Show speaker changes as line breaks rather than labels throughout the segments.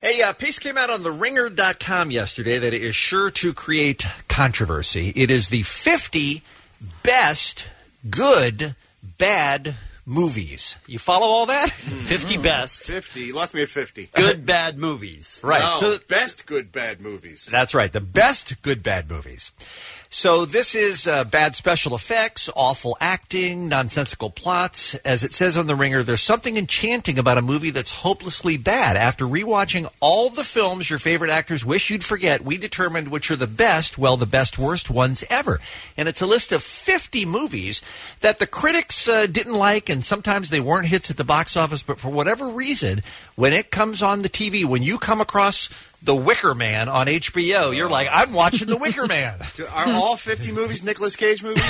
Hey, a piece came out on TheRinger.com yesterday that is sure to create controversy. It is the 50 best good, bad movies. You follow all that?
50 best.
50. You lost me at 50.
Good, bad movies.
Right.
No,
So
best good, bad movies.
that's right. The best good, bad movies. So this is bad special effects, awful acting, nonsensical plots. As it says on The Ringer, there's something enchanting about a movie that's hopelessly bad. After rewatching all the films your favorite actors wish you'd forget, we determined which are the best, well, the best worst ones ever. And it's a list of 50 movies that the critics didn't like, and sometimes they weren't hits at the box office, but for whatever reason, when it comes on the TV, when you come across The Wicker Man on HBO, you're like, I'm watching The Wicker Man.
Are all 50 movies Nicolas Cage movies?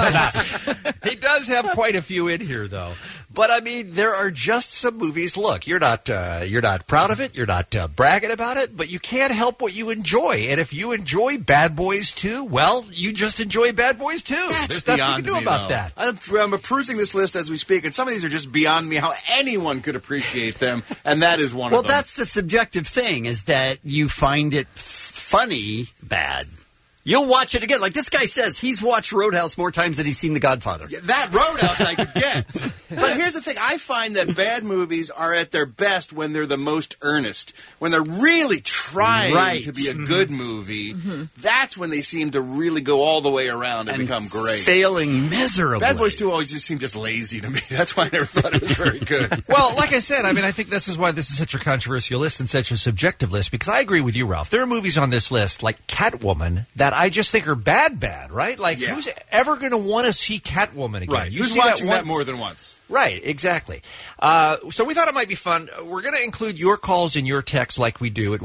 He does have quite a few in here, though. But I mean, there are just some movies. Look, you're not proud of it, you're not bragging about it, but you can't help what you enjoy. And if you enjoy Bad Boys 2, well, you just enjoy Bad Boys 2. There's nothing you can do about that.
I'm perusing this list as we speak, and some of these are just beyond me how anyone could appreciate them, and that is one of them.
Well, that's the subjective thing, is that you find it funny bad. You'll watch it again. Like this guy says, he's watched Roadhouse more times than he's seen The Godfather.
Yeah, that Roadhouse I could get. But here's the thing. I find that bad movies are at their best when they're the most earnest. When they're really trying to be a good movie, that's when they seem to really go all the way around and become great.
Failing miserably.
Bad Boys 2 always just seem just lazy to me. That's why I never thought it was very good.
Well, like I said, I mean, I think this is why this is such a controversial list and such a subjective list, because I agree with you, Ralph. There are movies on this list, like Catwoman, that I just think are bad, right? Like, who's ever going to want to see Catwoman again?
Right.
You
Who's
see
watching
that
that more than once?
Right, exactly. So we thought it might be fun. We're going to include your calls and your texts like we do at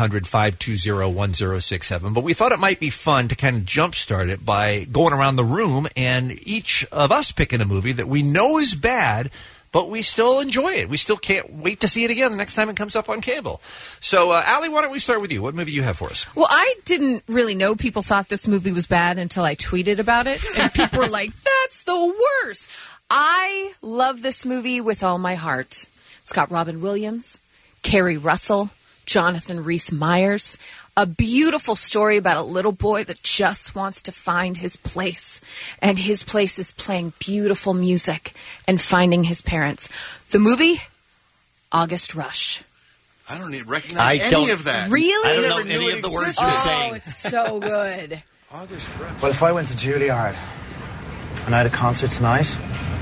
1-800-520-1067. But we thought it might be fun to kind of jumpstart it by going around the room and each of us picking a movie that we know is bad, but we still enjoy it. We still can't wait to see it again the next time it comes up on cable. So, Allie, why don't we start with you? What movie do you have for us?
Well, I didn't really know people thought this movie was bad until I tweeted about it. And people were like, that's the worst. I love this movie with all my heart. It's got Robin Williams, Kerry Russell, Jonathan Rhys-Meyers. A beautiful story about a little boy that just wants to find his place. And his place is playing beautiful music and finding his parents. The movie, August Rush.
I don't even recognize any of that.
Really?
I don't know any of the words you're saying.
Oh, it's so good.
August Rush.
Well, if I went to Juilliard and I had a concert tonight,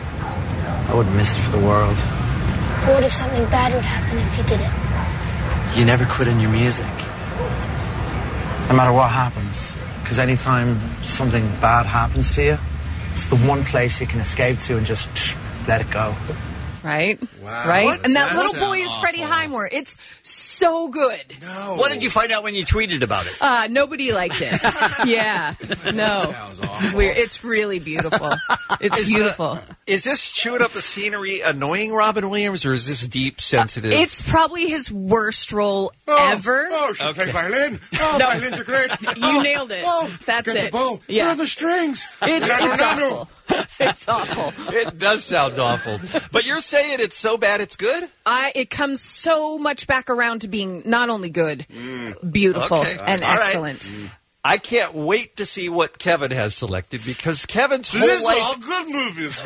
I wouldn't miss it for the world.
But what if something bad would happen if you did it?
You never quit in your music. No matter what happens. Because anytime something bad happens to you, it's the one place you can escape to and just let it go.
Right?
Wow.
Right? And that
That
little
sounds
boy is Freddie
awful.
Highmore. It's so good.
No.
What did you find out when you tweeted about it?
Nobody liked it. Yeah. No.
Sounds awful.
Weird. It's really beautiful. It's beautiful.
Is this chewing up the scenery annoying Robin Williams, or is this deep, sensitive?
It's probably his worst role ever.
Oh, she played violin. Oh, violins are great.
You nailed it.
Oh,
That's
get
it.
the bow.
Yeah.
Where are the strings?
It's awful. It's awful.
It does sound awful. But you're saying it's so bad it's good?
It comes so much back around to being not only good, beautiful,
Okay.
and
All right.
excellent.
I can't wait to see what Kevin has selected, because Kevin's whole
This is
life...
all good movies.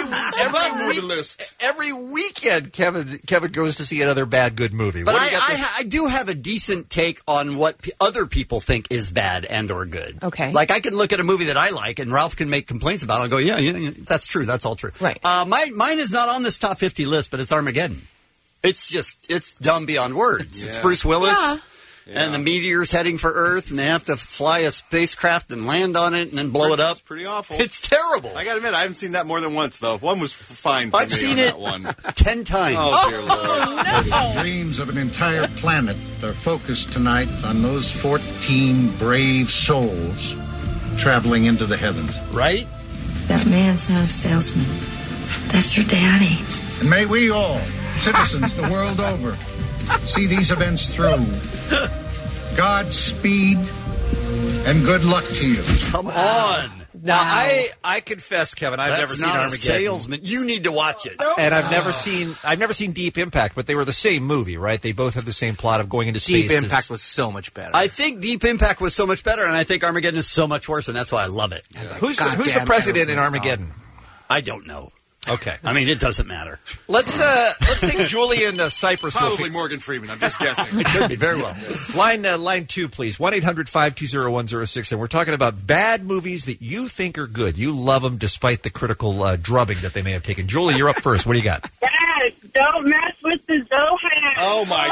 Every weekend, Kevin goes to see another bad good movie.
But
What do you got to-
I do have a decent take on what other people think is bad and or good.
Okay.
Like, I can look at a movie that I like, and Ralph can make complaints about it. I'll go, yeah, that's true. That's all true.
Right.
Mine is not on this top 50 list, but it's Armageddon. It's dumb beyond words.
Yeah.
It's Bruce Willis.
Yeah.
And the meteor's heading for Earth, and they have to fly a spacecraft and land on it and then blow it up.
It's pretty awful.
It's terrible.
I got to admit, I haven't seen that more than once, though. One was fine for
I've
me
seen
on
it
that one.
10 times.
Oh, dear Lord.
No.
Dreams of an entire planet are focused tonight on those 14 brave souls traveling into the heavens.
Right?
That man's not a salesman. That's your daddy.
And may we all, citizens the world over, see these events through. Godspeed and good luck to you.
Come on.
Now, I confess, Kevin, I've never seen Armageddon.
Salesman. You need to watch it.
And I've never seen Deep Impact, but they were the same movie, right? They both have the same plot of going into space.
Deep Impact was so much better.
I think Deep Impact was so much better, and I think Armageddon is so much worse, and that's why I love it.
Who's the president in Armageddon?
I don't know.
Okay.
I mean, it doesn't matter.
Let's take Julie in Cyprus.
Probably Morgan Freeman. I'm just guessing.
It could be very well.
Line 2, please. 1-800-520-1067. We're talking about bad movies that you think are good. You love them despite the critical drubbing that they may have taken. Julie, you're up first. What do you got?
Yes, don't mess with the Zohan.
Oh, my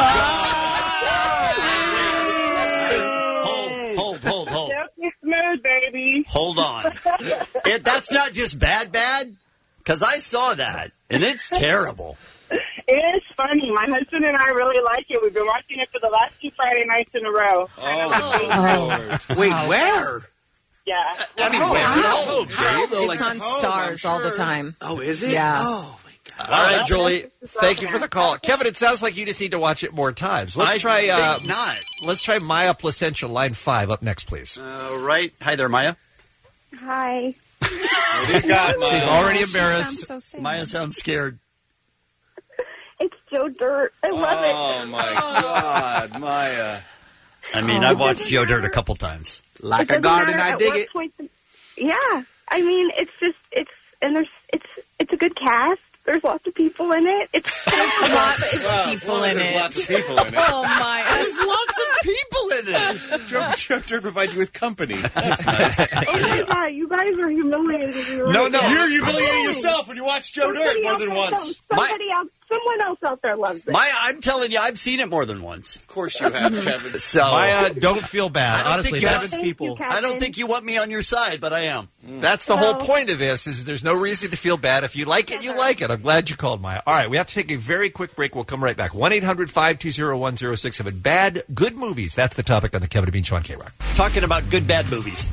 God.
Hold.
Silky smooth, baby.
Hold on. That's not just bad, because I saw that, and it's terrible.
It is funny. My husband and I really like it. We've been watching it for the last 2 Friday nights in a row.
Oh, Lord. Wait, where?
Yeah.
I mean, where?
It's on Stars all the time.
Oh, is it?
Yeah.
Oh, my God.
All right, Julie. Thank you for the call. Kevin, it sounds like you just need to watch it more times. Let's try Maya Placentia, line 5, up next, please.
Right. Hi there, Maya.
Hi.
What do you got, Maya?
She's already embarrassed.
So sad.
Maya sounds scared.
It's Joe Dirt. I love it.
Oh, my God, Maya.
I mean, I've watched Joe Dirt a couple times.
Like a garden, I dig it.
Yeah. I mean, it's a good cast. There's lots of people in it. It's
lots of people in it.
Lots of people in it.
Oh, my.
There's lots of people in it.
Joe Dirt provides you with company. That's nice.
Oh, my God. You guys are humiliating me.
No.
You're humiliating yourself when you watch Joe Dirt more than once.
Someone else out there loves it.
Maya, I'm telling you, I've seen it more than once.
Of course you have, Kevin.
So,
Maya, don't feel bad. Honestly,
I don't think you want me on your side, but I am.
That's the whole point of this, is there's no reason to feel bad. If you like it, you like it. I'm glad you called, Maya. All right, we have to take a very quick break. We'll come right back. 1-800-520-1067. Bad, good movies. That's the topic on the Kevin and Bean Show on K-Rock.
Talking about good, bad movies.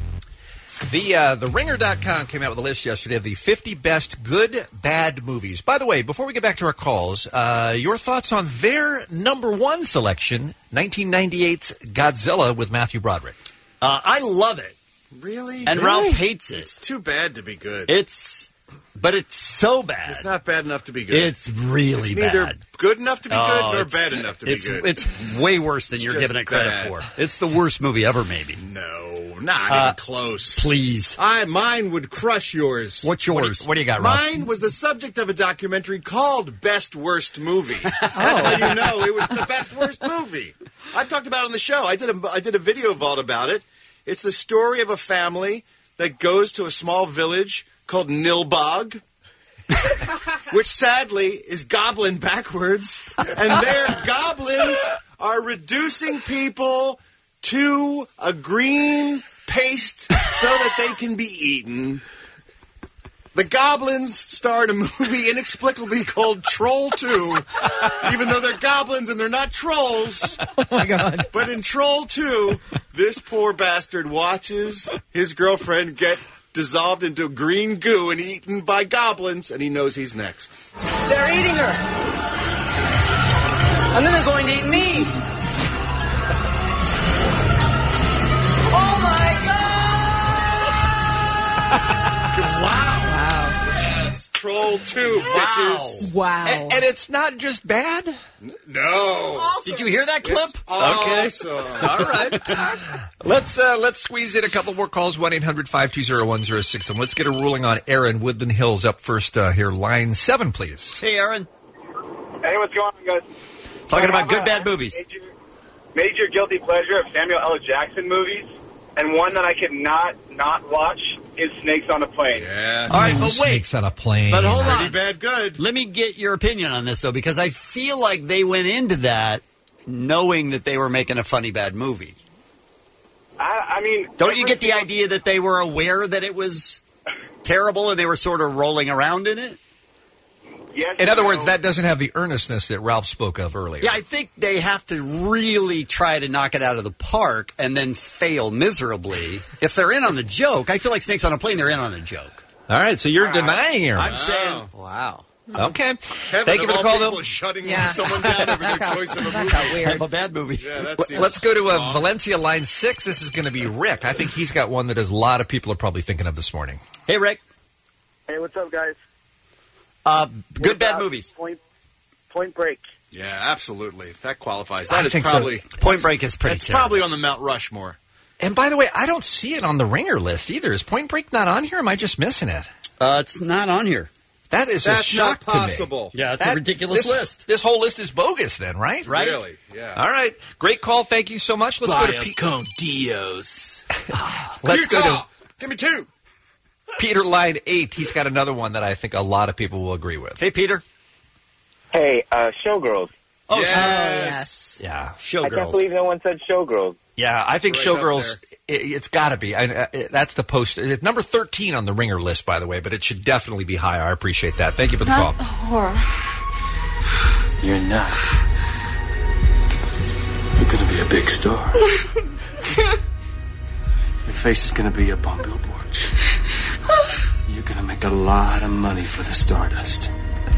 The Ringer.com came out with a list yesterday of the 50 best good, bad movies. By the way, before we get back to our calls, your thoughts on their number one selection, 1998's Godzilla with Matthew Broderick.
I love it.
Really?
And Ralph hates it.
It's too bad to be good.
But it's so bad.
It's not bad enough to be good.
It's really
it's neither
bad.
Good enough to be good nor bad enough to be good.
It's way worse than you're giving it credit for. It's the worst movie ever, maybe.
No, not even close.
Please.
Mine would crush yours.
What's yours?
What do you got, Rob?
Mine was the subject of a documentary called Best Worst Movie. That's how you know it was the best worst movie. I've talked about it on the show. I did a video vault about it. It's the story of a family that goes to a small village called Nilbog, which sadly is goblin backwards, and their goblins are reducing people to a green paste so that they can be eaten. The goblins star in a movie inexplicably called Troll 2, even though they're goblins and they're not trolls.
Oh, my God.
But in Troll 2, this poor bastard watches his girlfriend get dissolved into green goo and eaten by goblins, and he knows he's next.
They're eating her. And then they're going to eat me. Oh, my God!
Wow. Yes, Troll 2, bitches.
Wow.
And it's not just bad?
No.
Awesome. Did you hear that clip?
Awesome.
All right. Let's squeeze in a couple more calls. 1-800-520-1067. Let's get a ruling on Aaron, Woodland Hills, up first here. Line 7, please.
Hey, Aaron.
Hey, what's going on, guys?
Talking about good, bad movies.
Major guilty pleasure of Samuel L. Jackson movies, and one that I could not watch is Snakes on a Plane.
Yeah.
All right, but wait.
Snakes on a Plane.
But hold on.
Pretty bad good.
Let me get your opinion on this, though, because I feel like they went into that knowing that they were making a funny, bad movie.
I mean...
Don't you get the idea that they were aware that it was terrible and they were sort of rolling around in it?
Yes.
In other words, that doesn't have the earnestness that Ralph spoke of earlier.
Yeah, I think they have to really try to knock it out of the park and then fail miserably. If they're in on the joke, I feel like Snakes on a Plane, they're in on a joke.
All right, so you're denying Aaron.
I'm saying...
Wow.
Okay.
Kevin,
Thank you for the
of
call,
all
though.
people, shutting someone down over their choice of a movie.
Of a bad movie.
Yeah, that seems
Let's go to
wrong.
Valencia, line 6. This is going to be Rick. I think he's got one that a lot of people are probably thinking of this morning.
Hey, Rick.
Hey, what's up, guys?
Good bad movies.
Point Break.
Yeah, absolutely. That qualifies.
I
That is
think so.
probably
Point Break is pretty
It's
terrible.
probably on the Mount Rushmore.
And by the way, I don't see it on the Ringer list either. Is Point Break not on here? Or am I just missing it?
It's not on here.
That is a
That's
shock
not possible.
Yeah, it's a ridiculous list.
This whole list is bogus then, right?
Right?
Really? Yeah.
All right. Great call. Thank you so much. Let's go to
Barrios con Dios.
Let's go
Utah,
to
give me 2.
Peter, line 8. He's got another one that I think a lot of people will agree with.
Hey, Peter.
Hey, Showgirls.
Oh,
yes.
Yeah.
I can't
Showgirls.
believe no one said Showgirls.
Yeah, I think
It's right
Showgirls,
up
it's got to be. That's the post. It's number 13 on the Ringer list, by the way, but it should definitely be higher. I appreciate that. Thank you for the call.
Horror.
You're not. You're gonna be a big star. Your face is gonna be up on billboards. You're gonna make a lot of money for the Stardust.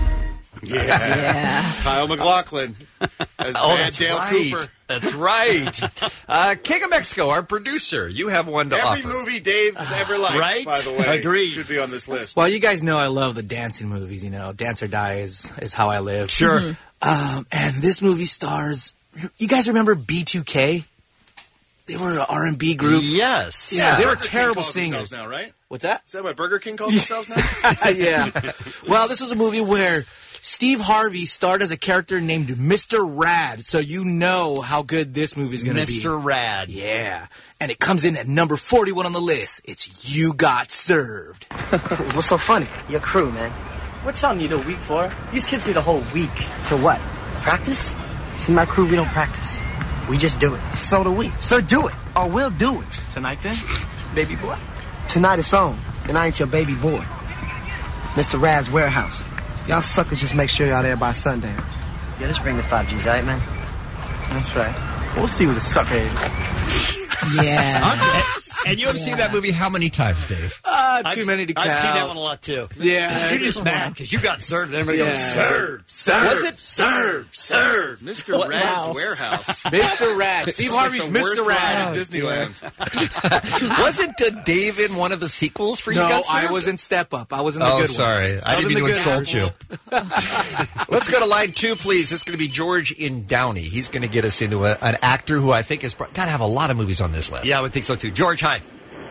Yeah. Kyle MacLachlan as Bad
that's
Dale
right.
Cooper.
That's right. King of Mexico, our producer, you have one to
Every
offer.
movie Dave has ever liked,
Right?
by the way,
Agreed.
should be on this list.
Well, you guys know I love the dancing movies. You know, Dance or Die is how I live.
Sure.
And this movie stars. You guys remember B2K? They were an R&B group.
Yes.
Yeah, they were
Burger King
terrible
calls
singers.
themselves now, right?
What's that?
Is that what Burger King calls themselves now?
Yeah. Well, this was a movie where Steve Harvey starred as a character named Mr. Rad, so you know how good this movie's going to be.
Mr. Rad.
Yeah. And it comes in at number 41 on the list. It's You Got Served.
What's so funny? Your crew, man. What y'all need a week for? These kids need a whole week. To what? Practice? See, my crew, we don't practice. We just do it. So do we. So do it. Or we'll do it. Tonight, then? Baby boy? Tonight it's on, and I ain't your baby boy. Mr. Rad's warehouse. Y'all suckers just make sure y'all there by sundown. Yeah, just bring the 5 G's, all right, man? That's right. We'll see who the sucker is.
Yeah.
And you have seen that movie how many times, Dave?
Too many to count.
I've seen that one a lot, too.
Yeah.
You're just mad because you got served and everybody goes, served.
Served.
Was it?
Served. Mr. Rad's warehouse.
Mr. Rad. Steve Harvey's
Like the worst
Mr.
ride
Rad.
at Disneyland.
Wasn't Dave in one of the sequels for You
No,
Got Served?
I was in Step Up. I was in the
Oh,
good
sorry.
ones.
I
was
didn't
in
mean
the
to
good
insult
ones.
you. Let's go to line 2, please. This is going to be George in Downey. He's going to get us into an actor who I think has got to have a lot of movies on this list.
Yeah, I would think so, too. George, hi.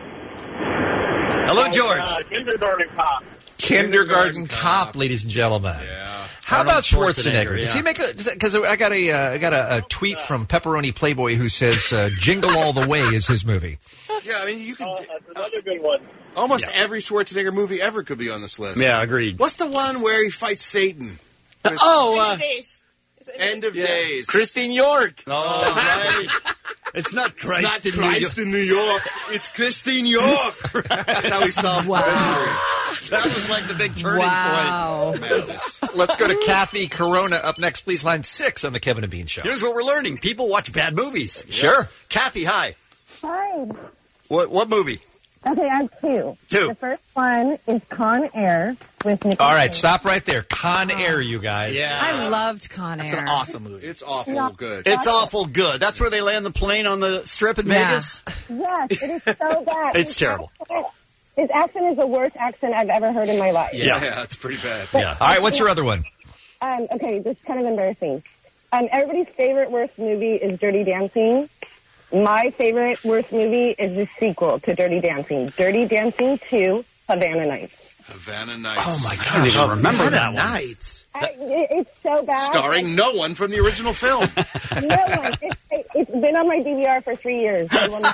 Hello, George.
Kindergarten Cop.
Kindergarten Cop, ladies and gentlemen.
Yeah.
How about
Schwarzenegger,
Schwarzenegger? Does
yeah.
he make a? Because I got a tweet from Pepperoni Playboy who says "Jingle All the Way" is his movie.
Yeah, I mean, you could.
That's another good one.
Almost every Schwarzenegger movie ever could be on this list.
Yeah, agreed.
What's the one where he fights Satan? End of Days.
Christine York.
Oh, right. It's not Christ,
It's not Christ in New York. It's Christine York. That's how he solved the mystery.
That was like the big turning
Wow.
point.
Let's go to Kathy Corona up next, please. Line 6 on the Kevin and Bean Show.
Here's what we're learning. People watch bad movies.
Sure.
Kathy, hi.
Hi.
What movie?
Okay, I have 2.
Two.
The first one is Con Air with Nick.
All right, stop right there. Con Air, you guys.
I loved Con Air.
It's an awesome movie.
It's awful good.
It's awful good. That's where they land the plane on the strip in
Yeah.
Vegas?
Yes, it is so bad.
It's terrible.
His accent is the worst accent I've ever heard in my life.
Yeah, it's pretty bad.
Yeah.
All right, what's your other one?
Okay, this is kind of embarrassing. Everybody's favorite worst movie is Dirty Dancing. My favorite worst movie is the sequel to Dirty Dancing. Dirty Dancing 2, Havana Nights.
Havana Nights.
Oh, my
I don't even remember that one.
Nights.
It's so bad.
Starring no one from the original film.
No one. It's been on my DVR for 3 years.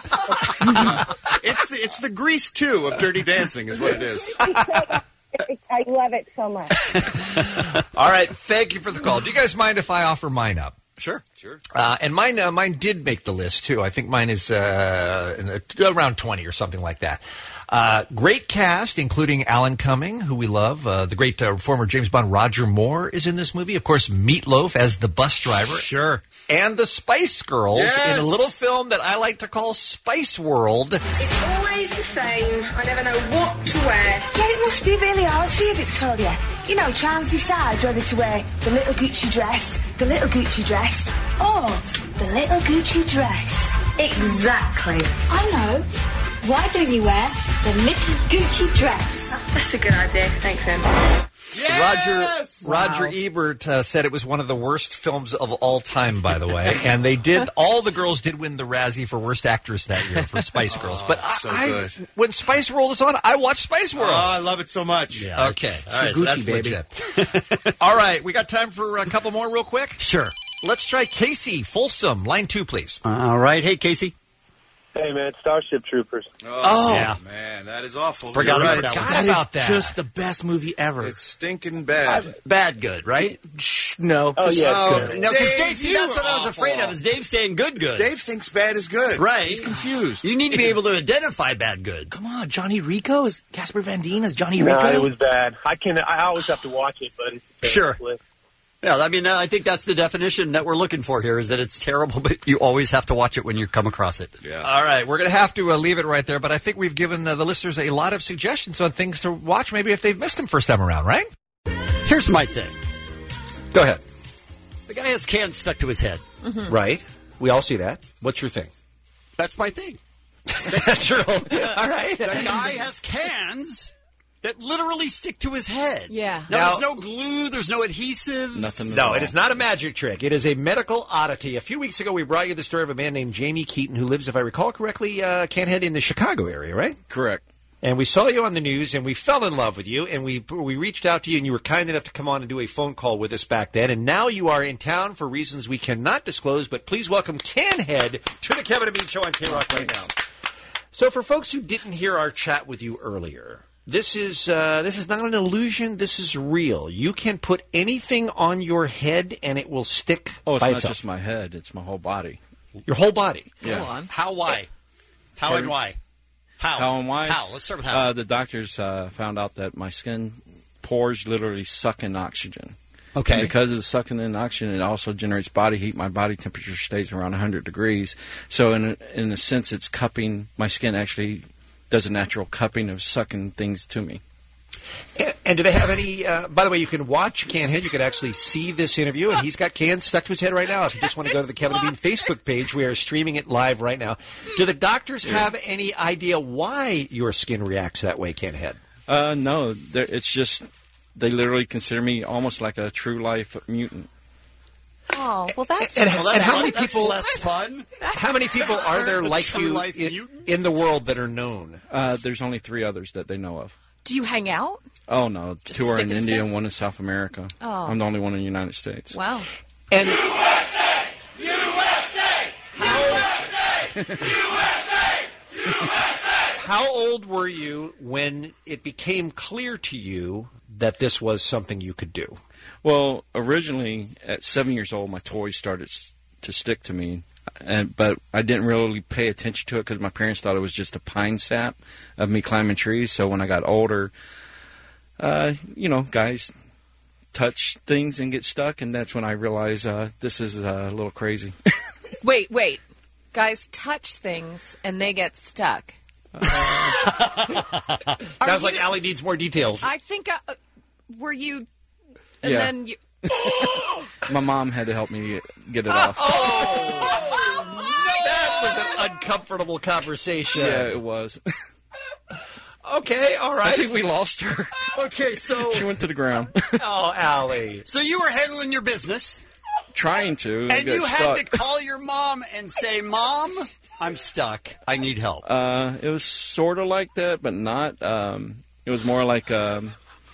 It's the Grease 2 of Dirty Dancing is what it is.
I love it so much.
All right, thank you for the call. Do you guys mind if I offer mine up?
Sure.
And mine did make the list, too. I think mine is around 20 or something like that. Great cast, including Alan Cumming, who we love. The great former James Bond Roger Moore is in this movie. Of course, Meatloaf as the bus driver.
Sure.
and the Spice Girls in a little film that I like to call Spice World.
It's always the same. I never know what to wear.
Yeah, it must be really hard for you, Victoria. You know, trying to decide whether to wear the little Gucci dress, or the little Gucci dress.
Exactly.
I know. Why don't you wear the little Gucci dress?
That's a good idea. Thanks, Em.
Roger Ebert said it was one of the worst films of all time, by the way. And all the girls did win the Razzie for Worst Actress that year for Spice Girls. But
good.
When Spice World is on, I watch Spice World.
Oh, I love it so much.
Yeah, okay. All right,
Gucci,
so that's
baby.
legit. All right, we got time for a couple more real quick?
Sure.
Let's try Casey Folsom. Line 2, please.
All right. Hey, Casey.
Hey, man,
Starship Troopers.
Oh,
yeah.
man, that is awful.
Forgot
You're
about
right.
that.
Is just the best movie ever.
It's stinking bad.
Bad good, right?
No.
Oh, yeah, it's good.
No, because
Dave,
Dave, that's what I was afraid of, is Dave saying good.
Dave thinks bad is good.
Right.
He's confused.
You need to be able to identify bad good.
Come on, Johnny Rico? Is Casper Van Dien as Johnny
No,
Rico?
it was bad. I always have to watch it, but it's a
Sure.
flip.
Yeah, I mean, I think that's the definition that we're looking for here, is that it's terrible, but you always have to watch it when you come across it.
Yeah.
All right, we're going to have to leave it right there, but I think we've given the listeners a lot of suggestions on things to watch, maybe if they've missed them first time around, right?
Here's my thing.
Go ahead.
The guy has cans stuck to his head.
Mm-hmm.
Right. We all see that. What's your thing?
That's my thing.
That's true. All right.
The guy has cans that literally stick to his head.
Yeah.
Now, there's no glue, there's no adhesive.
Nothing at
No,
all.
it is not a magic trick. It is a medical oddity. A few weeks ago, we brought you the story of a man named Jamie Keaton who lives, if I recall correctly, Canhead in the Chicago area, right?
Correct.
And we saw you on the news, and we fell in love with you, and we reached out to you, and you were kind enough to come on and do a phone call with us back then. And now you are in town for reasons we cannot disclose, but please welcome Canhead to the Kevin and Bean Show on K-Rock right now. So for folks who didn't hear our chat with you earlier, this is not an illusion. This is real. You can put anything on your head, and it will stick
Oh, it's
by
not
itself.
just my head. It's my whole body.
Your whole body.
Yeah.
Go on.
How, why? How
Pardon?
and why?
How and why?
How? Let's start with how.
The doctors found out that my skin pores literally suck in oxygen.
Okay.
And because of the sucking in oxygen, it also generates body heat. My body temperature stays around 100 degrees. So in a sense, it's cupping. My skin actually does a natural cupping of sucking things to me.
And do they have any, by the way, you can watch Canhead. You can actually see this interview, and he's got cans stuck to his head right now. If you just want to go to the Kevin and Bean Facebook page, we are streaming it live right now. Do the doctors have any idea why your skin reacts that way, Canhead?
No, it's just they literally consider me almost like a true life mutant.
Oh, well, that's...
And how many
that's
people...
less fun.
How many people are there like
True
you
life mutant?
in the world that are known?
There's only 3 others that they know of.
Do you hang out?
Oh, no.
Just
2 are in
sticking
India
stuff?
and 1 in South America.
Oh.
I'm the only one in the United States.
Wow.
And
USA! USA! USA!
how old were you when it became clear to you that this was something you could do?
Well, originally, at 7 years old, my toys started to stick to me. But I didn't really pay attention to it because my parents thought it was just a pine sap of me climbing trees. So when I got older, guys touch things and get stuck, and that's when I realized this is a little crazy.
Wait. Guys touch things and they get stuck.
Sounds like Allie needs more details.
I think, were you... And
Yeah.
then you...
My mom had to help me get it off.
That was an uncomfortable conversation.
Yeah, it was.
Okay, all right.
I think we lost her.
Okay, so...
She went to the ground.
Oh, Allie.
So you were handling your business.
Trying to.
And
get
you
stuck.
had to call your mom and say, Mom, I'm stuck. I need help.
It was sort of like that, but not. It was more like...
That's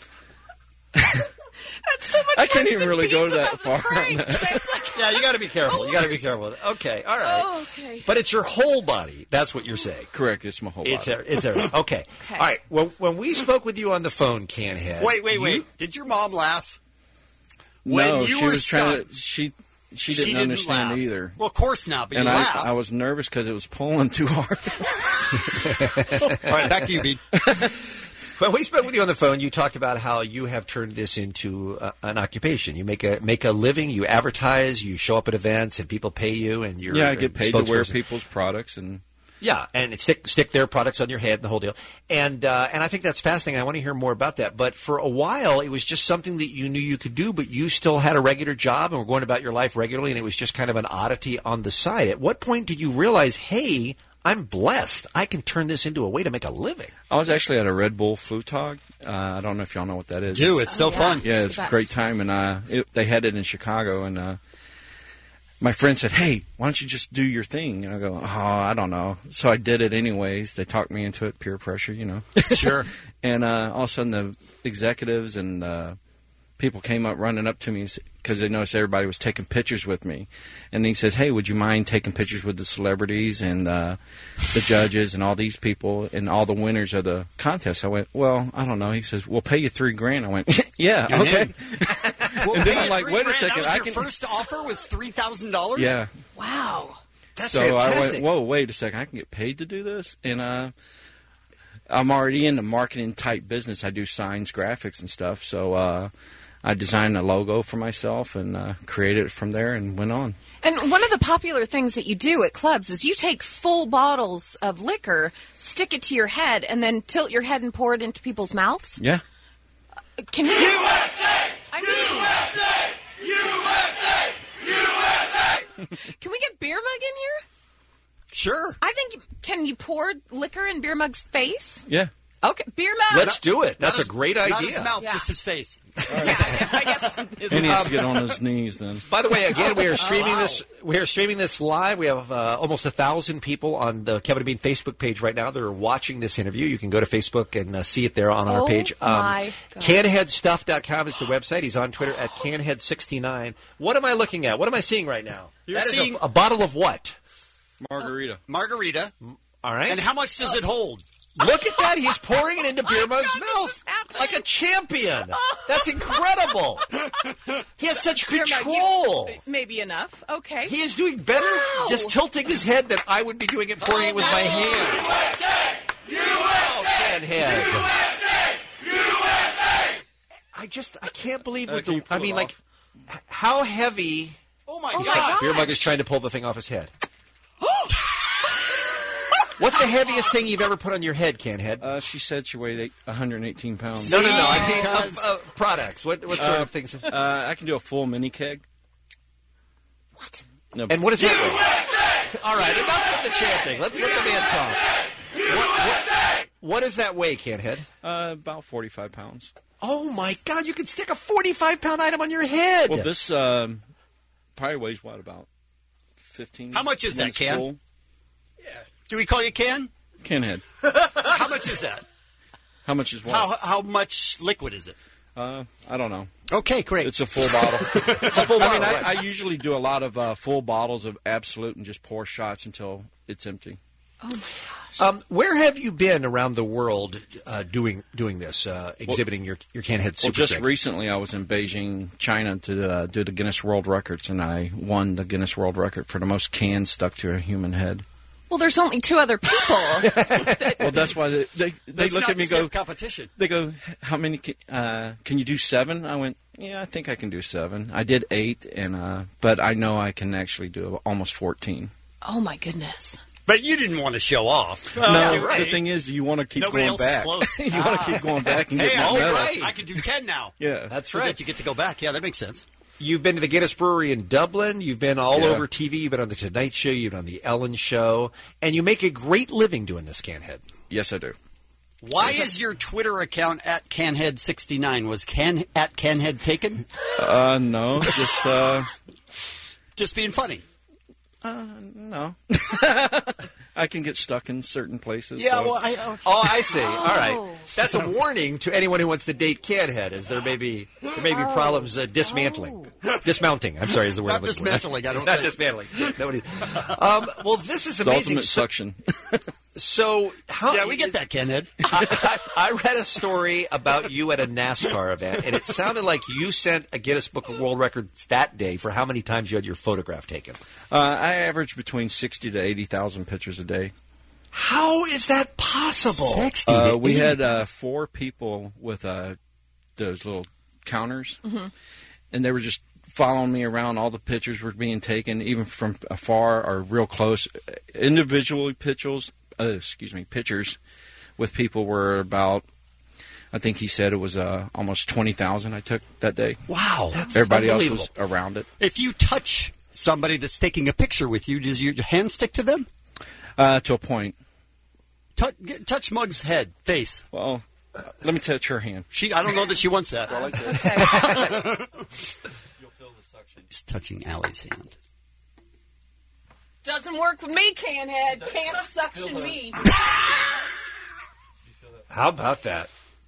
so much
I can't
worse
even
than
really go
being
that
without the
far on
prank.
that.
That's like-
Yeah, you got to be careful. You got to be careful. Okay, all right.
Oh, okay.
But it's your whole body. That's what you're saying.
Correct. It's my whole body.
It's everything. Okay. All right. Well, when we spoke with you on the phone, Canhead.
Wait. Did your mom laugh?
No,
When you
she
were
was trying
stuck.
to. She didn't understand
laugh.
either.
Well, of course not, but
And
you laughed.
I was nervous because it was pulling too hard.
All right, back to you, Bean.
When we spoke with you on the phone, you talked about how you have turned this into an occupation. You make a living, you advertise, you show up at events, and people pay you, and you're
I get paid to wear
spokesperson.
people's products and.
Yeah, and stick their products on your head and the whole deal. And I think that's fascinating. I want to hear more about that. But for a while, it was just something that you knew you could do, but you still had a regular job and were going about your life regularly, and it was just kind of an oddity on the side. At what point did you realize, hey, I'm blessed. I can turn this into a way to make a living?
I was actually at a Red Bull Flugtag. I don't know if y'all know what that is.
It's so fun.
Yeah, it's a great time. And they had it in Chicago, and my friend said, hey, why don't you just do your thing? And I go, I don't know. So I did it anyways. They talked me into it, peer pressure,
Sure.
And all of a sudden the executives and people came up running up to me because they noticed everybody was taking pictures with me. And he says, hey, would you mind taking pictures with the celebrities and the judges and all these people and all the winners of the contest? I went, well, I don't know. He says, we'll pay you $3,000. I went, yeah, okay. And then I'm like, wait a second.
That was your first offer was $3,000?
Yeah.
Wow.
That's
so
fantastic.
I went, whoa, wait a second. I can get paid to do this? And I'm already in the marketing type business. I do signs, graphics, and stuff. So I designed a logo for myself and created it from there and went on.
And one of the popular things that you do at clubs is you take full bottles of liquor, stick it to your head, and then tilt your head and pour it into people's mouths.
Yeah.
Can we
USA!
USA!
USA! USA!
Can we get Beer Mug in here?
Sure.
I think, can you pour liquor in Beer Mug's face?
Yeah.
Okay, Beer Mug.
Let's do it. That's a great idea.
Not his mouth, just his face.
I guess.
He needs to get on his knees then.
By the way, again, we are streaming this. We are streaming this live. We have almost 1,000 people on the Kevin and Bean Facebook page right now that are watching this interview. You can go to Facebook and see it there on our page.
My God.
Canheadstuff.com is the website. He's on Twitter at Canhead69. What am I looking at? What am I seeing right now?
You're
that is
seeing
a bottle of what?
Margarita.
All right.
And how much does it hold?
Look at that. He's pouring it into Beer Mug's mouth like a champion. That's incredible. He has such control.
Maybe enough. Okay.
He is doing better just tilting his head than I would be doing it pouring it with my hand.
USA!
Head.
USA!
I can't believe how heavy.
Oh my
God.
Beer Mug is trying to pull the thing off his head. What's the heaviest thing you've ever put on your head, Canhead?
She said she weighed 118 pounds.
No. I think products. What sort of things?
I can do a full mini keg.
What?
No.
And what is that? All right, enough with the chanting. Let's let the man talk. What does that weigh, Canhead?
About 45 pounds.
Oh, my God. You can stick a 45-pound item on your head.
Well, this probably weighs, about 15?
How much is that, Can?
Full?
Do we call you Can?
Canhead.
How much is that?
How much is what?
How much liquid is it?
I don't know.
Okay, great.
It's a full bottle. It's a full bottle. I usually do a lot of full bottles of Absolute and just pour shots until it's empty.
Oh, my gosh.
Where have you been around the world doing this, exhibiting your Canhead Super
just
Strength?
recently I was in Beijing, China, to do the Guinness World Records, and I won the Guinness World Record for the most cans stuck to a human head.
Well, there's only 2 other people.
Well, that's why they look at me and go,
competition.
They go, how many, can you do 7? I went, yeah, I think I can do 7. I did 8, but I know I can actually do almost 14.
Oh, my goodness.
But you didn't want to show off.
No,
right.
The thing is, you want to keep
Nobody
going
else
back.
Is close.
You want to keep going back and get
all
more medal.
right. I can do 10 now.
Yeah.
That's
so
right.
that you get to go back. Yeah, that makes sense.
You've been to the Guinness Brewery in Dublin. You've been all over TV. You've been on the Tonight Show. You've been on the Ellen Show. And you make a great living doing this, Canhead.
Yes, I do.
Why is your Twitter account at Canhead69? Was at Canhead taken?
No,
just being funny.
No. I can get stuck in certain places.
Yeah,
so.
well,
I see. All right. That's a warning to anyone who wants to date Canhead, as there may be problems dismounting. I'm sorry, is the word.
Not dismantling. I don't.
Not dismantling. Nobody. Well, this is
The
amazing.
ultimate suction.
So how?
Yeah, we get that, Canhead.
I read a story about you at a NASCAR event, and it sounded like you sent a Guinness Book of World Records that day for how many times you had your photograph taken.
I average between 60 to 80,000 pictures a day.
How is that possible?
We had 4 people with those little counters, and they were just following me around. All the pictures were being taken, even from afar or real close. Individually pictures with people were about, I think he said it was almost 20,000 I took that day.
Wow.
Everybody else was around it.
If you touch somebody that's taking a picture with you, does your hand stick to them?
To a point.
Touch Mug's head, face.
Well, let me touch her hand.
I don't know that she wants that.
Well, like this.
You'll feel the suction. He's touching Allie's hand.
Doesn't work with me, Canhead. Can't suction me.
How about that?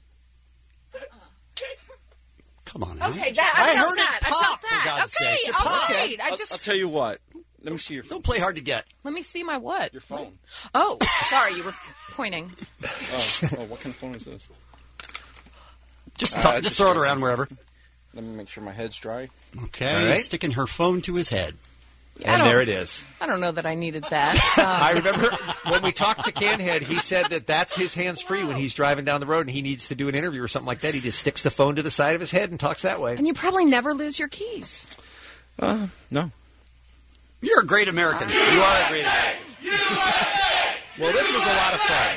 Come on,
Allie. Okay,
I heard it pop,
I felt
for
that.
God's
Okay,
sakes. It
all
popped.
right.
I'll tell you what. Let me see your phone.
Don't play hard to get.
Let me see my what?
Your phone.
Oh, sorry, you were pointing.
Oh, what kind of phone is this?
Just throw it around wherever.
Let me make sure my head's dry.
Okay,
All right.
Sticking her phone to his head.
And there it is.
I don't know that I needed that.
I remember when we talked to Canhead, he said that's his hands-free when he's driving down the road and he needs to do an interview or something like that. He just sticks the phone to the side of his head and talks that way.
And you probably never lose your keys.
No.
You're a great American. You are a great American.
Well, this was a lot of fun.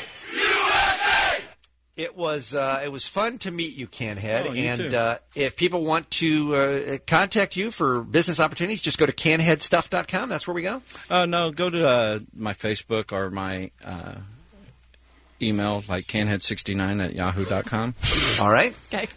It was fun to meet you, Canhead.
Oh, you
and
too.
If people want to contact you for business opportunities, just go to canheadstuff.com. That's where we go?
No, go to my Facebook or my email, like canhead69@yahoo.com.
All right.
Okay.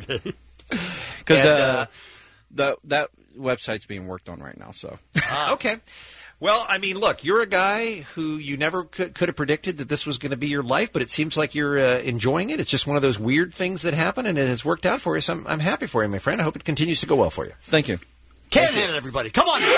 Because that website's being worked on right now. So
Okay. Well, I mean, look, you're a guy who you never could have predicted that this was going to be your life, but it seems like you're enjoying it. It's just one of those weird things that happen, and it has worked out for you. So I'm happy for you, my friend. I hope it continues to go well for you.
Thank you.
Canhead, everybody. Come on.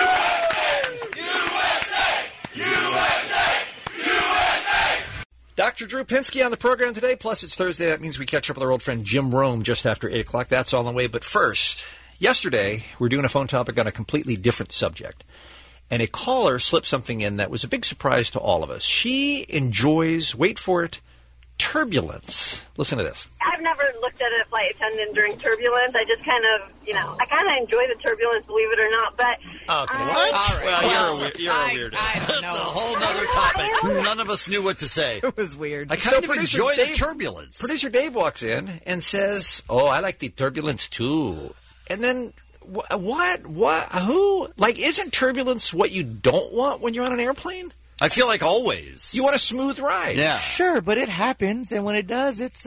Dr. Drew Pinsky on the program today, plus it's Thursday. That means we catch up with our old friend Jim Rome just after 8 o'clock. That's all on the way. But first, yesterday, we're doing a phone topic on a completely different subject. And a caller slipped something in that was a big surprise to all of us. She enjoys, wait for it, turbulence. Listen to this.
I've never looked at a flight attendant during turbulence. I just kind of, I kind of enjoy the turbulence, believe it or not. But
okay,
what?
All right. Well, you're a weirdo.
I don't know.
That's a whole other topic. None of us knew what to say.
It was weird.
I kind of
producer
enjoy the
Dave-
turbulence.
Producer Dave walks in and says, "Oh, I like the turbulence too." And then what? Who? Like, isn't turbulence what you don't want when you're on an airplane?
I feel like always.
You want a smooth ride.
Yeah.
Sure, but it happens, and when it does, it's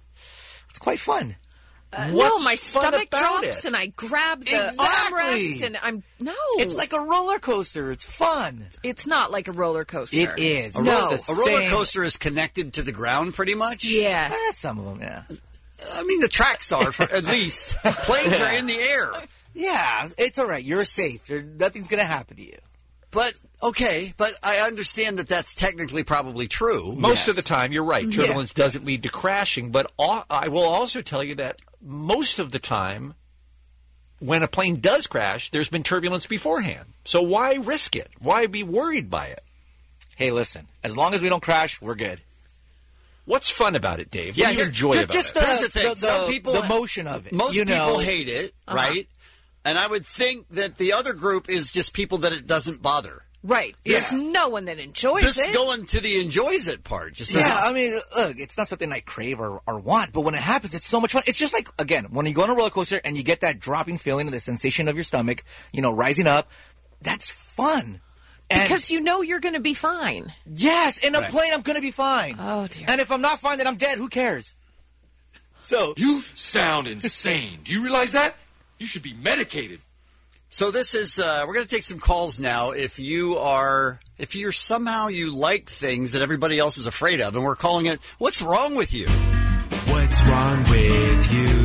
quite fun.
No,
What's
my
fun
stomach
about
drops
it?
and I grab the
Exactly.
armrest and
It's like a roller coaster. It's fun.
It's not like a roller coaster.
It is.
A roller coaster is connected to the ground pretty much.
Yeah.
Some of them, yeah.
I mean, the tracks are, at least. Planes are in the air.
Yeah, it's all right. You're safe. Nothing's going to happen to you.
But, okay, but I understand that that's technically probably true.
Most of the time, you're right. Turbulence doesn't lead to crashing. But I will also tell you that most of the time, when a plane does crash, there's been turbulence beforehand. So why risk it? Why be worried by it?
Hey, listen. As long as we don't crash, we're good.
What's fun about it, Dave? What do you enjoy about
just
it?
Here's the thing. Some people,
the motion of it.
Most
you
people
know.
hate it, right? And I would think that the other group is just people that it doesn't bother.
Right. There's no one that enjoys
Just
it.
going to the enjoys it part. Just
Yeah, I mean, look, it's not something I crave or want, but when it happens, it's so much fun. It's just like, again, when you go on a roller coaster and you get that dropping feeling of the sensation of your stomach, rising up, that's fun. And
because you know you're going to be fine.
yes, in a plane, I'm going to be fine.
Oh, dear.
And if I'm not fine, then I'm dead. Who cares? So
You sound insane. Do you realize that? You should be medicated.
So this is, we're going to take some calls now. If you're somehow you like things that everybody else is afraid of, and we're calling it, what's wrong with you?
What's wrong with you?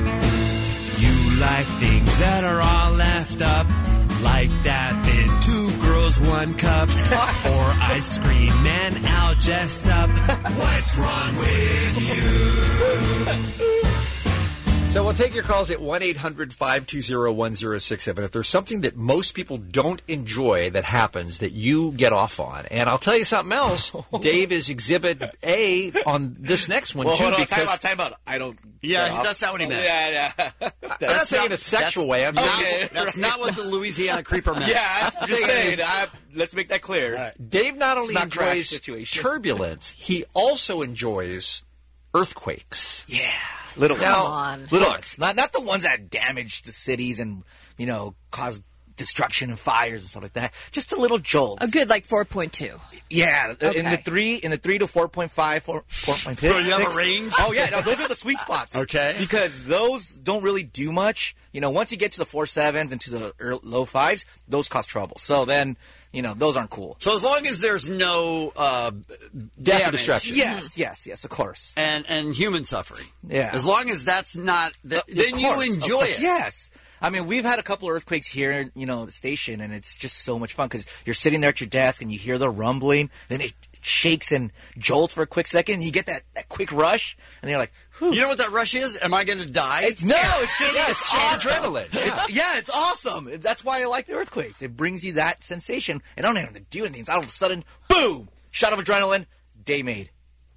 You like things that are all left up, like that in 2 Girls, 1 Cup, or ice cream and Al Jessup. What's wrong with you?
So we'll take your calls at 1-800-520-1067. If there's something that most people don't enjoy that happens that you get off on. And I'll tell you something else. Dave is Exhibit A on this next one,
well,
too.
Hold on,
because
time out. I don't...
Yeah, that's not what he meant.
Yeah.
I'm not saying in a sexual way. I'm saying
that's not what the Louisiana creeper meant.
Yeah, I'm just saying. Let's make that clear.
Right. Dave not only enjoys turbulence, he also enjoys earthquakes.
Yeah. Little
ones.
Little ones. Not the ones that damage the cities and, cause destruction and fires and stuff like that. Just a little jolt.
A good, 4.2.
Yeah.
Okay.
In the 3 to 4.5, 4.6.
So you have a range?
Oh, yeah. No, those are the sweet spots.
Okay.
Because those don't really do much. Once you get to the 4.7s and to the low 5s, those cause trouble. So then, those aren't cool.
So as long as there's no
death or destruction.
Yes, of course.
And human suffering.
Yeah.
As long as that's not, then you enjoy it.
Yes. I mean, we've had a couple of earthquakes here, the station, and it's just so much fun because you're sitting there at your desk and you hear the rumbling, then it shakes and jolts for a quick second, and you get that quick rush, and you're like, whew.
You know what that rush is? Am I going to die?
It's just
adrenaline.
It's awesome. That's why I like the earthquakes. It brings you that sensation, and I don't even have to do anything. It's all of a sudden, boom, shot of adrenaline, day made.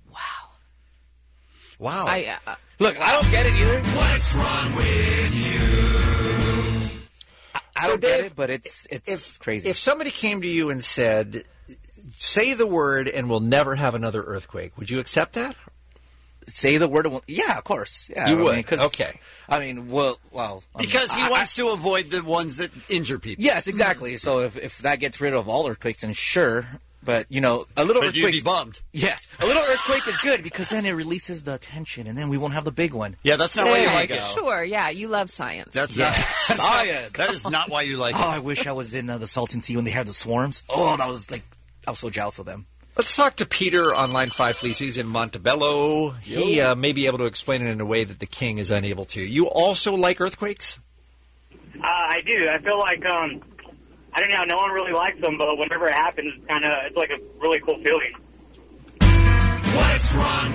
Wow.
Look, I don't get it either.
What's wrong with you?
I don't get it, but it's crazy.
If somebody came to you and said, say the word and we'll never have another earthquake, would you accept that?
Say the word. Yeah, of course. Yeah,
you would. Okay.
Because he wants to avoid the ones that injure people.
Yes, exactly. So if that gets rid of all earthquakes, then sure. But, a little
earthquake... you'd be bummed.
Yes. A little earthquake is good because then it releases the tension, and then we won't have the big one.
Yeah, that's not why you like it.
Sure, yeah. You love science.
That's not science. That is not why you like it.
Oh, I wish I was in the Salton Sea when they had the swarms. Oh, I was so jealous of them.
Let's talk to Peter on line 5, please. He's in Montebello. He may be able to explain it in a way that the king is unable to. You also like earthquakes?
I do. I feel like... I don't know. No one really likes them, but whenever it happens, it's like a really cool feeling.
What's wrong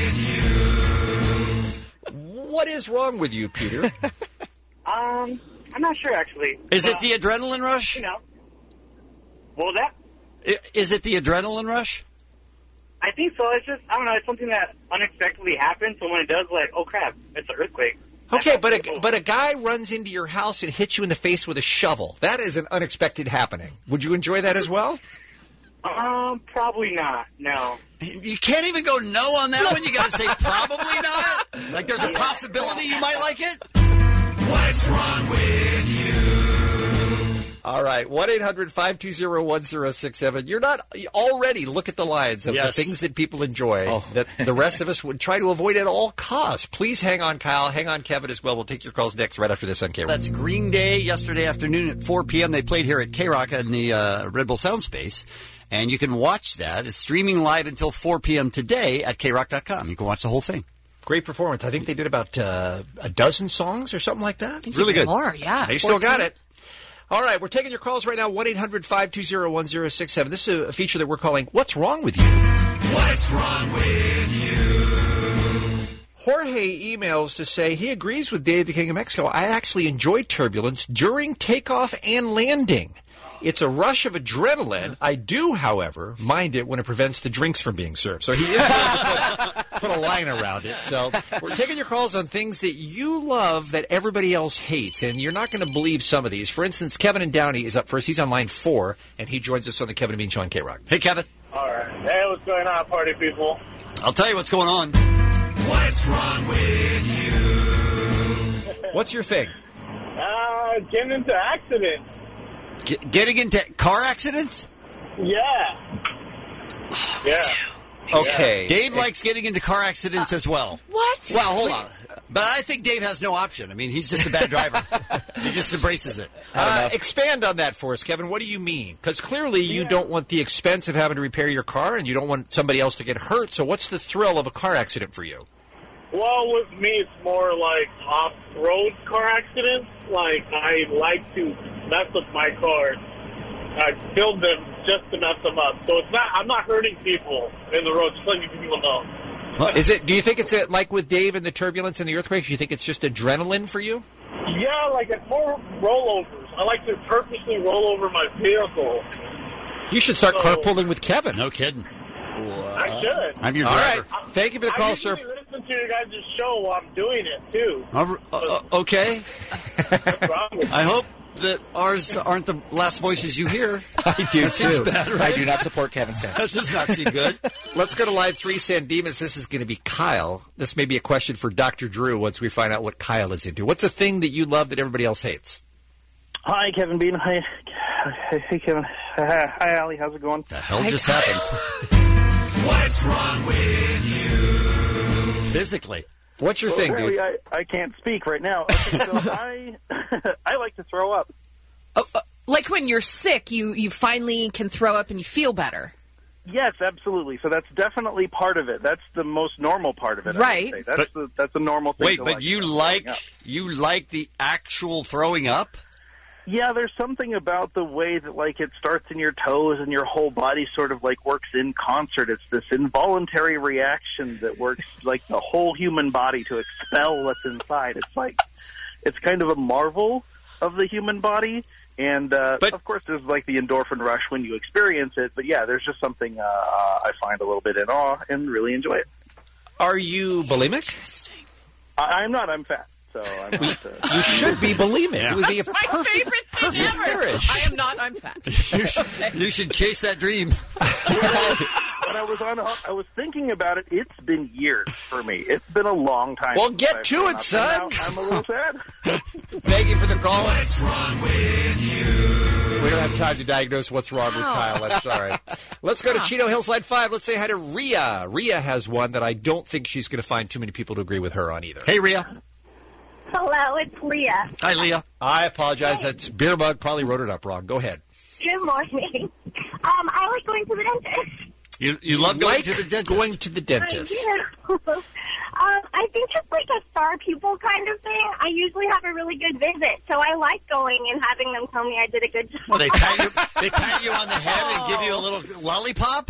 with
you? What is wrong with you, Peter?
I'm not sure actually.
Is it the adrenaline rush?
What was that?
Is it the adrenaline rush?
I think so. It's just I don't know. It's something that unexpectedly happens. So when it does, oh crap, it's an earthquake.
Okay, but a guy runs into your house and hits you in the face with a shovel. That is an unexpected happening. Would you enjoy that as well?
Probably not. No.
You can't even go no on that one. You got to say probably not. There's a possibility you might like it.
What's wrong with you?
All right, 1-800-520-1067. You're not already look at the lines of the things that people enjoy that the rest of us would try to avoid at all costs. Please hang on, Kyle. Hang on, Kevin, as well. We'll take your calls next right after this on K-Rock.
That's Green Day yesterday afternoon at 4 p.m. They played here at K-Rock in the Red Bull Sound Space. And you can watch that. It's streaming live until 4 p.m. today at KRock.com. You can watch the whole thing.
Great performance. I think they did about a dozen songs or something like that.
Really good. More, yeah.
They still got it. All right, we're taking your calls right now, 1-800-520-1067. This is a feature that we're calling What's Wrong With You?
What's wrong with you?
Jorge emails to say he agrees with Dave the King of Mexico. I actually enjoy turbulence during takeoff and landing. It's a rush of adrenaline. I do, however, mind it when it prevents the drinks from being served. So he is going to put a line around it. So we're taking your calls on things that you love that everybody else hates, and you're not going to believe some of these. For instance, Kevin in Downey is up first. He's on line 4, and he joins us on the Kevin and Bean Show on K-Rock.
Hey, Kevin.
All right. Hey, what's going on, party people?
I'll tell you what's going on.
What's wrong with you?
What's your thing?
Getting into accidents.
Getting into car accidents?
Yeah. Yeah.
Okay.
Dave likes getting into car accidents as well.
What?
Well, hold on. But I think Dave has no option. I mean, he's just a bad driver. He just embraces it.
Expand on that for us, Kevin. What do you mean? Because clearly you don't want the expense of having to repair your car, and you don't want somebody else to get hurt. So what's the thrill of a car accident for you?
Well, with me, it's more like off-road car accidents. Like, I like to mess with my cars. I build them just to mess them up. So it's not. I'm not hurting people in the road, just letting people know.
Is it? Do you think it's like with Dave and the turbulence and the earthquakes? Do you think it's just adrenaline for you?
Yeah, like it's more rollovers. I like to purposely roll over my vehicle.
You should start carpooling with Kevin.
No kidding.
I should.
I'm your
All
driver.
right. Thank you for the call, sir.
I usually listen to your guys' show while I'm doing it, too.
Okay. I hope that ours aren't the last voices you hear.
I do,
Seems
too.
bad, right?
I do not support Kevin's stance.
That does not seem good.
Let's go to line 3, San Dimas. This is going to be Kyle. This may be a question for Dr. Drew once we find out what Kyle is into. What's a thing that you love that everybody else hates?
Hi, Kevin Bean. Hi, Kevin. Hi, Allie. How's it going?
The hell just happened?
What's wrong with you?
Physically.
What's your thing, dude?
I can't speak right now. Okay, so I like to throw up.
Like when you're sick, you finally can throw up and you feel better.
Yes, absolutely. So that's definitely part of it. That's the most normal part of it.
Right.
I would say. That's a normal thing.
Wait,
to
but you like the actual throwing up?
Yeah, there's something about the way that, like, it starts in your toes and your whole body sort of, like, works in concert. It's this involuntary reaction that works, like, the whole human body to expel what's inside. It's like, it's kind of a marvel of the human body. And, of course, there's, like, the endorphin rush when you experience it. But, yeah, there's just something I find a little bit in awe and really enjoy it.
Are you bulimic?
I'm not. I'm fat. So I'm not,
you should be bulimic.
Yeah.
It would be a
That's my favorite thing ever.
marriage.
I am not. I'm fat.
You should chase that dream.
When I was thinking about it, it's been years for me. It's been a long time.
Well,
since
get
I've
to
grown
it,
up,
son.
and now I'm a little sad.
Thank you for the call.
What's wrong with you?
We don't have time to diagnose what's wrong with Kyle. That's all right. Let's go to Chino Hills Line 5. Let's say hi to Rhea. Rhea has one that I don't think she's going to find too many people to agree with her on either.
Hey, Rhea.
Hello, it's Leah.
Hi, Leah.
I apologize. That's Beer Mug probably wrote it up wrong. Go ahead.
Good morning. I like going to the dentist.
You love going to the dentist?
Going to the dentist.
I do. I think it's like a star pupil kind of thing. I usually have a really good visit, so I like going and having them tell me I did a good job.
Well, they pat you on the head and give you a little lollipop?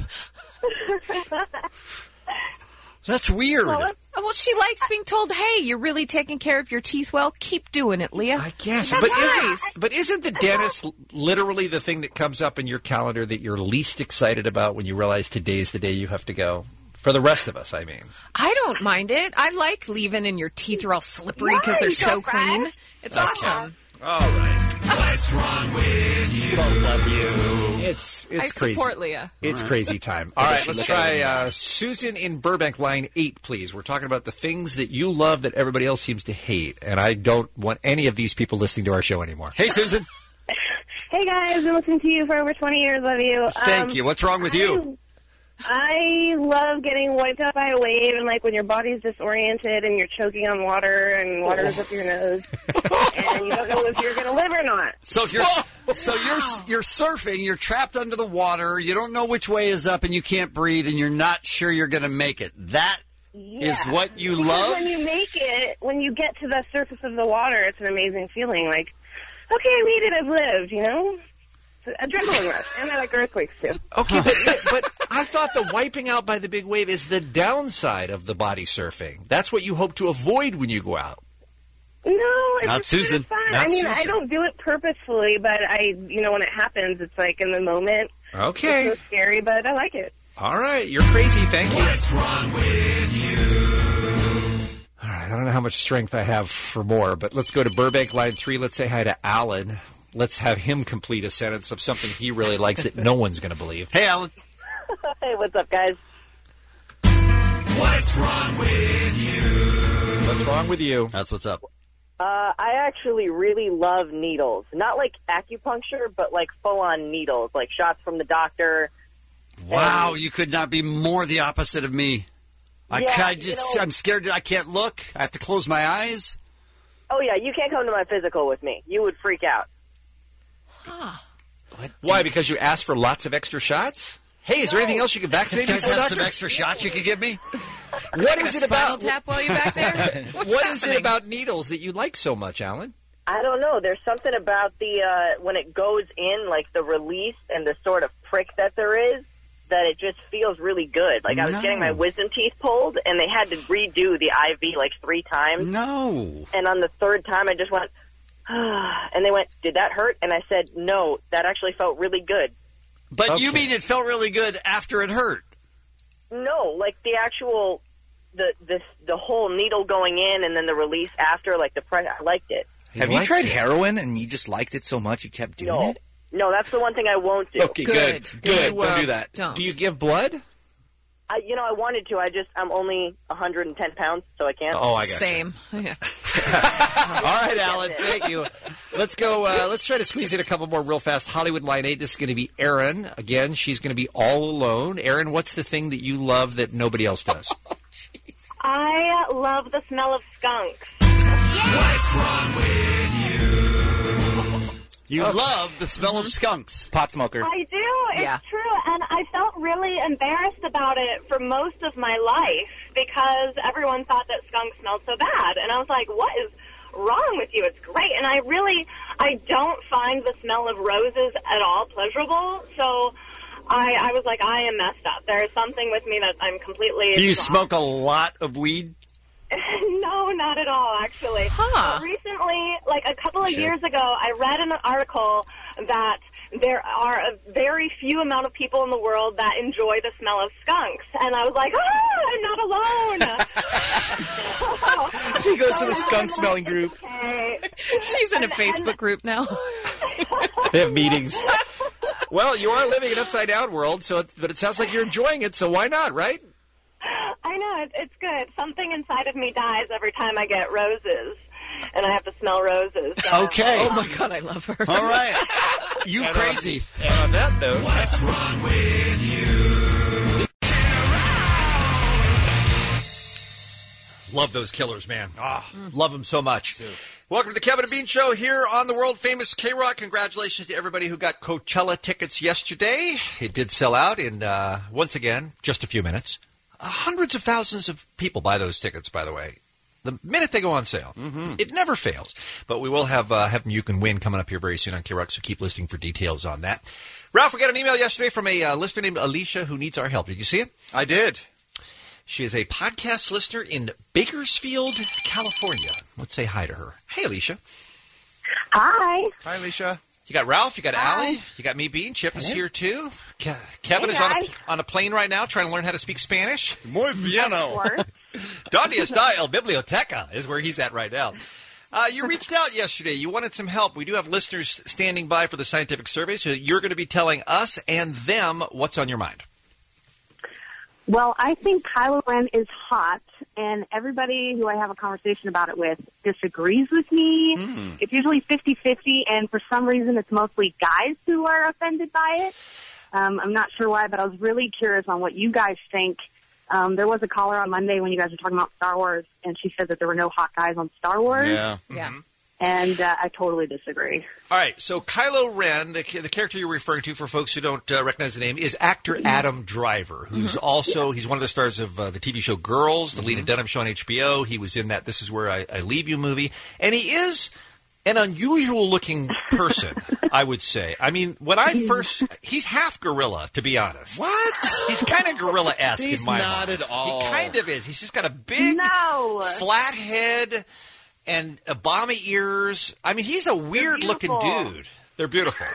That's weird.
Well, she likes being told, hey, you're really taking care of your teeth well. Keep doing it, Leah.
I guess.
That's nice.
But isn't the dentist literally the thing that comes up in your calendar that you're least excited about when you realize today's the day you have to go? For the rest of us, I mean.
I don't mind it. I like leaving and your teeth are all slippery because they're so clean. It's awesome.
All right.
What's wrong with you?
Both of you. It's
I
crazy.
support Leah.
It's crazy time. All right, let's try Susan in Burbank, line 8, please. We're talking about the things that you love that everybody else seems to hate, and I don't want any of these people listening to our show anymore.
Hey, Susan.
Hey, guys. I've been listening to you for over 20 years. Love you.
Thank you. What's wrong with you?
I love getting wiped out by a wave and, like, when your body's disoriented and you're choking on water and water's up your nose and you don't know if you're going to live or not.
So if you're surfing, you're trapped under the water, you don't know which way is up and you can't breathe and you're not sure you're going to make it. That is what you
Because
love?
when you make it, when you get to the surface of the water, it's an amazing feeling. Like, okay, I made it, I've lived, you know? Adrenaline rush, and I like earthquakes too.
Okay, but I thought the wiping out by the big wave is the downside of the body surfing. That's what you hope to avoid when you go out.
No, it's
Not
just
Susan.
fun.
Not
I mean,
Susan.
I don't do it purposefully, but when it happens, it's like in the moment.
Okay.
It's so scary, but I like it.
All right, you're crazy. Thank you.
What's wrong with you?
All right, I don't know how much strength I have for more, but let's go to Burbank, line 3. Let's say hi to Alan. Let's have him complete a sentence of something he really likes that no one's going to believe.
Hey, Alan.
Hey, what's up, guys?
What's wrong with you?
What's wrong with you?
That's what's up.
I actually really love needles. Not like acupuncture, but like full-on needles, like shots from the doctor.
Wow, you could not be more the opposite of me.
Yeah,
I'm scared. I can't look. I have to close my eyes.
Oh, yeah, you can't come to my physical with me. You would freak out.
Why? Because you asked for lots of extra shots? Hey, is there anything else you can vaccinate
You
me
guys
for,
have
doctor?
some extra shots you could give me?
What is it about?
Tap while you're back there?
What is it about needles that you like so much, Alan?
I don't know. There's something about the when it goes in, like the release and the sort of prick that there is. that it just feels really good. Like, I was getting my wisdom teeth pulled, and they had to redo the IV like 3 times.
No.
And on the 3rd time, I just went, and they went, did that hurt? And I said, no, that actually felt really good.
But you mean it felt really good after it hurt?
No, like the actual, the whole needle going in and then the release after, like the press, I liked it.
Have you tried heroin and you just liked it so much you kept doing it?
No, that's the one thing I won't do.
Okay, good. Don't do that.
Do you give blood?
I wanted to. I'm only 110 pounds, so I can't.
Oh, I got
Same. Yeah.
All right, Alan, thank you. Let's go. Let's try to squeeze in a couple more real fast. Hollywood Line 8, this is going to be Erin. Again, she's going to be all alone. Erin, what's the thing that you love that nobody else does?
I love the smell of skunks.
What's wrong with you?
You love the smell of skunks.
Pot smoker.
I do. It's true. And I felt really embarrassed about it for most of my life because everyone thought that skunks smelled so bad. And I was like, what is wrong with you? It's great. And I don't find the smell of roses at all pleasurable. So I was like, I am messed up. There is something with me that I'm completely...
Do you smoke a lot of weed?
No, not at all, actually. But recently, like a couple of years ago, I read an article that there are a very few amount of people in the world that enjoy the smell of skunks. And I was like, I'm not alone.
She goes to the skunk-smelling group.
She's in a Facebook group now.
They have meetings. Well, you are living an upside-down world, but it sounds like you're enjoying it, so why not, right?
I know, it's good. Something inside of me dies every time I get roses, and I have to smell roses. So.
Okay.
Oh, my God, I love her.
All right. You crazy.
And on that note...
What's wrong with you?
Love those killers, man. Love them so much. Welcome to the Kevin and Bean Show here on the world-famous K-Rock. Congratulations to everybody who got Coachella tickets yesterday. It did sell out in, once again, just a few minutes. Hundreds of thousands of people buy those tickets, by the way. The minute they go on sale. It never fails. But we will have You Can Win coming up here very soon on K-Rock, so keep listening for details on that. Ralph, we got an email yesterday from a listener named Alicia who needs our help. Did you see it?
I did.
She is a podcast listener in Bakersfield, California. Let's say hi to her. Hey, Alicia.
Hi.
Hi, Alicia.
You got Ralph, you got Allie, you got me, Bean. Chip is here, too. Kevin is on a plane right now trying to learn how to speak Spanish.
Muy bieno.
Donde está el biblioteca is where he's at right now. You reached out yesterday. You wanted some help. We do have listeners standing by for the scientific survey, so you're going to be telling us and them what's on your mind.
Well, I think Kylo Ren is hot, and everybody who I have a conversation about it with disagrees with me. It's usually 50-50, and for some reason it's mostly guys who are offended by it. I'm not sure why, but I was really curious on what you guys think. There was a caller on Monday when you guys were talking about Star Wars, and she said that there were no hot guys on Star Wars.
Yeah.
And I totally disagree.
All right, so Kylo Ren, the character you're referring to, for folks who don't recognize the name, is actor Adam Driver, who's also, he's one of the stars of the TV show Girls, the Lena Dunham show on HBO. He was in that This Is Where I Leave You movie. And he is an unusual-looking person, I would say. I mean, when I first, he's half gorilla, to be honest.
What?
He's kind of gorilla-esque in my mind.
He's not at all.
He kind of is. He's just got a big, flat head and Obama ears. I mean, he's a weird-looking dude. They're beautiful.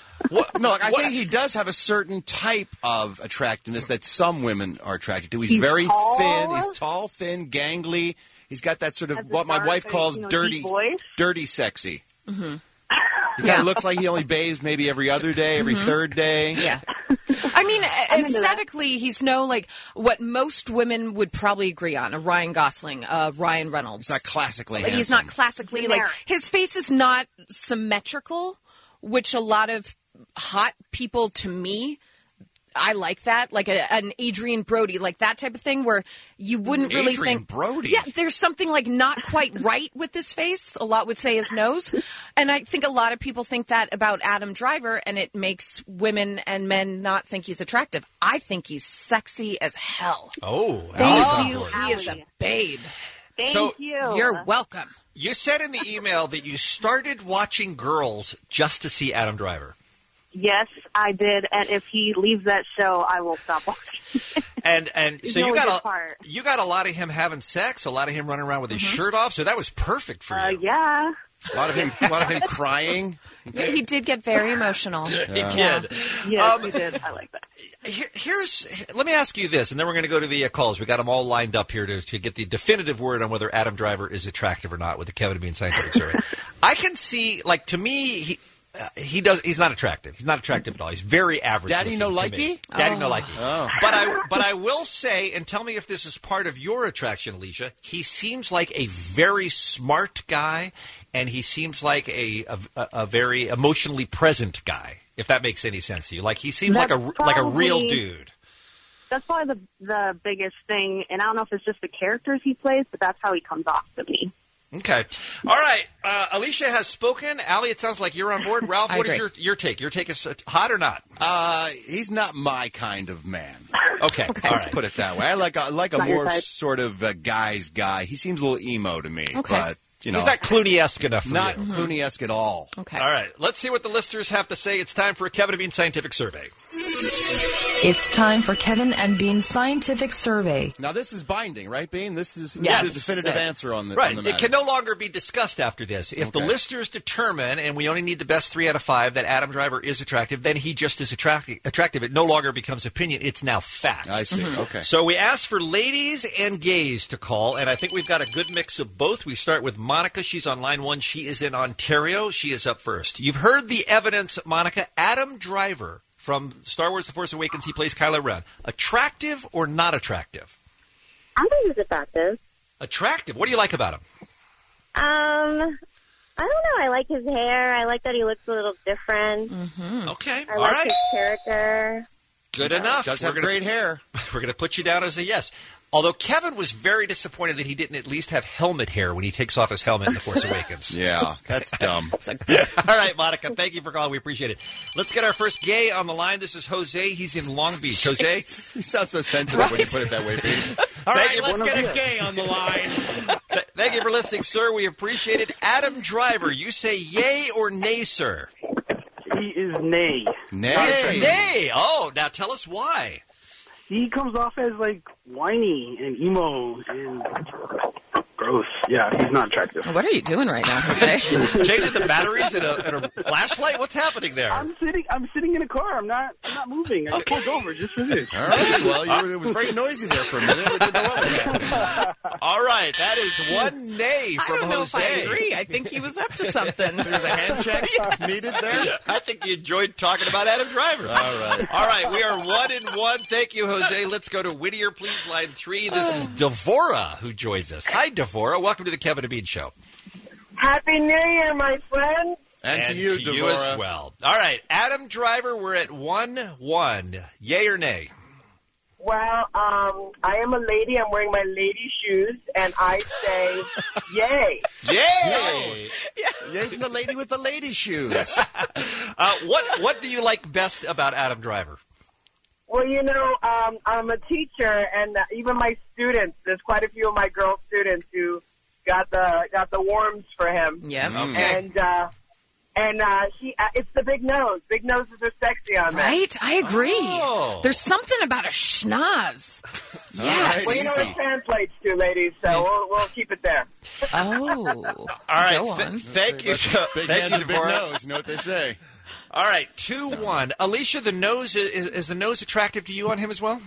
I think he does have a certain type of attractiveness that some women are attracted to. He's very
tall.
thin. He's tall, thin, gangly. He's got that sort of what my wife calls dirty sexy. He kind of looks like he only bathes maybe every other day, every third day.
Yeah. I mean, aesthetically, he's what most women would probably agree on. A Ryan Gosling, Ryan Reynolds.
He's not classically handsome.
He's not classically, his face is not symmetrical, which a lot of hot people, to me, I like that, like an Adrian Brody, like that type of thing, where you wouldn't really
Adrian
think.
Brody.
Yeah, there's something like not quite right with his face. A lot would say his nose, and I think a lot of people think that about Adam Driver, and it makes women and men not think he's attractive. I think he's sexy as hell.
Oh,
he is a babe.
Thank you.
You're welcome.
You said in the email that you started watching Girls just to see Adam Driver.
Yes, I did. And if he leaves that show, I will stop watching.
And
It's
so
the
you
only
got
good part.
you got a lot of him having sex, a lot of him running around with his shirt off. So that was perfect for you.
Yeah.
A lot of him crying.
He did get very emotional.
He did.
Yes, he did. I like that.
Let me ask you this, and then we're going to go to the calls. We got them all lined up here to get the definitive word on whether Adam Driver is attractive or not with the Kevin and Bean Scientific Survey. I can see, like, to me, he's not attractive. He's not attractive at all. He's very average.
Daddy no likey?
Daddy no likey. Oh. But I will say, and tell me if this is part of your attraction, Alicia, he seems like a very smart guy, and he seems like a very emotionally present guy, if that makes any sense to you. Like, he seems like a real dude.
That's probably the biggest thing, and I don't know if it's just the characters he plays, but that's how he comes off to me.
Okay. All right. Alicia has spoken. Allie, it sounds like you're on board. Ralph, what is your take? Your take is hot or not?
He's not my kind of man.
Okay. All
Let's
right.
put it that way. I like a
Not your
more
type.
sort of guy's guy. He seems a little emo to me.
Okay.
But, you know.
He's not Clooney-esque enough for
Not
you.
Clooney-esque at all.
Okay.
All right. Let's see what the listeners have to say. It's time for a Kevin and Bean Scientific Survey.
It's time for Kevin and Bean's Scientific Survey.
Now, this is binding, right, Bean? This is the
Yes.
definitive answer on the
Right.
on the matter.
It can no longer be discussed after this. If the
Okay.
listeners determine, and we only need the best 3 out of 5, that Adam Driver is attractive, then he just is attractive. It no longer becomes opinion. It's now fact.
I see. Okay.
So we asked for ladies and gays to call, and I think we've got a good mix of both. We start with Monica. She's on line 1. She is in Ontario. She is up first. You've heard the evidence, Monica. Adam Driver from Star Wars The Force Awakens, he plays Kylo Ren. Attractive or not attractive?
I think he's attractive.
Attractive. What do you like about him?
I don't know. I like his hair. I like that he looks a little different.
Okay.
I
All
like
right.
his character.
Good enough.
Does have great hair.
We're going to put you down as a yes. Although Kevin was very disappointed that he didn't at least have helmet hair when he takes off his helmet in The Force Awakens.
Yeah, that's dumb.
All right, Monica, thank you for calling. We appreciate it. Let's get our first gay on the line. This is Jose. He's in Long Beach. Jose?
You sound so sensitive when you put it that way, Bean. All right, let's get a gay on the line.
Thank you for listening, sir. We appreciate it. Adam Driver, you say yay or nay, sir?
He is nay.
Nay.
Nay. Oh, now tell us why.
He comes off as like whiny and emo and gross. Yeah, he's not attractive.
What are you doing right now, Jose?
Changing the batteries in a flashlight? What's happening there?
I'm sitting in a car. I'm not moving. I just pulled over just for this.
All right. Well, it was very noisy there for a minute. We didn't know what was happening.
All right, that is one nay
I
from
don't know if I
Jose.
agree. I think he was up to something.
There's a hand check needed there.
I think you enjoyed talking about Adam Driver. All right, we are 1-1. Thank you, Jose. Let's go to Whittier, please, line 3. This is Devora who joins us. Hi, Devora. Welcome to the Kevin and Bean Show.
Happy New Year, my friend.
And to you,
to you
Devora.
as well. All right, Adam Driver, we're at 1-1. Yay or nay?
Well, I am a lady. I'm wearing my lady shoes, and I say, yay.
Yay!
Yay from the lady with the lady shoes.
What do you like best about Adam Driver?
Well, you know, I'm a teacher, and even my students, there's quite a few of my girl students who got the worms for him.
Yep.
Okay.
And it's the big nose. Big noses are sexy on that.
Right? I agree.
Oh.
There's something about a schnoz. Yes.
Well, you know what it translates to, ladies, so we'll keep it there.
Oh.
All right.
Go on.
Thank you.
Big
Thank
hands
you,
and big
Devora.
nose. You know what they say.
All right, 2-1. Alicia, the nose is the nose attractive to you on him as well?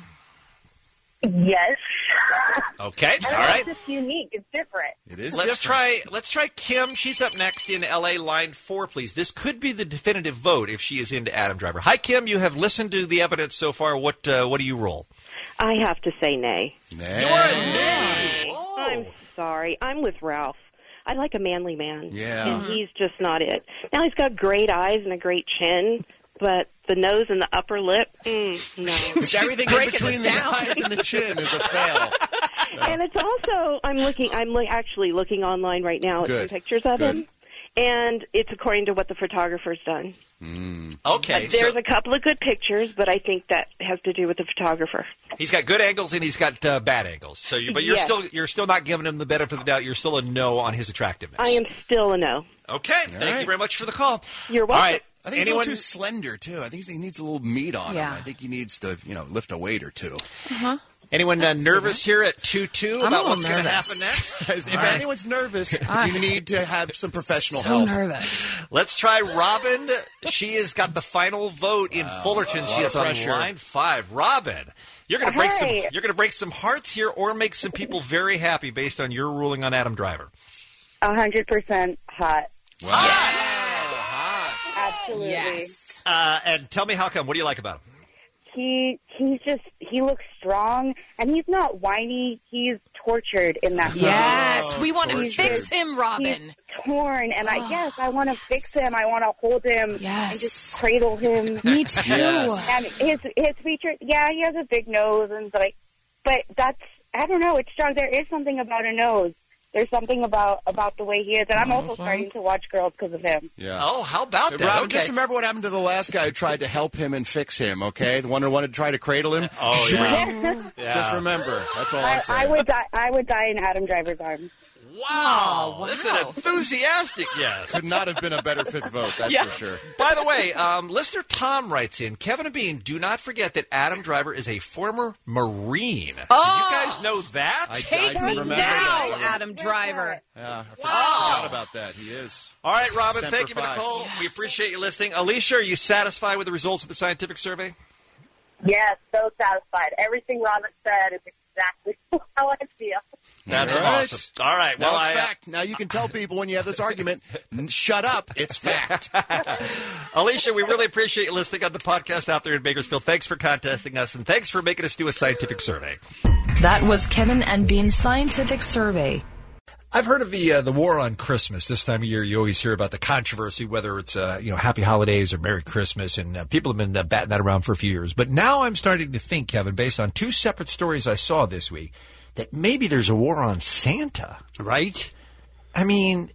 Yes.
Okay,
And
all right.
It's just unique. It's different.
It is
Let's
different.
try Kim. She's up next in LA, line 4, please. This could be the definitive vote if she is into Adam Driver. Hi, Kim. You have listened to the evidence so far. What do you roll?
I have to say nay.
Nay.
You're a nay.
I'm sorry. I'm with Ralph. I like a manly man.
Yeah.
And he's just not it. Now, he's got great eyes and a great chin, but the nose and the upper lip, no.
It's everything in between the eyes and the chin is a fail.
And it's also, I'm actually looking online right now at some
Good.
pictures of
Good.
him, and it's according to what the photographer's done.
Okay,
There's
so
a couple of good pictures, but I think that has to do with the photographer.
he's got good angles and he's got bad angles. So, but you're
Yes.
you're still not giving him the benefit of the doubt. You're still a no on his attractiveness.
I am still a no.
Okay, thank you very much for the call.
You're
All
welcome.
right,
I think he's a little too slender, too. I think he needs a little meat on him. I think he needs to, lift a weight or two.
Uh-huh.
Anyone nervous here at 2-2 about what's going to happen next?
If anyone's nervous, you need to have some professional
So
help.
nervous.
Let's try Robin. She has got the final vote in Fullerton. She is on
pressure.
line 5. Robin, you're going to break some hearts here, or make some people very happy based on your ruling on Adam Driver.
100% hot.
Wow.
Hot. Absolutely.
Yes.
And tell me how come. What do you like about him?
He looks strong, and he's not whiny. He's tortured in that movie.
Yes, we want to fix him, Robin.
He's torn, and I want to fix him. I want to hold him and just cradle him.
Me too.
Yes. And his features, he has a big nose, and but that's, I don't know, it's strong. There is something about a nose. There's something about the way he is, and I'm also starting to watch Girls because of him.
Yeah.
Oh, how about that?
Robin,
Okay.
just remember what happened to the last guy who tried to help him and fix him, okay? The one who wanted to try to cradle him?
Oh, yeah.
Just remember. That's all I'm saying.
I would die in Adam Driver's arms.
Wow. That's an enthusiastic yes.
Could not have been a better fifth vote, that's for sure.
By the way, listener Tom writes in, Kevin and Bean, do not forget that Adam Driver is a former Marine.
Oh!
Did you guys know that?
Take me
remember
now,
that.
Adam Driver.
Yeah, I forgot about that. He is.
All right, Robin,
Semper
thank you for the
Fi.
call. We appreciate you listening. Alicia, are you satisfied with the results of the scientific survey?
Yes, so satisfied. Everything Robin said is exactly how I feel.
That's
All right.
awesome. All right.
Now
Well,
it's fact. Now you can tell people when you have this argument, shut up, it's fact.
Alicia, we really appreciate you listening on the podcast out there in Bakersfield. Thanks for contesting us, and thanks for making us do a scientific survey.
That was Kevin and Bean's scientific survey.
I've heard of the war on Christmas. This time of year, you always hear about the controversy, whether it's Happy Holidays or Merry Christmas, and people have been batting that around for a few years. But now I'm starting to think, Kevin, based on 2 separate stories I saw this week, that maybe there's a war on Santa.
Right?
I mean,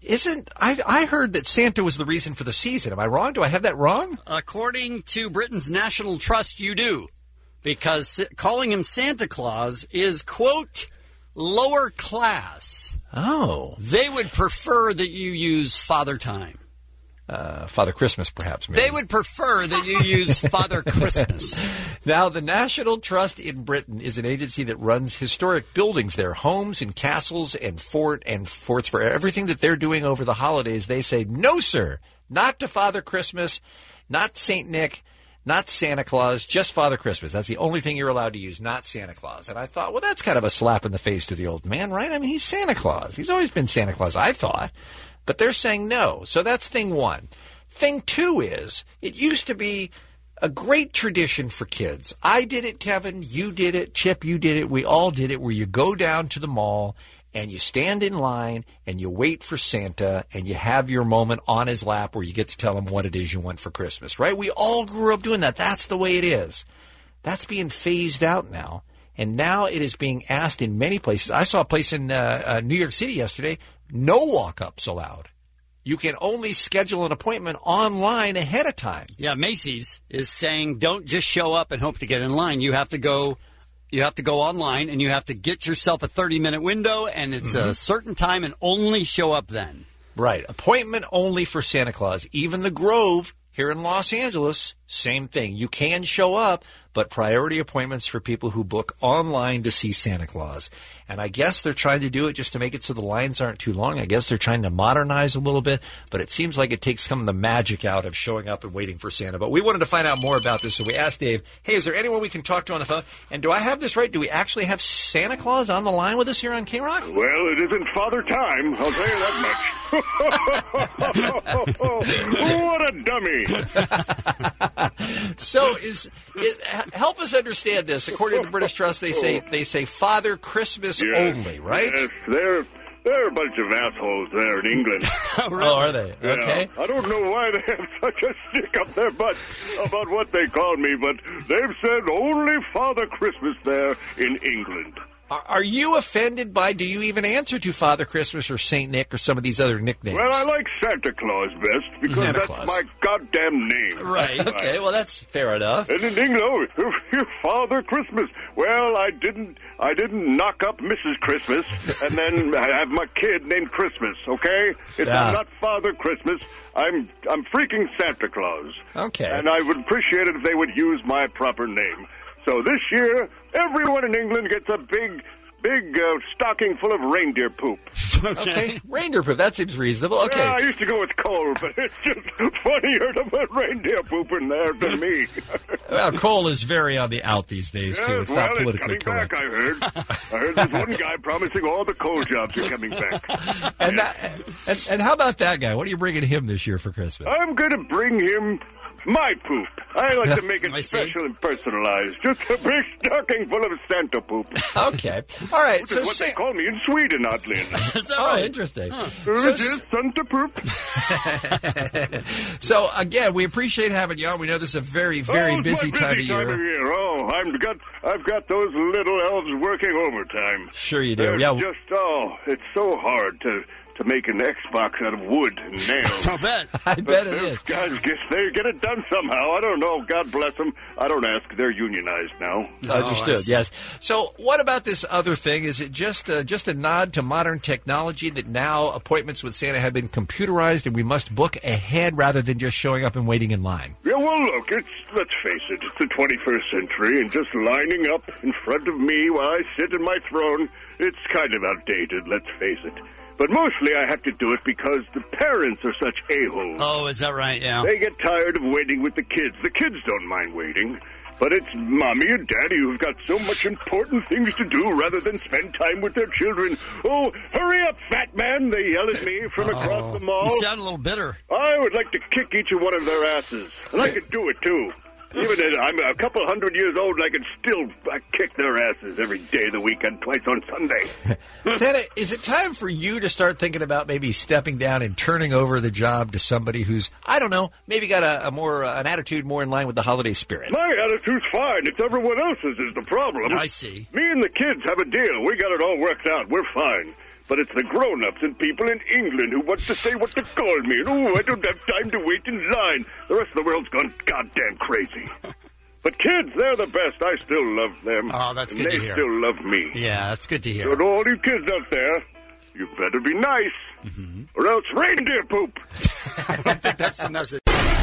I heard that Santa was the reason for the season. Am I wrong? Do I have that wrong?
According to Britain's National Trust, you do. Because calling him Santa Claus is, quote, lower class.
Oh.
They would prefer that you use Father Time.
Father Christmas, perhaps. Maybe.
They would prefer that you use Father Christmas.
Now, the National Trust in Britain is an agency that runs historic buildings there, homes and castles and forts for everything that they're doing over the holidays. They say, no, sir, not to Father Christmas, not St. Nick, not Santa Claus, just Father Christmas. That's the only thing you're allowed to use, not Santa Claus. And I thought, well, that's kind of a slap in the face to the old man, right? I mean, he's Santa Claus. He's always been Santa Claus, I thought. But they're saying no. So that's thing one. Thing two is, it used to be a great tradition for kids. I did it, Kevin. You did it. Chip, you did it. We all did it, where you go down to the mall and you stand in line and you wait for Santa and you have your moment on his lap where you get to tell him what it is you want for Christmas, right? We all grew up doing that. That's the way it is. That's being phased out now. And now it is being asked in many places. I saw a place in New York City yesterday, no walk-ups allowed. You can only schedule an appointment online ahead of time.
Yeah, Macy's is saying don't just show up and hope to get in line. You have to go online and you have to get yourself a 30-minute window, and it's a certain time and only show up then.
Right. Appointment only for Santa Claus. Even the Grove here in Los Angeles, same thing. You can show up, but priority appointments for people who book online to see Santa Claus. And I guess they're trying to do it just to make it so the lines aren't too long. I guess they're trying to modernize a little bit, but it seems like it takes some of the magic out of showing up and waiting for Santa. But we wanted to find out more about this, so we asked Dave, hey, is there anyone we can talk to on the phone? And do I have this right? Do we actually have Santa Claus on the line with us here on K-Rock?
Well, it isn't Father Time, I'll tell you that much. What a dummy.
So help us understand this. According to the British Trust, they say Father Christmas only, right?
Yes, they're a bunch of assholes there in England.
Oh, are they?
Yeah.
Okay.
I don't know why they have such a stick up their butt about what they call me, but they've said only Father Christmas there in England.
Are you offended by, do you even answer to Father Christmas or Saint Nick or some of these other nicknames?
Well, I like Santa Claus best because
Santa
that's
Claus.
my goddamn name.
Right, okay, well, that's fair enough.
And in England, Father Christmas. Well, I didn't knock up Mrs. Christmas and then have my kid named Christmas, okay? If
Yeah.
I'm not Father Christmas, I'm freaking Santa Claus.
Okay.
And I would appreciate it if they would use my proper name. So this year, everyone in England gets a big stocking full of reindeer poop.
Okay, reindeer poop, that seems reasonable. Okay.
Yeah, I used to go with coal, but it's just funnier to put reindeer poop in there than me.
Well, coal is very on the out these days, too. It's not politically
it's coming
correct.
back, I heard. I heard there's one guy promising all the coal jobs are coming back.
And how about that guy? What are you bringing him this year for Christmas?
I'm going to bring him my poop. I like to make it special and personalized. Just a big stocking full of Santa poop.
Okay. All right.
Which is what they call me in Sweden, oddly enough.
Oh, interesting.
Just Santa poop.
So, again, we appreciate having you on. We know this is a very, very
it's
busy
my
time of year.
Oh, I've got those little elves working overtime.
Sure you do.
They're
Yeah.
it's so hard to make an Xbox out of wood and nails.
I bet.
I bet it is.
Guys, they get it done somehow. I don't know. God bless them. I don't ask. They're unionized now.
Understood, yes. So what about this other thing? Is it just a nod to modern technology that now appointments with Santa have been computerized and we must book ahead rather than just showing up and waiting in line?
Yeah, well, look, let's face it, it's the 21st century, and just lining up in front of me while I sit in my throne, it's kind of outdated, let's face it. But mostly I have to do it because the parents are such a-holes.
Oh, is that right? Yeah.
They get tired of waiting with the kids. The kids don't mind waiting. But it's Mommy and Daddy who've got so much important things to do rather than spend time with their children. Oh, hurry up, fat man, they yell at me from across the mall.
You sound a little bitter.
I would like to kick each one of their asses. And I could do it, too. Even if I'm a couple 100 years old, I can still kick their asses every day of the week and twice on Sunday.
Santa, is it time for you to start thinking about maybe stepping down and turning over the job to somebody who's, I don't know, maybe got an attitude more in line with the holiday spirit?
My attitude's fine. It's everyone else's is the problem.
I see.
Me and the kids have a deal. We got it all worked out. We're fine. But it's the grown-ups and people in England who want to say what to call me. And, I don't have time to wait in line. The rest of the world's gone goddamn crazy. But kids, they're the best. I still love them.
Oh, that's good to hear.
They still love me.
Yeah, that's good to hear.
So to all you kids out there, you better be nice, or else reindeer poop.
I think that's the message.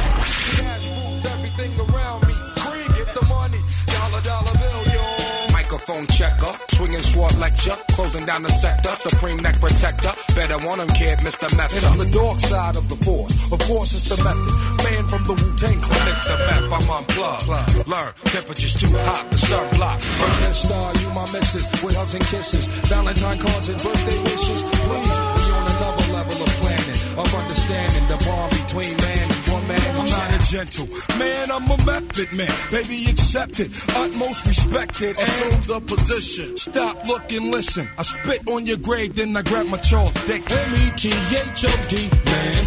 Cash rules everything around me. Cream, get the money. Dollar bill, yo. Microphone checker, swinging sword lecture, closing down the sector, supreme neck protector. Better want him, kid, Mr. Method. And on the dark side of the force, of course it's the method. Man from the Wu-Tang Clan, it's a map, I'm unplugged. Learn, temperature's too hot, the sunblock. Burning star, you my missus, with hugs and kisses. Valentine cards and birthday wishes. Please, we on another level of planning, of understanding the bond between man and woman. I'm not a gentle man, I'm a method man. Baby, accept it, utmost respected. Assume the position. Stop, look, and listen. I spit on your grave, then I grab my Charles Dick. M-E-T-H-O-D, man.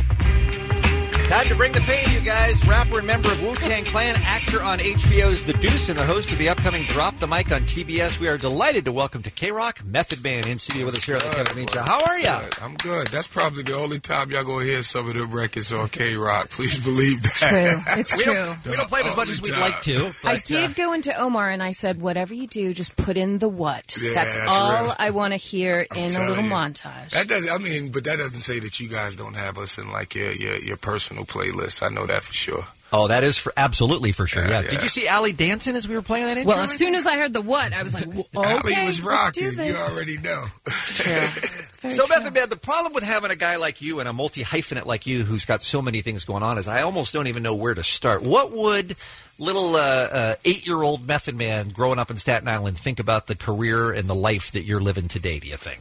Time to bring the pain, you guys. Rapper and member of Wu-Tang Clan, actor on HBO's The Deuce, and the host of the upcoming Drop the Mic on TBS. We are delighted to welcome to K-Rock, Method Man, in studio with us here at the Kevin Bean Show. How are you?
I'm good. That's probably the only time y'all gonna hear some of them records on K-Rock. Please believe that.
True. It's true.
We don't play them as much as we'd like to. But,
I did go into Omar and I said, whatever you do, just put in the what.
Yeah,
that's
that's
all
real.
I want to hear in a
telling
little
you.
montage.
That doesn't. But that doesn't say that you guys don't have us in like your personal playlist. I know that for sure.
Oh, that is absolutely for sure. Yeah.
Yeah.
Did you see Allie dancing as we were playing that intro?
Well, as soon as I heard the what, I was like, okay,
Allie was rocking.
let's do this.
You already know.
So, Method Man, the problem with having a guy like you and a multi-hyphenate like you who's got so many things going on is I almost don't even know where to start. What would little 8-year-old Method Man growing up in Staten Island think about the career and the life that you're living today, do you think?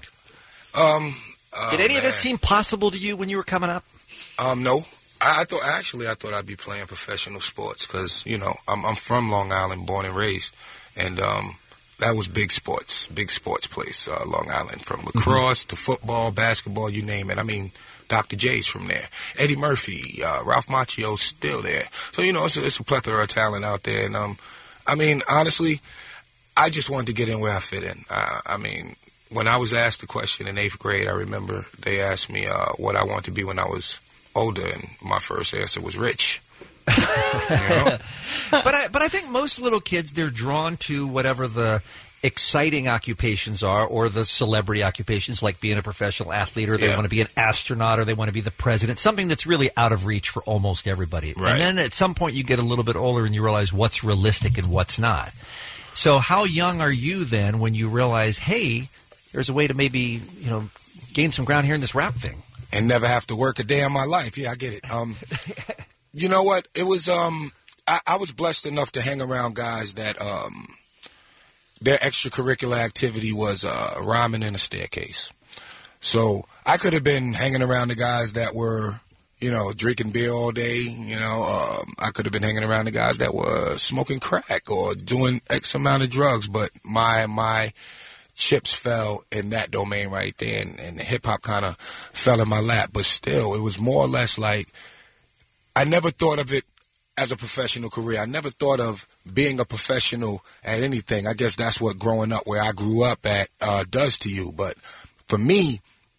Did any of this seem possible to you when you were coming up?
No. I thought I'd be playing professional sports because, I'm from Long Island, born and raised. And that was big sports place, Long Island, from lacrosse to football, basketball, you name it. I mean, Dr. J's from there. Eddie Murphy, Ralph Macchio's still there. So, it's a plethora of talent out there. And, honestly, I just wanted to get in where I fit in. I mean, when I was asked the question in 8th grade, I remember they asked me what I wanted to be when I was older, and my first answer was rich. You know?
But I think most little kids, they're drawn to whatever the exciting occupations are, or the celebrity occupations, like being a professional athlete, or they want to be an astronaut, or they want to be the president, something that's really out of reach for almost everybody.
Right.
And then at some point you get a little bit older and you realize what's realistic and what's not. So how young are you then when you realize, hey, there's a way to maybe, gain some ground here in this rap thing?
And never have to work a day in my life. Yeah, I get it. You know what? It was, I was blessed enough to hang around guys that, their extracurricular activity was rhyming in a staircase. So I could have been hanging around the guys that were, drinking beer all day. I could have been hanging around the guys that were smoking crack or doing X amount of drugs. But my chips fell in that domain right there, and hip hop kind of fell in my lap. But still, it was more or less like I never thought of it as a professional career. I never thought of being a professional at anything. I guess that's what growing up where I grew up at does to you. But for me,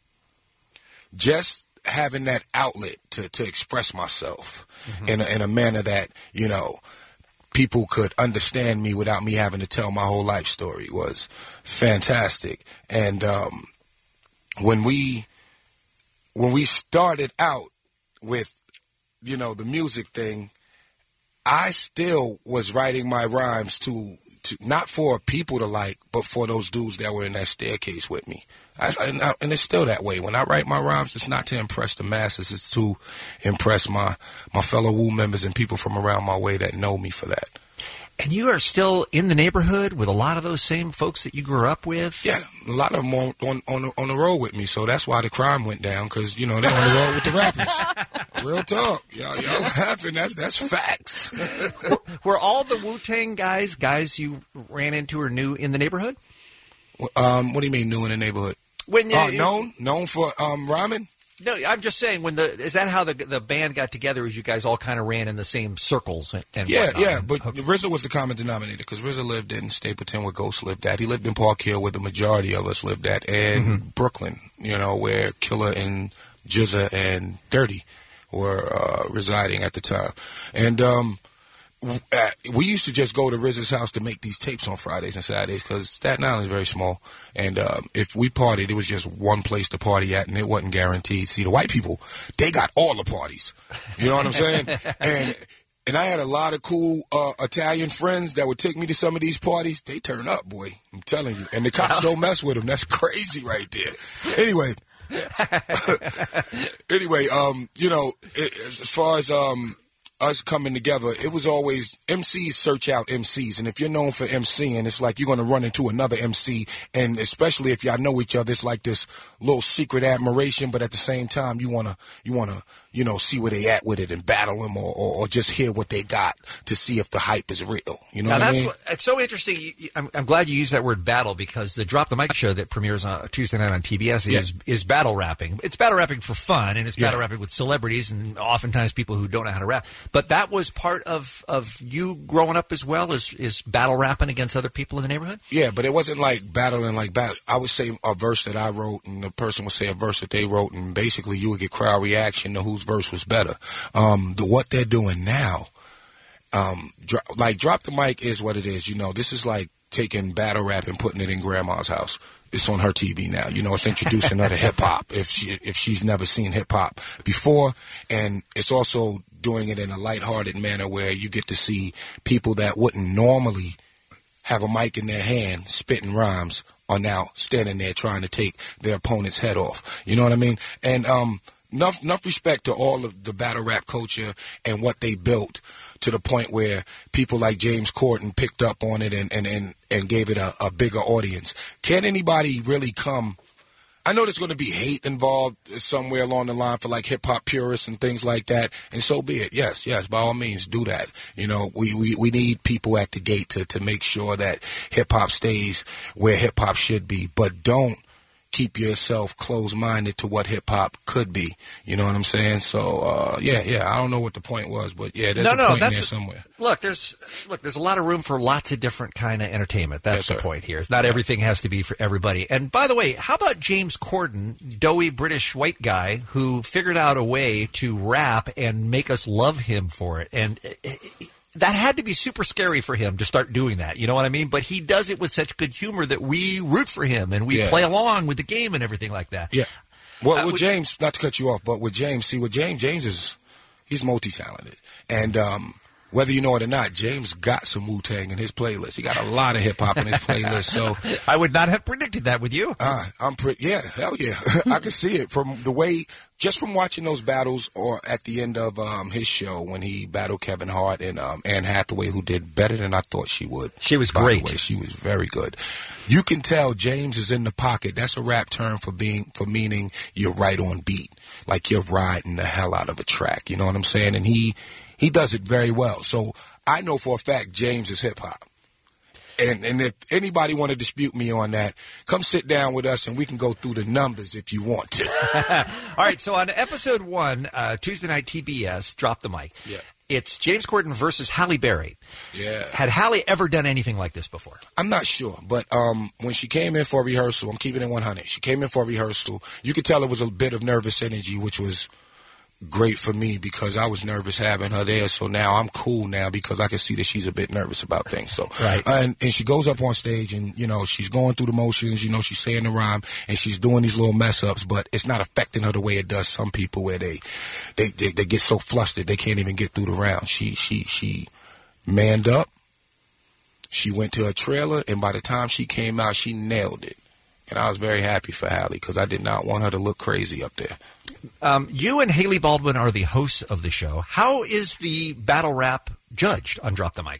just having that outlet to express myself in a manner that, people could understand me without me having to tell my whole life story was fantastic. And when we started out with, the music thing, I still was writing my rhymes to not for people to like, but for those dudes that were in that staircase with me. And it's still that way. When I write my rhymes, it's not to impress the masses. It's to impress my fellow Wu members and people from around my way that know me for that.
And you are still in the neighborhood with a lot of those same folks that you grew up with?
Yeah, a lot of them on the road with me, so that's why the crime went down, because, they're on the road with the rappers. Real talk. Y'all laughing, that's facts.
Were all the Wu-Tang guys you ran into or knew in the neighborhood?
What do you mean new in the neighborhood? Known for rhyming?
No, I'm just saying, is that how the band got together? Is you guys all kind of ran in the same circles and whatnot?
Yeah, but RZA was the common denominator, because RZA lived in Stapleton where Ghost lived at. He lived in Park Hill where the majority of us lived at, and Brooklyn, where Killer and Jizza and Dirty were residing at the time. And we used to just go to RZA's house to make these tapes on Fridays and Saturdays, because Staten Island is very small. And if we partied, it was just one place to party at, and it wasn't guaranteed. See, the white people, they got all the parties. You know what I'm saying? And I had a lot of cool Italian friends that would take me to some of these parties. They turn up, boy. I'm telling you. And the cops don't mess with them. That's crazy right there. Anyway, as far as us coming together, it was always MCs search out MCs, and if you're known for MCing, it's like you're going to run into another MC, and especially if y'all know each other, it's like this little secret admiration, but at the same time, you want to see where they at with it and battle them, or just hear what they got to see if the hype is real. You know what I mean?
It's so interesting. I'm glad you used that word battle, because the Drop the Mic show that premieres on Tuesday night on TBS is battle rapping. It's battle rapping for fun, and it's battle rapping with celebrities and oftentimes people who don't know how to rap. But that was part of you growing up as well, is battle rapping against other people in the neighborhood?
Yeah, but it wasn't like battling like battle. I would say a verse that I wrote, and the person would say a verse that they wrote, and basically you would get crowd reaction to whose verse was better. What they're doing now, Drop the Mic is what it is. This is like taking battle rap and putting it in grandma's house. It's on her TV now. It's introducing her to hip hop if she's never seen hip hop before, and it's also doing it in a lighthearted manner where you get to see people that wouldn't normally have a mic in their hand spitting rhymes are now standing there trying to take their opponent's head off. You know what I mean? And enough respect to all of the battle rap culture and what they built to the point where people like James Corden picked up on it and gave it a bigger audience. Can anybody really come? I know there's going to be hate involved somewhere along the line for like hip hop purists and things like that, and so be it. Yes, by all means, do that. We need people at the gate to make sure that hip hop stays where hip hop should be, but don't keep yourself closed-minded to what hip-hop could be. You know what I'm saying? So, yeah, I don't know what the point was, but yeah, there's a point in there somewhere.
Look, there's a lot of room for lots of different kind of entertainment. That's the point here. Not everything has to be for everybody. And by the way, how about James Corden, doughy British white guy who figured out a way to rap and make us love him for it? And that had to be super scary for him to start doing that. You know what I mean? But he does it with such good humor that we root for him and we play along with the game and everything like that.
Yeah. Well, with James, not to cut you off, but with James, James he's multi-talented. And whether you know it or not, James got some Wu-Tang in his playlist. He got a lot of hip-hop in his playlist. So
I would not have predicted that with you.
Yeah, hell yeah. I could see it from the way, just from watching those battles or at the end of his show when he battled Kevin Hart and Anne Hathaway, who did better than I thought she would.
She was great.
By the way, she was very good. You can tell James is in the pocket. That's a rap term for meaning you're right on beat. Like you're riding the hell out of a track. You know what I'm saying? And he does it very well. So I know for a fact James is hip-hop. And if anybody want to dispute me on that, come sit down with us and we can go through the numbers if you want to.
All right, so on episode 1, Tuesday night TBS, Drop the Mic, it's James Corden versus Halle Berry.
Yeah.
Had Halle ever done anything like this before?
I'm not sure, but when she came in for rehearsal, I'm keeping it 100. She came in for rehearsal. You could tell it was a bit of nervous energy, which was great for me because I was nervous having her there. So now I'm cool now because I can see that she's a bit nervous about things. So
right.
And she goes up on stage and she's going through the motions. She's saying the rhyme and she's doing these little mess ups, but it's not affecting her the way it does some people where they get so flustered they can't even get through the round. She manned up. She went to her trailer, and by the time she came out, she nailed it. And I was very happy for Halle because I did not want her to look crazy up there.
You and Haley Baldwin are the hosts of the show. How is the battle rap judged on Drop the Mic?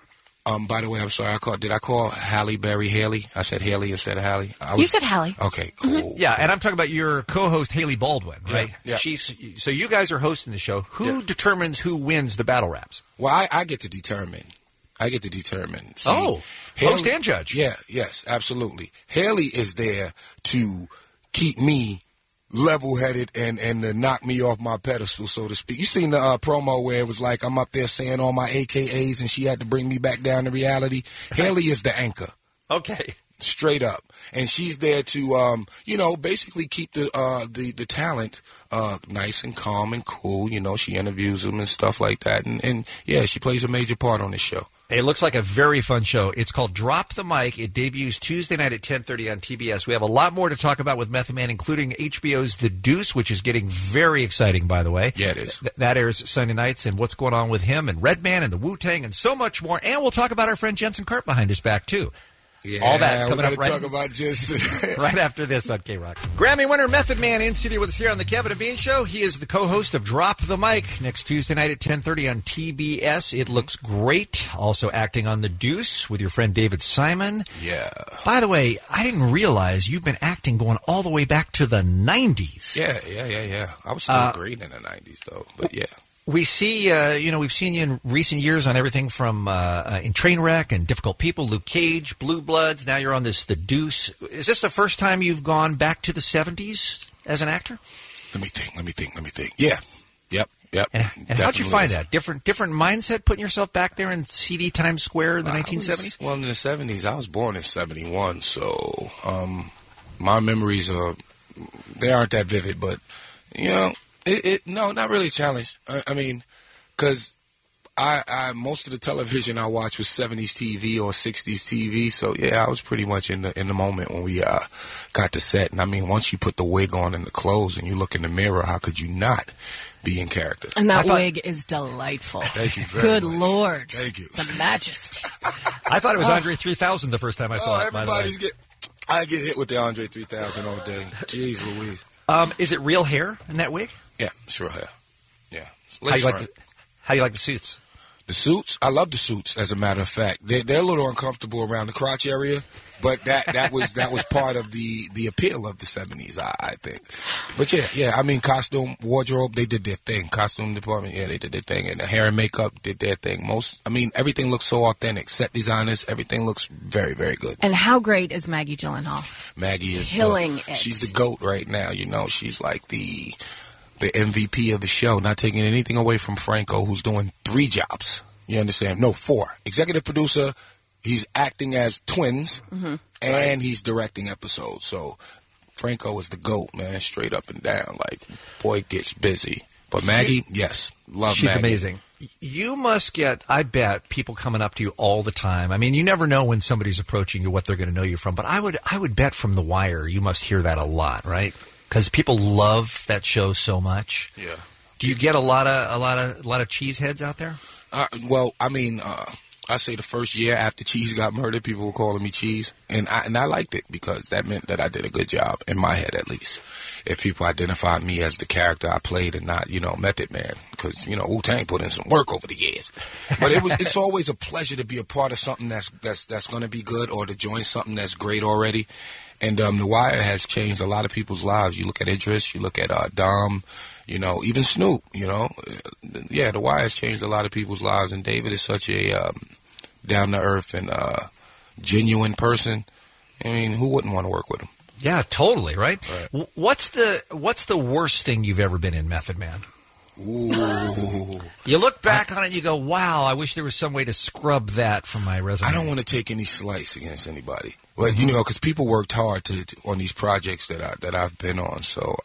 By the way, I'm sorry. Did I call Halle Berry Haley? I said Haley instead of Halle.
You said Halle.
Okay, cool.
Mm-hmm.
Yeah, and I'm talking about your co-host Haley Baldwin, right?
Yeah.
So you guys are hosting the show. Who determines who wins the battle raps?
Well, I get to determine. See,
host and judge.
Yeah, yes, absolutely. Haley is there to keep me level-headed and to knock me off my pedestal, so to speak. You seen the promo where it was like I'm up there saying all my AKAs and she had to bring me back down to reality? Haley is the anchor.
Okay.
Straight up. And she's there to, basically keep the talent nice and calm and cool. She interviews them and stuff like that. And yeah, she plays a major part on this show.
It looks like a very fun show. It's called Drop the Mic. It debuts Tuesday night at 10:30 on TBS. We have a lot more to talk about with Method Man, including HBO's The Deuce, which is getting very exciting, by the way.
Yeah, it is.
That airs Sunday nights, and what's going on with him and Redman and the Wu-Tang and so much more. And we'll talk about our friend Jensen Kurt behind his back, too.
Yeah,
all that coming up
talk about just
right after this on K-Rock. Grammy winner Method Man in studio with us here on the Kevin and Bean Show. He is the co-host of Drop the Mic next Tuesday night at 10:30 on TBS. It looks great. Also acting on The Deuce with your friend David Simon.
Yeah.
By the way, I didn't realize you've been acting going all the way back to the 90s.
Yeah. I was still great in the 90s, though, but yeah.
We see, we've seen you in recent years on everything from in Trainwreck and Difficult People, Luke Cage, Blue Bloods. Now you're on The Deuce. Is this the first time you've gone back to the 70s as an actor?
Let me think. Yeah. Yep.
And how'd you find that? Different mindset, putting yourself back there in CD Times Square in the 1970s?
Well, in the 70s, I was born in 71, so my memories they aren't that vivid, but, no, not really a challenge. I mean, because I most of the television I watched was 70s TV or 60s TV, so yeah, I was pretty much in the moment when we got to set. And I mean, once you put the wig on and the clothes and you look in the mirror, how could you not be in character?
And that wig is delightful.
Thank you very much.
Good Lord.
Thank you.
The majesty.
I thought it was Andre 3000 the first time I saw it.
I get hit with the Andre 3000 all day. Jeez Louise.
Is it real hair in that wig?
Yeah, it's real hair. Yeah.
How you like the suits?
The suits? I love the suits, as a matter of fact. They're a little uncomfortable around the crotch area, but that was part of the appeal of the 70s, I think. But yeah, I mean, costume, wardrobe, they did their thing. Costume department, yeah, they did their thing. And the hair and makeup did their thing. Everything looks so authentic. Set designers, everything looks very, very good.
And how great is Maggie Gyllenhaal?
Maggie is
killing it.
She's the GOAT right now. You know, she's like the MVP of the show. Not taking anything away from Franco, who's doing 3 jobs. You understand? No, 4. Executive producer. He's acting as twins, and he's directing episodes. So Franco is the GOAT, man, straight up and down. Like, boy gets busy. But Maggie, yes, love
She's
Maggie.
amazing. You must get, I bet, people coming up to you all the time. I mean, you never know when somebody's approaching you what they're going to know you from. But I would bet from The Wire you must hear that a lot, right? Because people love that show so much.
Yeah.
Do you get a lot of cheeseheads out there?
Well, I mean, I say the first year after Cheese got murdered, people were calling me Cheese, and I liked it because that meant that I did a good job in my head, at least. If people identified me as the character I played and not, Method Man, because Wu-Tang put in some work over the years. But it's always a pleasure to be a part of something that's going to be good, or to join something that's great already. And The Wire has changed a lot of people's lives. You look at Idris, you look at Dom. Even Snoop, Yeah, The Wire has changed a lot of people's lives, and David is such a down-to-earth and genuine person. I mean, who wouldn't want to work with him?
Yeah, totally, right? What's the worst thing you've ever been in, Method Man?
Ooh.
You look back on it and you go, wow, I wish there was some way to scrub that from my resume.
I don't want to take any slice against anybody. But, because people worked hard on these projects that I've been on, so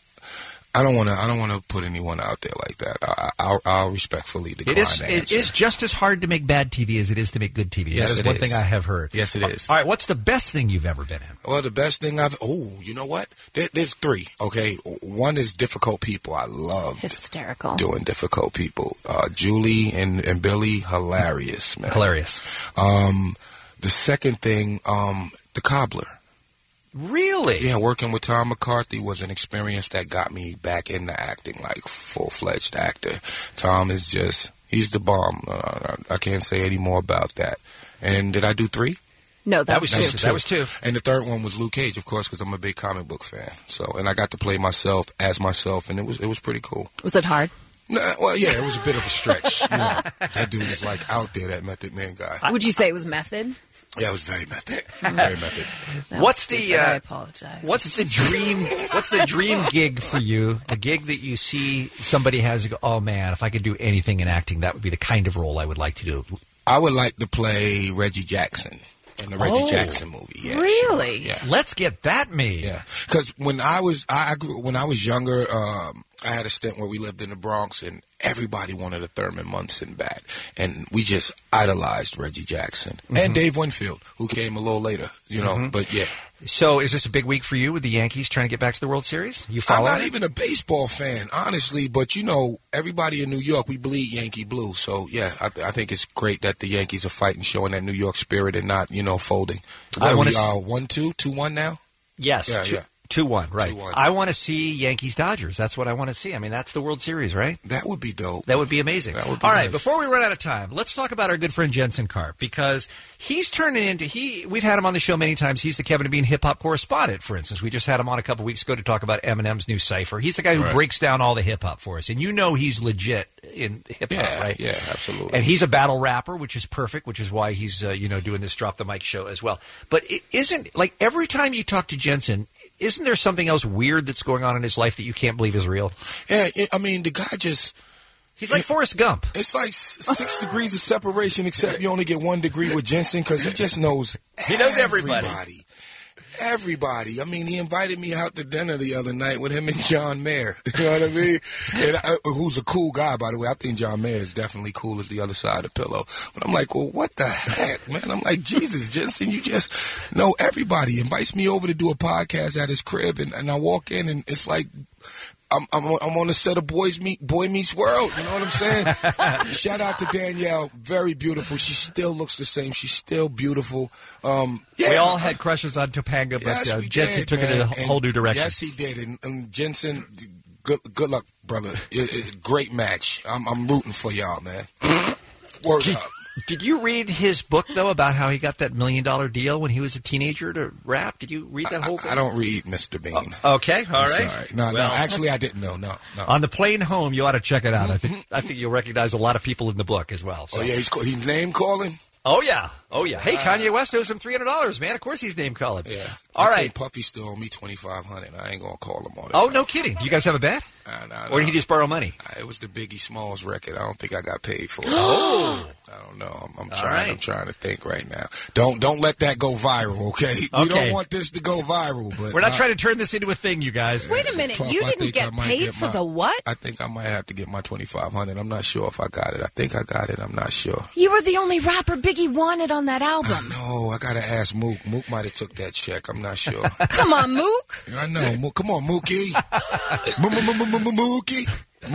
I don't want to put anyone out there like that. I'll respectfully decline that answer.
It is just as hard to make bad TV as it is to make good TV.
Yes,
that is one thing I have heard.
Yes, it is.
All right, what's the best thing you've ever been in?
Well, the best thing you know what? There's 3, okay? One is Difficult People. I love
hysterical
doing Difficult People. Julie and Billy, hilarious, man.
Hilarious.
The second thing, The Cobbler.
Really?
Yeah, working with Tom McCarthy was an experience that got me back into acting, like full-fledged actor. Tom is he's the bomb. I can't say any more about that. And did I do 3?
No, that was 2.
That was 2.
And the third one was Luke Cage, of course, because I'm a big comic book fan. So, and I got to play myself as myself, and it was pretty cool.
Was it hard?
Well, yeah, it was a bit of a stretch. That dude is like out there, that Method Man guy.
Would you say it was method?
Yeah, it was very method. Very method.
I apologize.
What's the dream gig for you? A gig that you see somebody has, you go, oh man, if I could do anything in acting, that would be the kind of role I would like to do.
I would like to play Reggie Jackson in the Reggie Jackson movie. Yeah,
really?
Sure. Yeah.
Let's get that made.
Yeah, because when I was younger, I had a stint where we lived in the Bronx, and everybody wanted a Thurman Munson bat, and we just idolized Reggie Jackson and Dave Winfield, who came a little later. But yeah.
So is this a big week for you with the Yankees trying to get back to the World Series? You follow
I'm not even a baseball fan, honestly, but everybody in New York, we bleed Yankee blue. So yeah, I think it's great that the Yankees are fighting, showing that New York spirit and not, folding. What are we, 1-2, 2-1 now?
Yes.
Yeah.
2-1, right.
2-1.
I want to see Yankees-Dodgers. That's what I want to see. I mean, that's the World Series, right?
That would be dope.
That would be amazing.
That would be
All right,
nice.
before we run out of time, let's talk about our good friend Jensen Karp, because he's turning into, we've had him on the show many times. He's the Kevin and Bean hip-hop correspondent, for instance. We just had him on a couple weeks ago to talk about Eminem's new cipher. He's the guy who breaks down all the hip-hop for us, and he's legit in hip-hop, right?
Yeah, absolutely.
And he's a battle rapper, which is perfect, which is why he's, doing this Drop the Mic show as well. But it isn't, like, every time you talk to Jensen, isn't there something else weird that's going on in his life that you can't believe is real?
Yeah, I mean, the guy just...
He's like Forrest Gump.
It's like 6 degrees of separation, except you only get 1 degree with Jensen, because he just knows
He knows everybody.
Everybody. I mean, he invited me out to dinner the other night with him and John Mayer. You know what I mean? And who's a cool guy, by the way. I think John Mayer is definitely cool as the other side of the pillow. But I'm like, well, what the heck, man? I'm like, Jesus, Jensen, you just know everybody. Invites me over to do a podcast at his crib, and I walk in, and it's like... I'm on the set of Boy Meets World. You know what I'm saying? Shout out to Danielle. Very beautiful. She still looks the same. She's still beautiful.
We all had crushes on Topanga, but Jensen took it in a whole new direction.
Yes, he did. And Jensen, good luck, brother. Great match. I'm rooting for y'all, man. Word up.
Did you read his book, though, about how he got that $1 million deal when he was a teenager to rap? Did you read that whole thing?
I don't read Mr. Bean.
Okay, all right.
Sorry. No, actually, I didn't know. No.
On the plane home, you ought to check it out. I think you'll recognize a lot of people in the book as well. So.
Oh, yeah, he's name calling?
Oh, yeah. Oh, yeah. Hey, Kanye West owes him $300, man. Of course he's name calling.
Yeah.
All
I
right.
think Puffy still owe me $2,500. I ain't going to call him on it.
Oh, no kidding. Do you guys have a bet? Or did he just borrow money?
It was the Biggie Smalls record. I don't think I got paid for it.
Oh.
I don't know. I'm
All
trying.
right.
I'm trying to think right now. Don't let that go viral, okay? We don't want this to go viral. But
We're not trying to turn this into a thing, you guys.
Wait a minute.
Puff,
You
I
didn't
think I
get
might
paid
get
for
my-
the what?
I think I might have to get my $2,500. I'm not sure if I got it. I think I got it. I'm not sure.
You were the only rapper Biggie wanted on that album.
No, I gotta ask Mook. Mook might have took that check. I'm not sure.
Come on, Mook.
I know. Mook. Come on, Mookie. Mookie.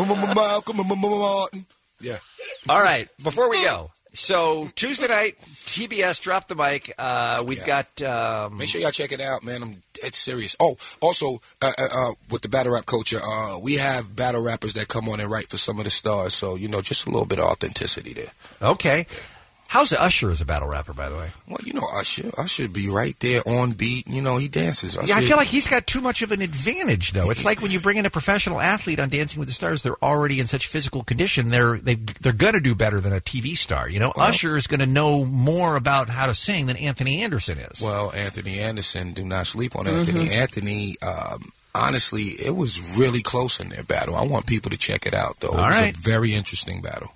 Martin. Yeah.
All right. Before we go. So, Tuesday night, TBS, Drop the Mic. We've got...
Make sure y'all check it out, man. I'm dead serious. Oh, also, with the battle rap culture, we have battle rappers that come on and write for some of the stars. So, just a little bit of authenticity there.
Okay. How's Usher as a battle rapper, by the way?
Well, Usher be right there on beat. He dances.
Yeah, I feel like he's got too much of an advantage, though. It's like when you bring in a professional athlete on Dancing with the Stars, they're already in such physical condition. They're going to do better than a TV star. Usher is going to know more about how to sing than Anthony Anderson is.
Well, Anthony Anderson, do not sleep on Anthony. Anthony, honestly, it was really close in their battle. I want people to check it out, though. It was a very interesting battle.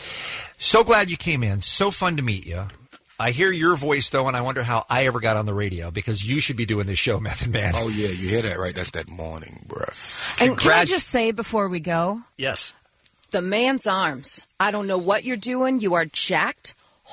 So glad you came in. So fun to meet you. I hear your voice, though, and I wonder how I ever got on the radio, because you should be doing this show, Method Man.
Oh, yeah, you hear that, right? That's that morning breath.
And can I just say before we go?
Yes.
The man's arms. I don't know what you're doing. You are jacked.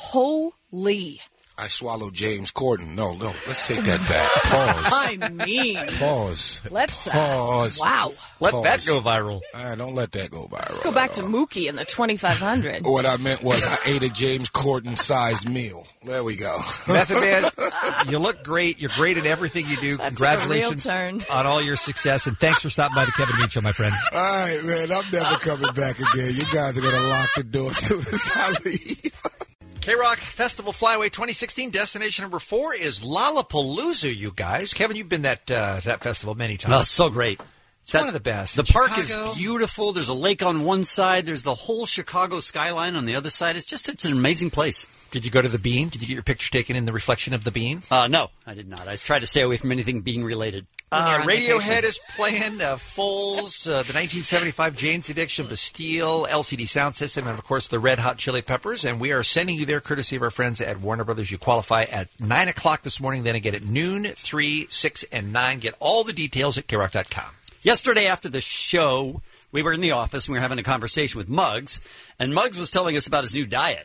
Holy.
I swallowed James Corden. No, let's take that back. Pause.
I mean.
Pause.
Let's.
Pause.
Wow.
Let that go viral.
Don't let that go viral.
Let's go back to Mookie and the 2,500.
What I meant was I ate a James Corden-sized meal. There we go.
Method Man, you look great. You're great at everything you do. Congratulations
a real turn.
on all your success, and thanks for stopping by the Kevin Meat Show, my friend.
All right, man. I'm never coming back again. You guys are going to lock the door as soon as I leave.
K-Rock Festival Flyway 2016, destination number 4 is Lollapalooza, you guys. Kevin, you've been that festival many times.
Oh, so great.
It's one of the best.
The park
Chicago.
is beautiful. There's a lake on one side. There's the whole Chicago skyline on the other side. It's an amazing place.
Did you go to the Bean? Did you get your picture taken in the reflection of the Bean?
No, I did not. I tried to stay away from anything bean related.
Radiohead is playing, Foles, the 1975 Jane's Addiction, Bastille, LCD Sound System, and of course the Red Hot Chili Peppers. And we are sending you there courtesy of our friends at Warner Brothers. You qualify at 9 o'clock this morning, then again at noon, 3, 6, and 9. Get all the details at KROC.com.
Yesterday after the show, we were in the office and we were having a conversation with Muggs, and Muggs was telling us about his new diet.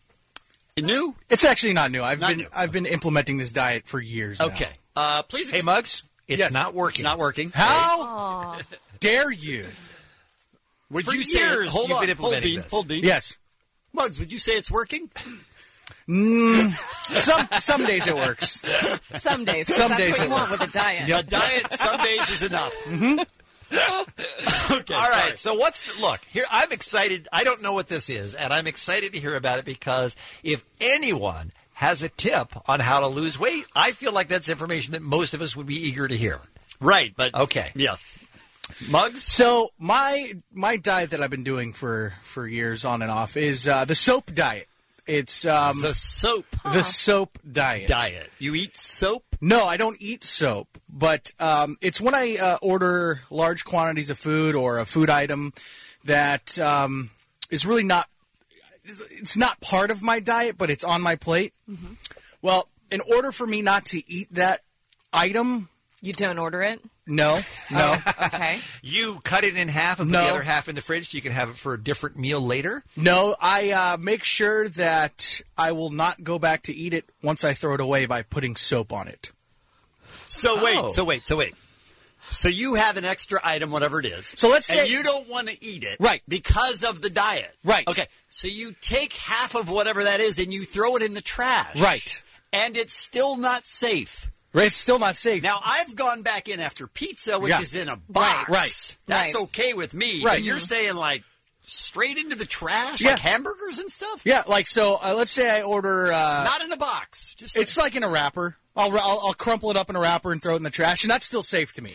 New?
It's actually not new. I've been implementing this diet for years now.
Okay. Please.
Hey, Muggs, it's not working.
It's not working.
How dare you?
Would
For
you say?
years
Hold
you've
on.
been implementing this.
Hold Bean.
Yes.
Muggs, would you say it's working?
Some days it works.
Some days.
Some
That's
days
what
it
you want
works.
with a diet.
A diet some days is enough.
Mm-hmm.
Okay.
All right. So look, here, I'm excited. I don't know what this is, and I'm excited to hear about it because if anyone has a tip on how to lose weight, I feel like that's information that most of us would be eager to hear.
Right, but
okay.
Yeah.
Muggs? So my diet that I've been doing for years on and off is the soap diet. It's
the soap.
The soap diet.
You eat soap?
No, I don't eat soap, but it's when I order large quantities of food or a food item that is really not. It's not part of my diet, but it's on my plate.
Mm-hmm.
Well, in order for me not to eat that item,
you don't order it.
No.
Okay.
You cut it in half and put the other half in the fridge so you can have it for a different meal later?
No, I make sure that I will not go back to eat it once I throw it away by putting soap on it.
So wait. So you have an extra item, whatever it is.
So let's say
and you don't want to eat it,
right?
Because of the diet,
right?
Okay. So you take half of whatever that is and you throw it in the trash,
right?
And it's still not safe.
Right, it's still not safe.
Now, I've gone back in after pizza, which is in a box.
Right.
That's okay with me.
Right.
But you're saying, like, straight into the trash?
Yeah.
Like hamburgers and stuff?
Yeah, like, so let's say I order...
not in a box. Just
it's like in a wrapper. I'll crumple it up in a wrapper and throw it in the trash, and that's still safe to me.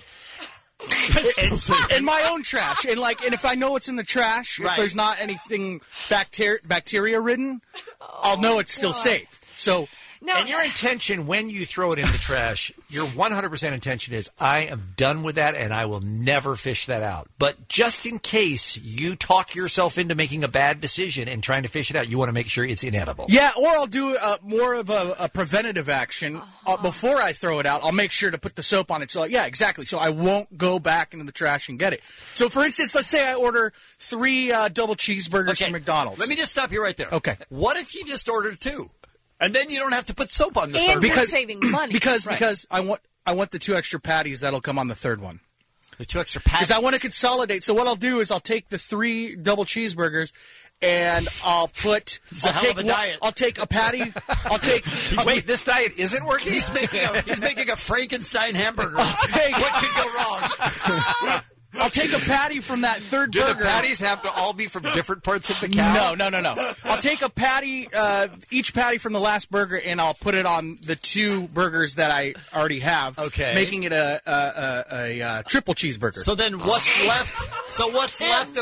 In my own trash. And if I know it's in the trash, if there's not anything bacteria ridden, I'll know it's still safe. So,
and your intention when you throw it in the trash, your 100% intention is, I am done with that and I will never fish that out. But just in case you talk yourself into making a bad decision and trying to fish it out, you want to make sure it's inedible.
Yeah, or I'll do more of a preventative action before I throw it out. I'll make sure to put the soap on it. So, yeah, exactly. So I won't go back into the trash and get it. So, for instance, let's say I order 3 double cheeseburgers from McDonald's.
Let me just stop you right there.
Okay.
What if you just ordered 2? And then you don't have to put soap on the third
And
one.
you're saving money.
Because I want the 2 extra patties that'll come on the third one.
The 2 extra patties?
Because I want to consolidate. So what I'll do is I'll take the 3 double cheeseburgers and I'll put.
It's a hell of a diet.
I'll take a patty.
Wait, this diet isn't working?
He's making a Frankenstein hamburger.
What
could go wrong?
I'll take a patty from that third
Do
burger.
the patties have to all be from different parts of the cow?
No. I'll take a patty, each patty from the last burger, and I'll put it on the 2 burgers that I already have.
Okay.
Making it a triple cheeseburger.
So then what's left? So what's left of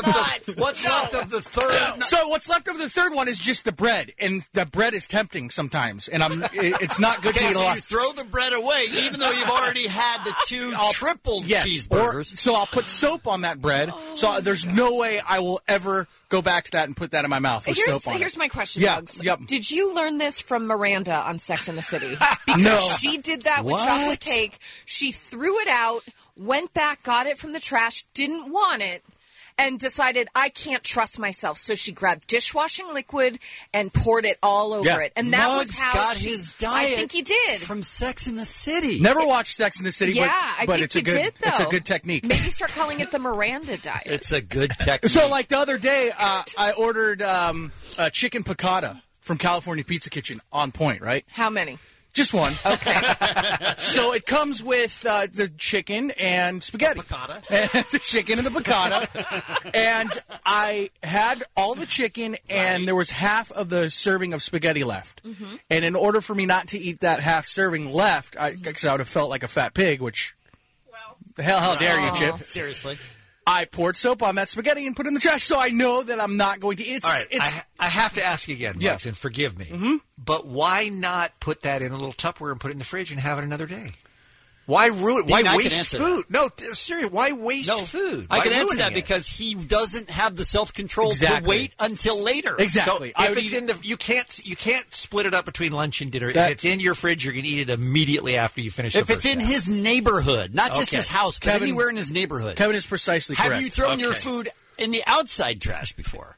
the third?
So what's left of the third one is just the bread, and the bread is tempting sometimes, and it's not good to eat a lot.
You throw the bread away, even though you've already had the 2 triple cheeseburgers.
So I'll put soap on that bread. So there's no way I will ever go back to that and put that in my mouth with soap on it.
Here's my question,
Yeah,
Bugs.
yep.
Did you learn this from Miranda on Sex and the City? Because
No.
she did that with
What?
chocolate cake. She threw it out, went back, got it from the trash, didn't want it, and decided, I can't trust myself. So she grabbed dishwashing liquid and poured it all over it. And that was
Muggs
how
got
she,
his diet
I think he did.
from Sex in the City.
Never watched Sex in the City,
Yeah,
but
I think
it's a
you
good
did, though.
it's a good technique.
Maybe start calling it the Miranda diet.
It's a good technique.
So, like the other day, I ordered a chicken piccata from California Pizza Kitchen. On point, right?
How many?
Just one. Okay. So it comes with the chicken and spaghetti. The chicken and the piccata. And I had all the chicken, and there was half of the serving of spaghetti left.
Mm-hmm.
And in order for me not to eat that half serving left, because I would have felt like a fat pig, which, the hell, how dare you, Chip?
Seriously.
I poured soap on that spaghetti and put it in the trash, so I know that I'm not going to eat it.
All right, I have to ask again, Bugs, and forgive me.
Mm-hmm.
But why not put that in a little Tupperware and put it in the fridge and have it another day? Why ruin?
Dean,
Why
I
waste
can answer
food? No, seriously, why waste food?
I
Why
can answer
ruining
that
it?
because he doesn't have the self-control to
Exactly.
wait until later.
Exactly.
So if it's in the, you can't split it up between lunch and dinner. If it's in your fridge, you're going to eat it immediately after you finish.
If
the
it's
first
in
half.
his neighborhood, not just
Okay.
his house, but
Kevin-
anywhere in his neighborhood.
Kevin is precisely correct.
Have you thrown your
Okay.
food in the outside trash before?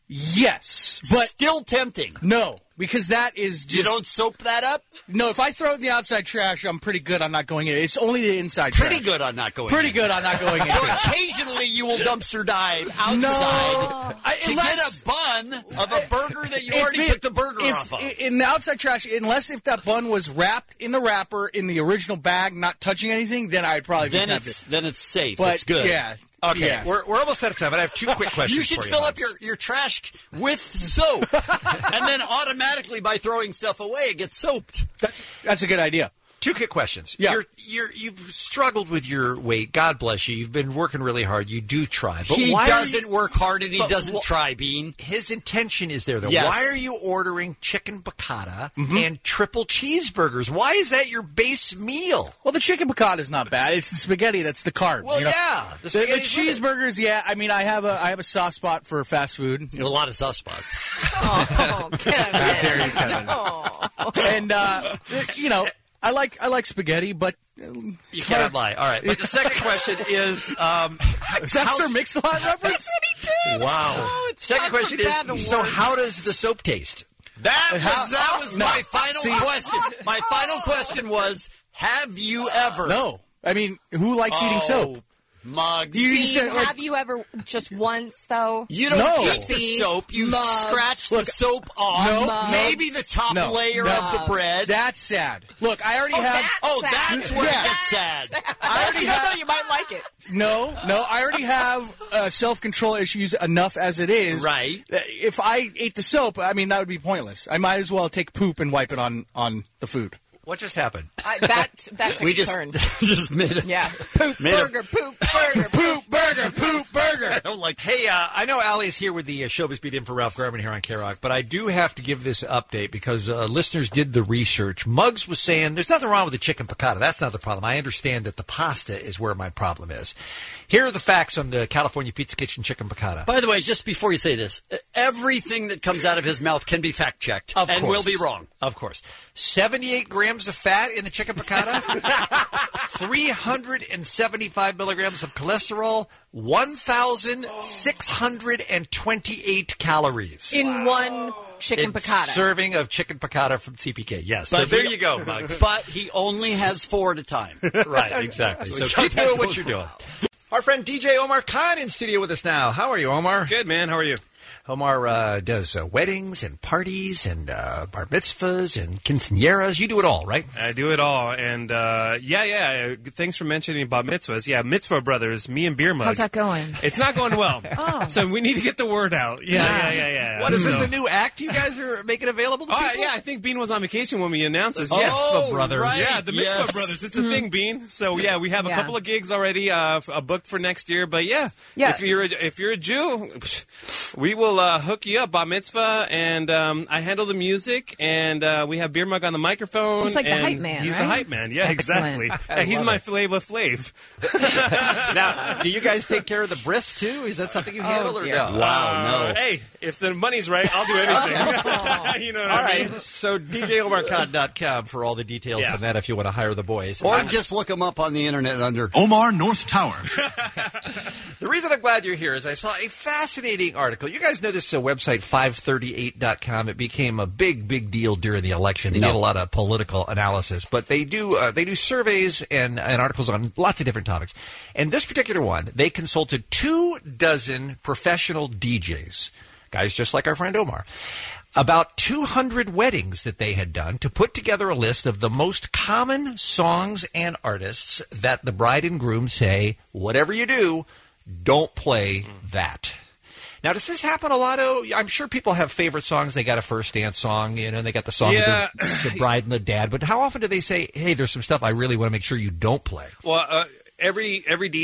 Yes, but
still tempting.
No, because that is just...
You don't soap that up?
No, if I throw it in the outside trash, I'm pretty good on not going in. It's only the inside
Pretty
trash.
good on not going
Pretty
in.
good on not going in.
So occasionally you will dumpster dive outside to get a bun of a burger that you already took the burger off of.
In the outside trash, unless if that bun was wrapped in the wrapper in the original bag, not touching anything, then I'd probably be tempted.
Then it's safe.
But
it's good.
yeah.
Okay,
Yeah.
we're almost out of time, but I have 2 quick questions.
You should
for
fill
you,
up your trash with soap, and then automatically by throwing stuff away, it gets soaped.
That's a good idea.
2 quick questions.
Yeah.
You've struggled with your weight. God bless you. You've been working really hard. You do try. But
He
why
doesn't work hard and he
But
doesn't try, Bean.
His intention is there, though.
Yes.
Why are you ordering chicken piccata
Mm-hmm.
and triple cheeseburgers? Why is that your base meal?
Well, the chicken piccata is not bad. It's the spaghetti that's the carbs.
Well,
you know?
yeah.
The
spaghetti's with it.
cheeseburgers, yeah. I mean, I have a soft spot for fast food.
You have a lot of soft spots.
Oh, Kevin.
How dare you, Kevin.
Oh.
And you know, I like spaghetti, but
You cannot lie. All right. But the second question is...
is that Sir Mix-a-Lot reference?
Wow. Second question is, so how does the soap taste?
That was
No.
my final
See-
question. My final question was, have you ever...
No. I mean, who likes eating soap?
Mugs.
Steve, have you ever just once though?
You don't
No.
eat the soap. You
Mugs.
scratch the soap off.
No.
Mugs.
Maybe the top
No.
layer
No.
of the bread.
That's sad. Look, I already have...
That's where it gets sad.
I already have...
You might like it.
No, I already have self-control issues enough as it is.
Right.
If I ate the soap, I mean, that would be pointless. I might as well take poop and wipe it on the food.
What just happened?
That took
We
a turn.
just made it.
Yeah. Poop burger, poop burger, poop burger, poop burger.
I don't like. Hey, I know Allie's here with the Showbiz Beat in for Ralph Garman here on K-Rock, but I do have to give this update because listeners did the research. Muggs was saying there's nothing wrong with the chicken piccata. That's not the problem. I understand that the pasta is where my problem is. Here are the facts on the California Pizza Kitchen chicken piccata.
By the way, just before you say this, everything that comes out of his mouth can be fact-checked and will be wrong.
Of course. 78 grams of fat in the chicken piccata, 375 milligrams of cholesterol, 1,628 calories.
In one chicken piccata.
Serving of chicken piccata from CPK, yes.
But
so there you go, Muggs.
But he only has 4 at a time.
Right, exactly. So keep doing what you're doing. Our friend DJ Omar Khan in studio with us now. How are you, Omar?
Good, man. How are you?
Omar does weddings and parties and bar mitzvahs and quinceañeras. You do it all, right?
I do it all. And, yeah. Thanks for mentioning bar mitzvahs. Yeah, Mitzvah Brothers, me and Beer Mug.
How's that going?
It's not going well.
Oh.
So we need to get the word out. Yeah.
What, is this a new act you guys are making available to people?
Yeah, I think Bean was on vacation when we announced this.
Mitzvah Brothers.
Right. Yeah, the Mitzvah Brothers. It's a thing, Bean. So, yeah, we have a couple of gigs already booked for next year. But, yeah. If you're a Jew, we will hook you up. Bar mitzvah, and I handle the music, and we have Beer Mug on the microphone.
He's like the
and
hype man,
He's
right?
the hype man, yeah, exactly. And he's my Flavor Flav.
Now, do you guys take care of the bris, too? Is that something you handle, or no?
Wow, no.
Hey, if the money's right, I'll do anything. You know what I mean?
All right, so DJOmarCon.com for all the details on that if you want to hire the boys.
Or just look him up on the internet under
Omar North Tower.
The reason I'm glad you're here is I saw a fascinating article. You guys know this website, 538.com. It became a big deal during the election. They did a lot of political analysis, but they do surveys and articles on lots of different topics. And this particular one, they consulted 24 professional DJs, guys just like our friend Omar, about 200 weddings that they had done to put together a list of the most common songs and artists that the bride and groom say, whatever you do, don't play that. Now, does this happen a lot? I'm sure people have favorite songs. They got a first dance song, and they got the song of the bride and the dad. But how often do they say, hey, there's some stuff I really want to make sure you don't play?
Well, every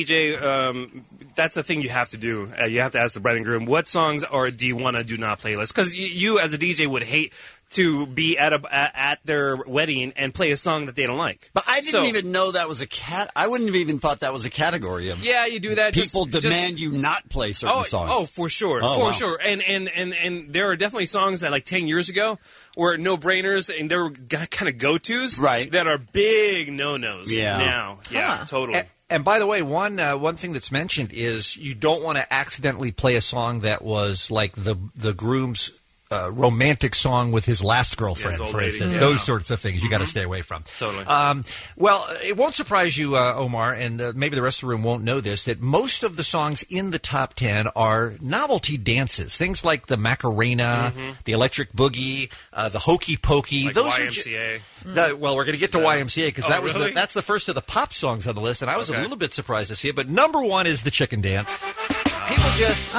DJ, that's the thing you have to do. You have to ask the bride and groom, what songs do you want to do not playlist? Because you as a DJ would hate to be at their wedding and play a song that they don't like.
But I didn't even know that was I wouldn't have even thought that was a category of.
Yeah, you do that.
People demand you not play certain songs.
Oh, for sure, sure. And there are definitely songs that like 10 years ago were no brainers and they were kind of go tos,
right?
That are big no nos.
Yeah.
Now, totally.
And by the way, one thing that's mentioned is you don't want to accidentally play a song that was like the groom's romantic song with his last girlfriend, for instance. Those sorts of things you got to stay away from.
Totally.
Well, it won't surprise you, Omar, and maybe the rest of the room won't know this, that most of the songs in the top 10 are novelty dances. Things like the Macarena, the Electric Boogie, the Hokey Pokey.
Like
those
YMCA.
Well, we're going to get to YMCA because that's the first of the pop songs on the list, and I was a little bit surprised to see it. But number one is the Chicken Dance. People just,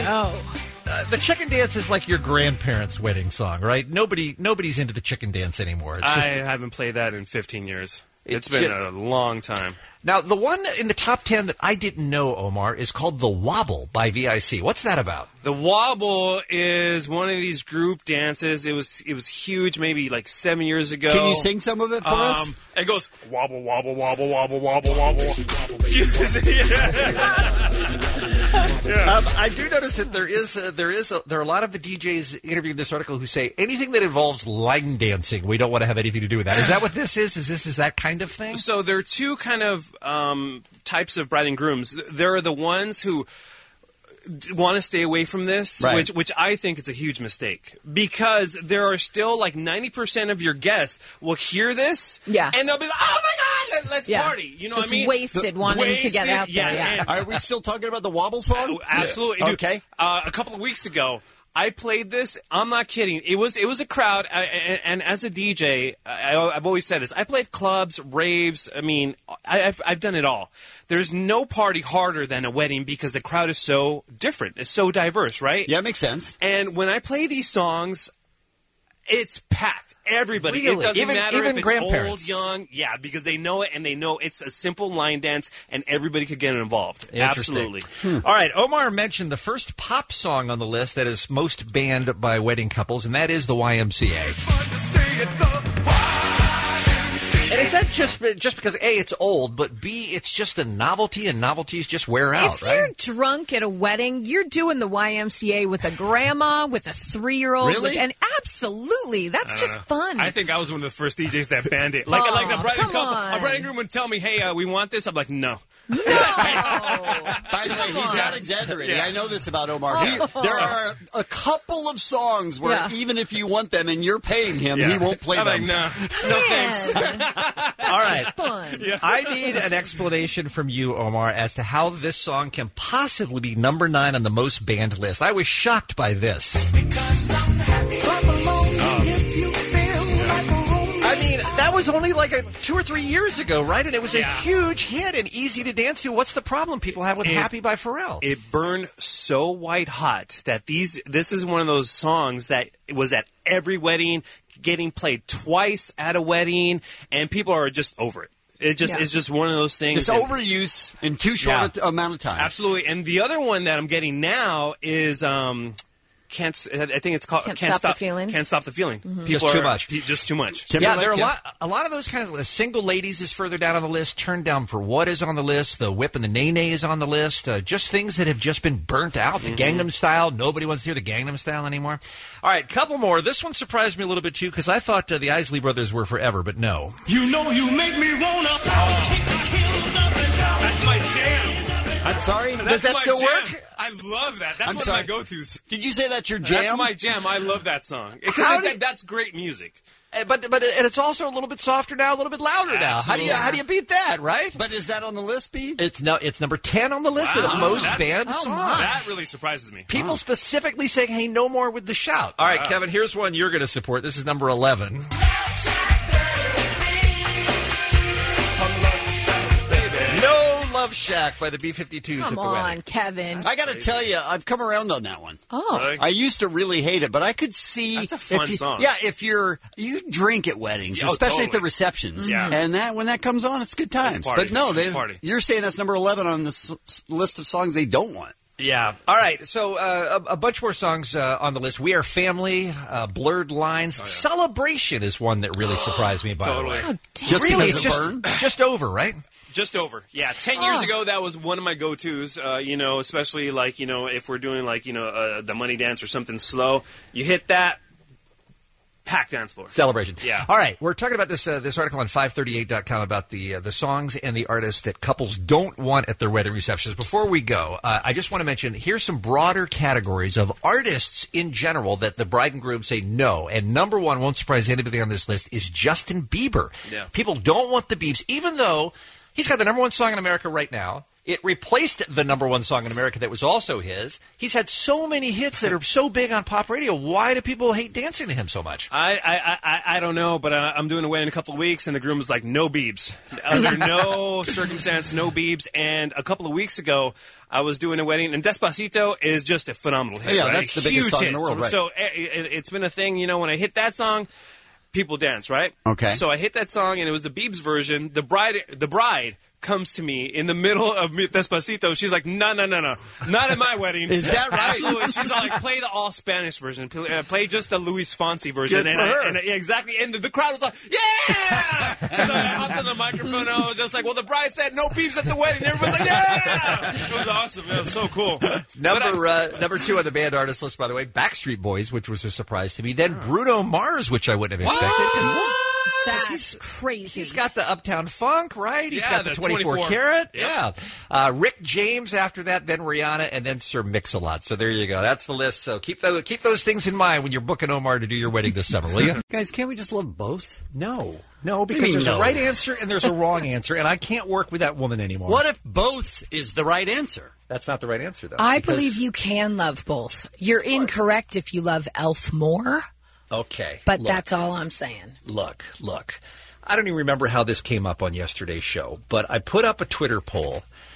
the chicken dance is like your grandparents' wedding song, right? Nobody's into the chicken dance anymore.
I haven't played that in 15 years. It's been a long time.
Now, the one in the top 10 that I didn't know, Omar, is called The Wobble by VIC. What's that about?
The Wobble is one of these group dances. It was huge maybe like 7 years ago.
Can you sing some of it for us?
It goes wobble, wobble, wobble, wobble, wobble, wobble.
I do notice that there are a lot of the DJs interviewed in this article who say anything that involves line dancing, we don't want to have anything to do with that. Is that what this is? Is that kind of thing?
So there are two kind of types of bride and grooms. There are the ones who want to stay away from this,
right.
which I think it's a huge mistake because there are still like 90% of your guests will hear this, and they'll be like, "Oh my God, let's party!" You know
just
what I mean?
Wasted wanting to get out there. Yeah.
Are we still talking about the Wobble song?
Absolutely.
Yeah. Okay.
A couple of weeks ago, I played this. I'm not kidding. It was a crowd, and as a DJ, I've always said this. I played clubs, raves. I mean, I've done it all. There's no party harder than a wedding because the crowd is so different. It's so diverse, right?
Yeah, it makes sense.
And when I play these songs, It's packed. Everybody.
Really?
It doesn't matter
even
if it's
grandparents.
old, young. Yeah, because they know it, and they know it's a simple line dance, and everybody could get involved.
Interesting.
Absolutely.
All right, Omar mentioned the first pop song on the list that is most banned by wedding couples, and that is the YMCA. And is that just because, A, it's old, but B, it's just a novelty, and novelties just wear out,
if
right?
you're drunk at a wedding, you're doing the YMCA with a grandma, with a 3-year-old.
Really?
And absolutely, that's just fun.
I think I was one of the first DJs that banned it.
Oh,
Like the bride and
come
couple,
on.
a bride and groom would tell me, "Hey, we want this." I'm like, "No."
By the way, he's not exaggerating.
Yeah.
I know this about Omar. There are a couple of songs where even if you want them and you're paying him, he won't play
I'm
them.
like, no thanks.
All right.
Fun.
I need an explanation from you, Omar, as to how this song can possibly be number 9 on the most banned list. I was shocked by this. I mean, that was only like 2 or 3 years ago, right? And it was a huge hit and easy to dance to. What's the problem people have with Happy by Pharrell?
It burned so white hot that this is one of those songs that was at every wedding, getting played twice at a wedding, and people are just over it. It's just one of those things.
Just overuse in too short amount of time.
Absolutely. And the other one that I'm getting now is I think it's called
Can't Stop the Feeling.
Can't Stop the Feeling.
Mhm.
People
Just too
are-
much.
Just too much.
Yeah, there are a lot of those kinds of lists. Single Ladies is further down on the list. Turned Down for What is on the list. The Whip and the Nay Nay is on the list. Just things that have just been burnt out. The Gangnam Style. Nobody wants to hear the Gangnam Style anymore. All right, couple more. This one surprised me a little bit, too, because I thought the Isley Brothers were forever, but no.
You know you make me wanna kick my heels up and down.
That's my jam.
I'm sorry?
That's
Does that
my
still
jam.
work?
I love that. That's
I'm
one
sorry.
of my go-tos.
Did you say that's your jam?
That's my jam. I love that song. That's great music.
But and it's also a little bit softer now, a little bit louder now.
Absolutely.
How do you beat that, right?
But is that on the list, Pete?
It's number 10 on the list of the most banned songs.
That really surprises me.
People specifically saying, "Hey, no more with the shout." All right,
Wow.
Kevin, here's one you're going to support. This is number 11. No Love Shack by the B-52s at
Come
the
on,
wedding.
Kevin.
I got to tell you, I've come around on that one.
Oh.
Really?
I used to really hate it, but I could see
That's a fun
if you,
song.
Yeah, if you drink at weddings,
Oh,
especially at the
totally.
receptions,
Yeah.
and when that comes on, it's good times.
party.
But no,
It's party.
you're saying that's number 11 on the list of songs they don't want.
Yeah. All right. So a bunch more songs on the list. We Are Family, Blurred Lines. Celebration is one that really surprised me, by
Totally.
the way.
Just
really,
because
it's
of Burn?
just over, right?
Just over. Yeah, 10 years ago, that was one of my go-tos, especially, if we're doing, the money dance or something slow. You hit that, packed dance floor.
Celebration.
Yeah.
All right. We're talking about this article on 538.com about the songs and the artists that couples don't want at their wedding receptions. Before we go, I just want to mention, here's some broader categories of artists in general that the bride and groom say no. And number 1, won't surprise anybody on this list, is Justin Bieber.
Yeah.
People don't want the Biebs, even though he's got the number 1 song in America right now. It replaced the number 1 song in America that was also his. He's had so many hits that are so big on pop radio. Why do people hate dancing to him so much?
I don't know, but I'm doing a wedding in a couple of weeks, and the groom was like, no Biebs. Under no circumstance, no Biebs. And a couple of weeks ago, I was doing a wedding, and Despacito is just a phenomenal hit.
Yeah,
right?
that's the biggest
Huge
song
hit.
in the world, right.
So it's been a thing, when I hit that song, people dance, right?
Okay.
So I hit that song, and it was the Biebs version. The bride comes to me in the middle of Despacito. She's like, no, not at my wedding.
Is that right?
Absolutely. She's like, play the all Spanish version. Play just the Luis Fonsi version.
Good for her.
Exactly. And the crowd was like, yeah! So I hopped on the microphone, and I was just like, well, the bride said no Biebs at the wedding. Everybody's like, yeah! It was awesome. It was so cool.
Number 2 on the band artist list, by the way, Backstreet Boys, which was a surprise to me. Then Bruno Mars, which I wouldn't have expected.
That's crazy.
He's got the Uptown Funk, right? He's
Yeah,
got the
the
24
24.
karat.
Yep.
Yeah. Rick James after that, then Rihanna, and then Sir Mix-a-Lot. So there you go. That's the list. So keep those things in mind when you're booking Omar to do your wedding this summer, will you?
Guys, can't we just love both?
No,
do
because
you mean
there's
no?
a right answer and there's a wrong answer, and I can't work with that woman anymore.
What if both is the right answer?
That's not the right answer, though.
I believe you can love both. You're incorrect if you love Elf more,
Okay.
but
look.
that's all I'm saying.
Look. I don't even remember how this came up on yesterday's show, but I put up a Twitter poll.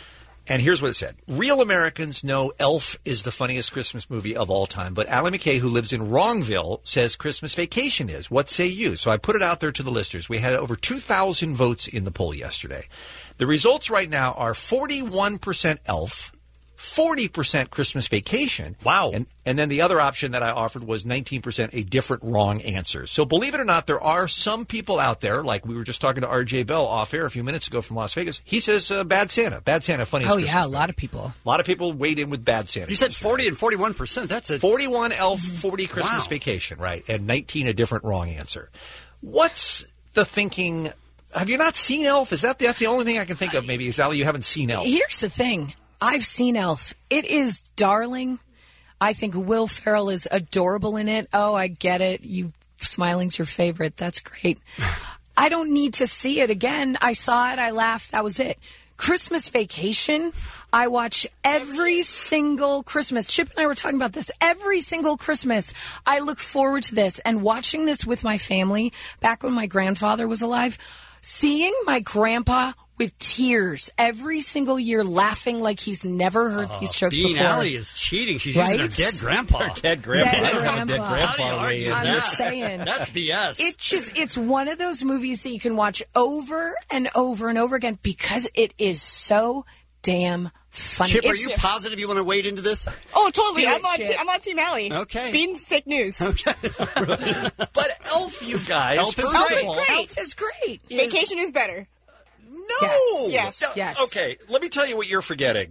And here's what it said. Real Americans know Elf is the funniest Christmas movie of all time, but Allie McKay, who lives in Wrongville, says Christmas Vacation is. What say you? So I put it out there to the listeners. We had over 2,000 votes in the poll yesterday. The results right now are 41% Elf, 40% Christmas Vacation.
Wow.
And then the other option that I offered was 19% a different wrong answer. So believe it or not, there are some people out there, like we were just talking to R.J. Bell off air a few minutes ago from Las Vegas. He says Bad Santa. Bad Santa, funniest
Oh,
Christmas
yeah, a
movie.
lot of people.
A lot of people weighed in with Bad Santa.
You said 40 and 41%. That's a
41 Elf, 40 Christmas
Wow.
Vacation, right? And 19 a different wrong answer. What's the thinking? Have you not seen Elf? That's the only thing I can think of, maybe, is, Allie, you haven't seen Elf.
Here's the thing. I've seen Elf. It is darling. I think Will Ferrell is adorable in it. Oh, I get it. You smiling's your favorite. That's great. I don't need to see it again. I saw it. I laughed. That was it. Christmas Vacation, I watch every single Christmas. Chip and I were talking about this. Every single Christmas, I look forward to this. And watching this with my family, back when my grandfather was alive, seeing my grandpa with tears every single year, laughing like he's never heard these jokes
Bean
before.
Alley is cheating. She's
Right?
using her dead grandpa.
Her dead grandpa.
Dead
I don't have a dead
grandpa.
grandpa way in
I'm
there.
saying.
That's BS.
It's one of those movies that you can watch over and over and over again because it is so damn funny.
Chip, are you positive you want to wade into this?
Oh, totally.
Do it,
I'm on Team Alley.
Okay.
Beans, fake news.
Okay.
But Elf, you guys.
Elf is
first
great.
of all,
Elf is great.
Vacation is better.
No.
Yes.
No.
Yes.
Okay, let me tell you what you're forgetting.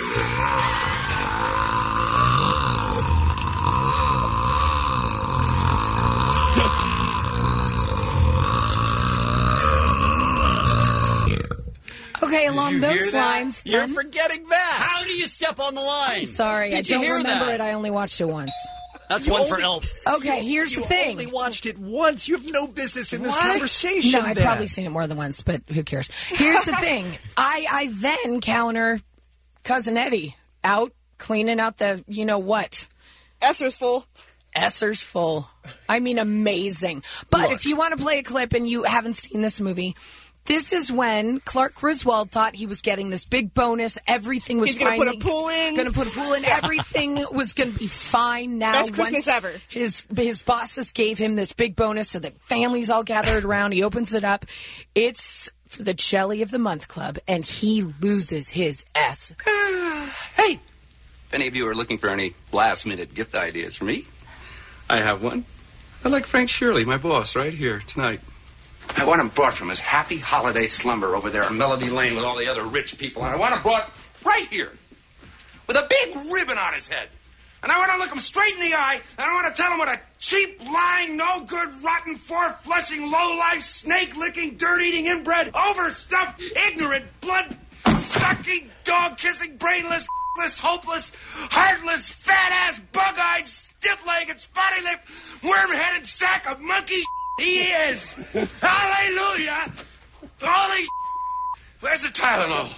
Okay, along those lines,
You're
then,
forgetting that.
How do you step on the line?
I'm sorry,
Did
I
you
don't
hear
remember
that?
it. I only watched it once.
That's
You
one for
only-
Elf.
Okay, here's
You
the thing.
only watched it once. You have no business in this
What?
conversation.
No, I've
then.
probably seen it more than once, but who cares? Here's the thing. I then counter Cousin Eddie out cleaning out the you-know-what.
Esser's full.
Esser's full. I mean, amazing. But if you want to play a clip and you haven't seen this movie, this is when Clark Griswold thought he was getting this big bonus. Everything was
He's gonna
fine.
put a pool in.
Going to put a pool in. Everything was going to be fine now.
Best Christmas ever.
His bosses gave him this big bonus, so the family's all gathered around. He opens it up. It's for the Jelly of the Month Club, and he loses his S.
Hey, if any of you are looking for any last-minute gift ideas for me, I have one. I like Frank Shirley, my boss, right here tonight. I want him brought from his happy holiday slumber over there on Melody Lane with all the other rich people. And I want him brought right here with a big ribbon on his head. And I want to look him straight in the eye, and I want to tell him what a cheap, lying, no-good, rotten, four-flushing, low-life, snake-licking, dirt-eating, inbred, overstuffed, ignorant, blood-sucking, dog-kissing, brainless, hopeless, heartless, fat-ass, bug-eyed, stiff-legged, spotty-lipped, worm-headed sack of monkey he is. Hallelujah. Holy where's the Tylenol?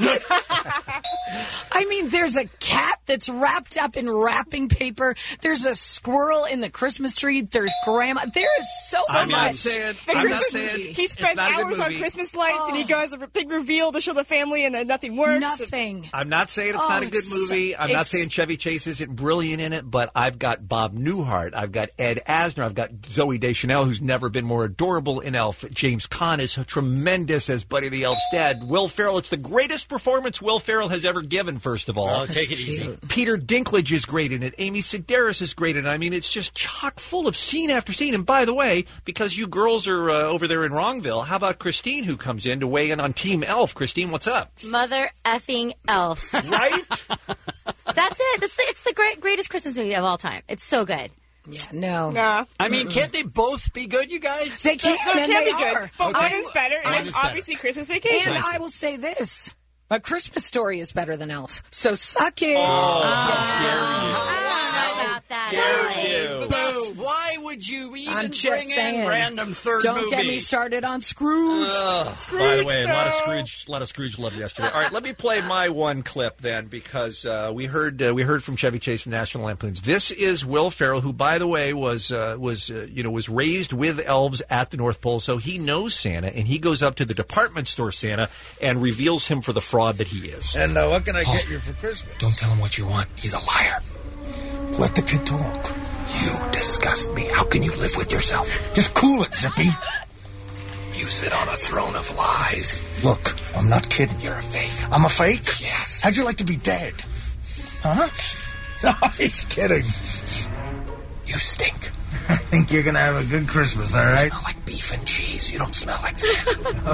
I mean, there's a cat that's wrapped up in wrapping paper. There's a squirrel in the Christmas tree. There's grandma. There is so
I'm not
much.
saying-
The
I'm not
Christmas-
saying
he spends
it's not a good
hours on
movie.
Christmas lights, and he goes a big reveal to show the family, and then nothing works.
Nothing.
I'm not saying it's
Oh,
not a good
it's so-
movie. I'm not
it's-
saying Chevy Chase isn't brilliant in it, but I've got Bob Newhart. I've got Ed Asner. I've got Zooey Deschanel, who's never been more adorable in Elf. James Caan is tremendous as Buddy the Elf's dad. Will Ferrell, it's the greatest performance Will Ferrell has ever given, first of all.
Oh, take it easy.
Peter Dinklage is great in it. Amy Sedaris is great in it. I mean, it's just chock full of scene after scene. And by the way, because you girls are over there in Wrongville, how about Christine, who comes in to weigh in on Team Elf? Christine, what's up?
Mother effing Elf.
Right?
That's it. It's the greatest Christmas movie of all time. It's so good.
Yeah, no.
Nah.
I mean, can't they both be good, you guys?
They can,
No, it
and
can
they
be good.
are.
But
Okay.
one is better,
One
and
is better.
obviously Christmas Vacation.
And I will say this. A Christmas Story is better than Elf. So suck it.
I don't know about that.
Dare
Ellie.
you.
But that's, why would you even
I'm just
bring
saying.
in random third
Don't
movie?
get me started on Scrooge.
By the way, a lot of Scrooge love yesterday. All right, let me play my one clip then, because we heard from Chevy Chase and National Lampoons. This is Will Ferrell, who, by the way, was raised with elves at the North Pole, so he knows Santa, and he goes up to the department store Santa and reveals him for the fraud that he is.
And what can I get you for Christmas?
Don't tell him what you want. He's a liar. Let the kid talk. You disgust me. How can you live with yourself?
Just cool it, Zippy.
You sit on a throne of lies.
Look, I'm not kidding.
You're a fake.
I'm a fake?
Yes.
How'd you like to be dead? Huh? No, he's kidding.
You stink.
I think you're going to have a good Christmas, all right?
You smell like beef and cheese. You don't smell like Santa.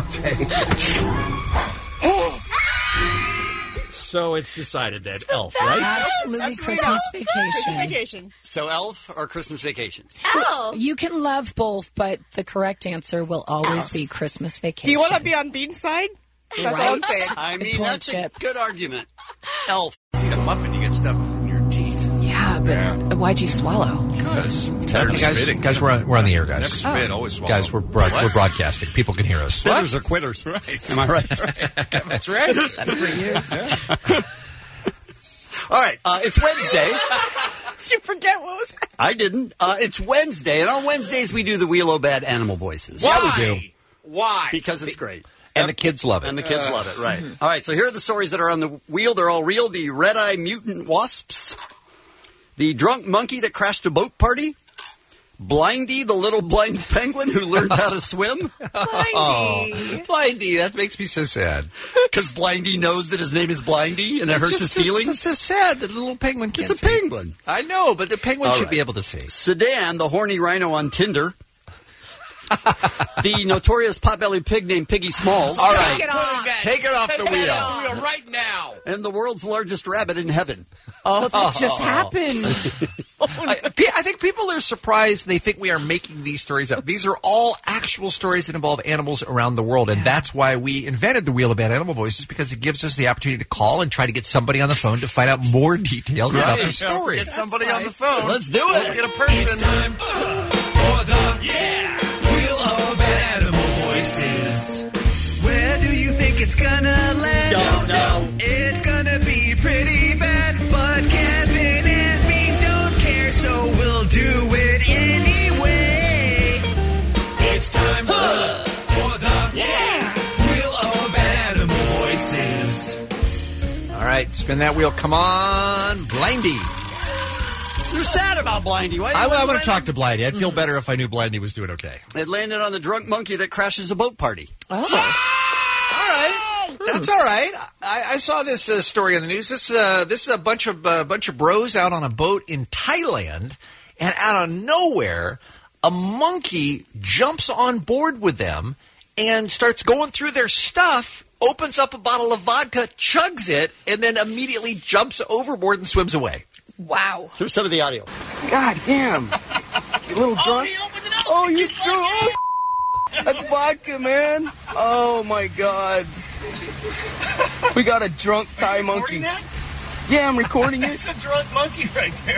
Okay.
So it's decided that Elf, right?
Absolutely Christmas Vacation.
Vacation.
So Elf or Christmas Vacation?
Elf. You can love both, but the correct answer will always be Christmas Vacation.
Do you want to be on Bean's side? That's what I'm saying.
I mean,
point,
that's
Chip.
a good argument. Elf.
You eat a muffin, you get stuff in your teeth.
Yeah, but why'd you swallow?
Because
Guys, we're on the air, guys.
Never spit, always swallow.
Guys, we're broadcasting. People can hear us.
Spitters are quitters.
Right.
Am I right?
That's right.
Except for you.
All right. It's Wednesday.
Did you forget what was happening?
I didn't. It's Wednesday, and on Wednesdays we do the Wheel O' Bad animal voices.
Why?
Yeah, we do.
Why?
Because it's great.
And the kids love it.
And the kids love it, right. All right, so here are the stories that are on the wheel. They're all real. The red-eye mutant wasps. The drunk monkey that crashed a boat party. Blindy, the little blind penguin who learned how to swim.
Blindy.
Blindy, that makes me so sad.
Because Blindy knows that his name is Blindy, and it hurts his feelings.
It's so sad that the little penguin can't
It's a
see.
penguin.
I know, but the penguin
All
should
right.
be able to see.
Sedan, the horny rhino on Tinder. The notorious potbelly pig named Piggy Smalls.
All right.
Take it off the wheel.
Right now.
And the world's largest rabbit in heaven.
Oh, that just happened.
I think people are surprised. They think we are making these stories up. These are all actual stories that involve animals around the world, and that's why we invented the Wheel of Bad Animal Voices, because it gives us the opportunity to call and try to get somebody on the phone to find out more details about the story.
Get somebody on the phone.
Let's do it.
Get a person.
It's time for the Wheel of Animal Voices. Where do you think it's gonna land?
Don't know.
It's gonna be pretty bad, but Kevin and me don't care, so we'll do it anyway. It's time for the Wheel of Animal Voices.
All right, spin that wheel. Come on, Blindy.
You're sad about Blindy. Why?
I want to talk to Blindy. I'd feel better if I knew Blindy was doing okay.
It landed on the drunk monkey that crashes a boat party.
Oh.
All right, that's all right. I saw this story on the news. This is a bunch of bros out on a boat in Thailand, and out of nowhere, a monkey jumps on board with them and starts going through their stuff. Opens up a bottle of vodka, chugs it, and then immediately jumps overboard and swims away.
Wow.
Here's some of the audio.
God damn. You little drunk. Oh, you sure? Oh, that's vodka, man. Oh, my God. We got a drunk Thai monkey. Yeah, I'm recording it.
It's a drunk monkey right there.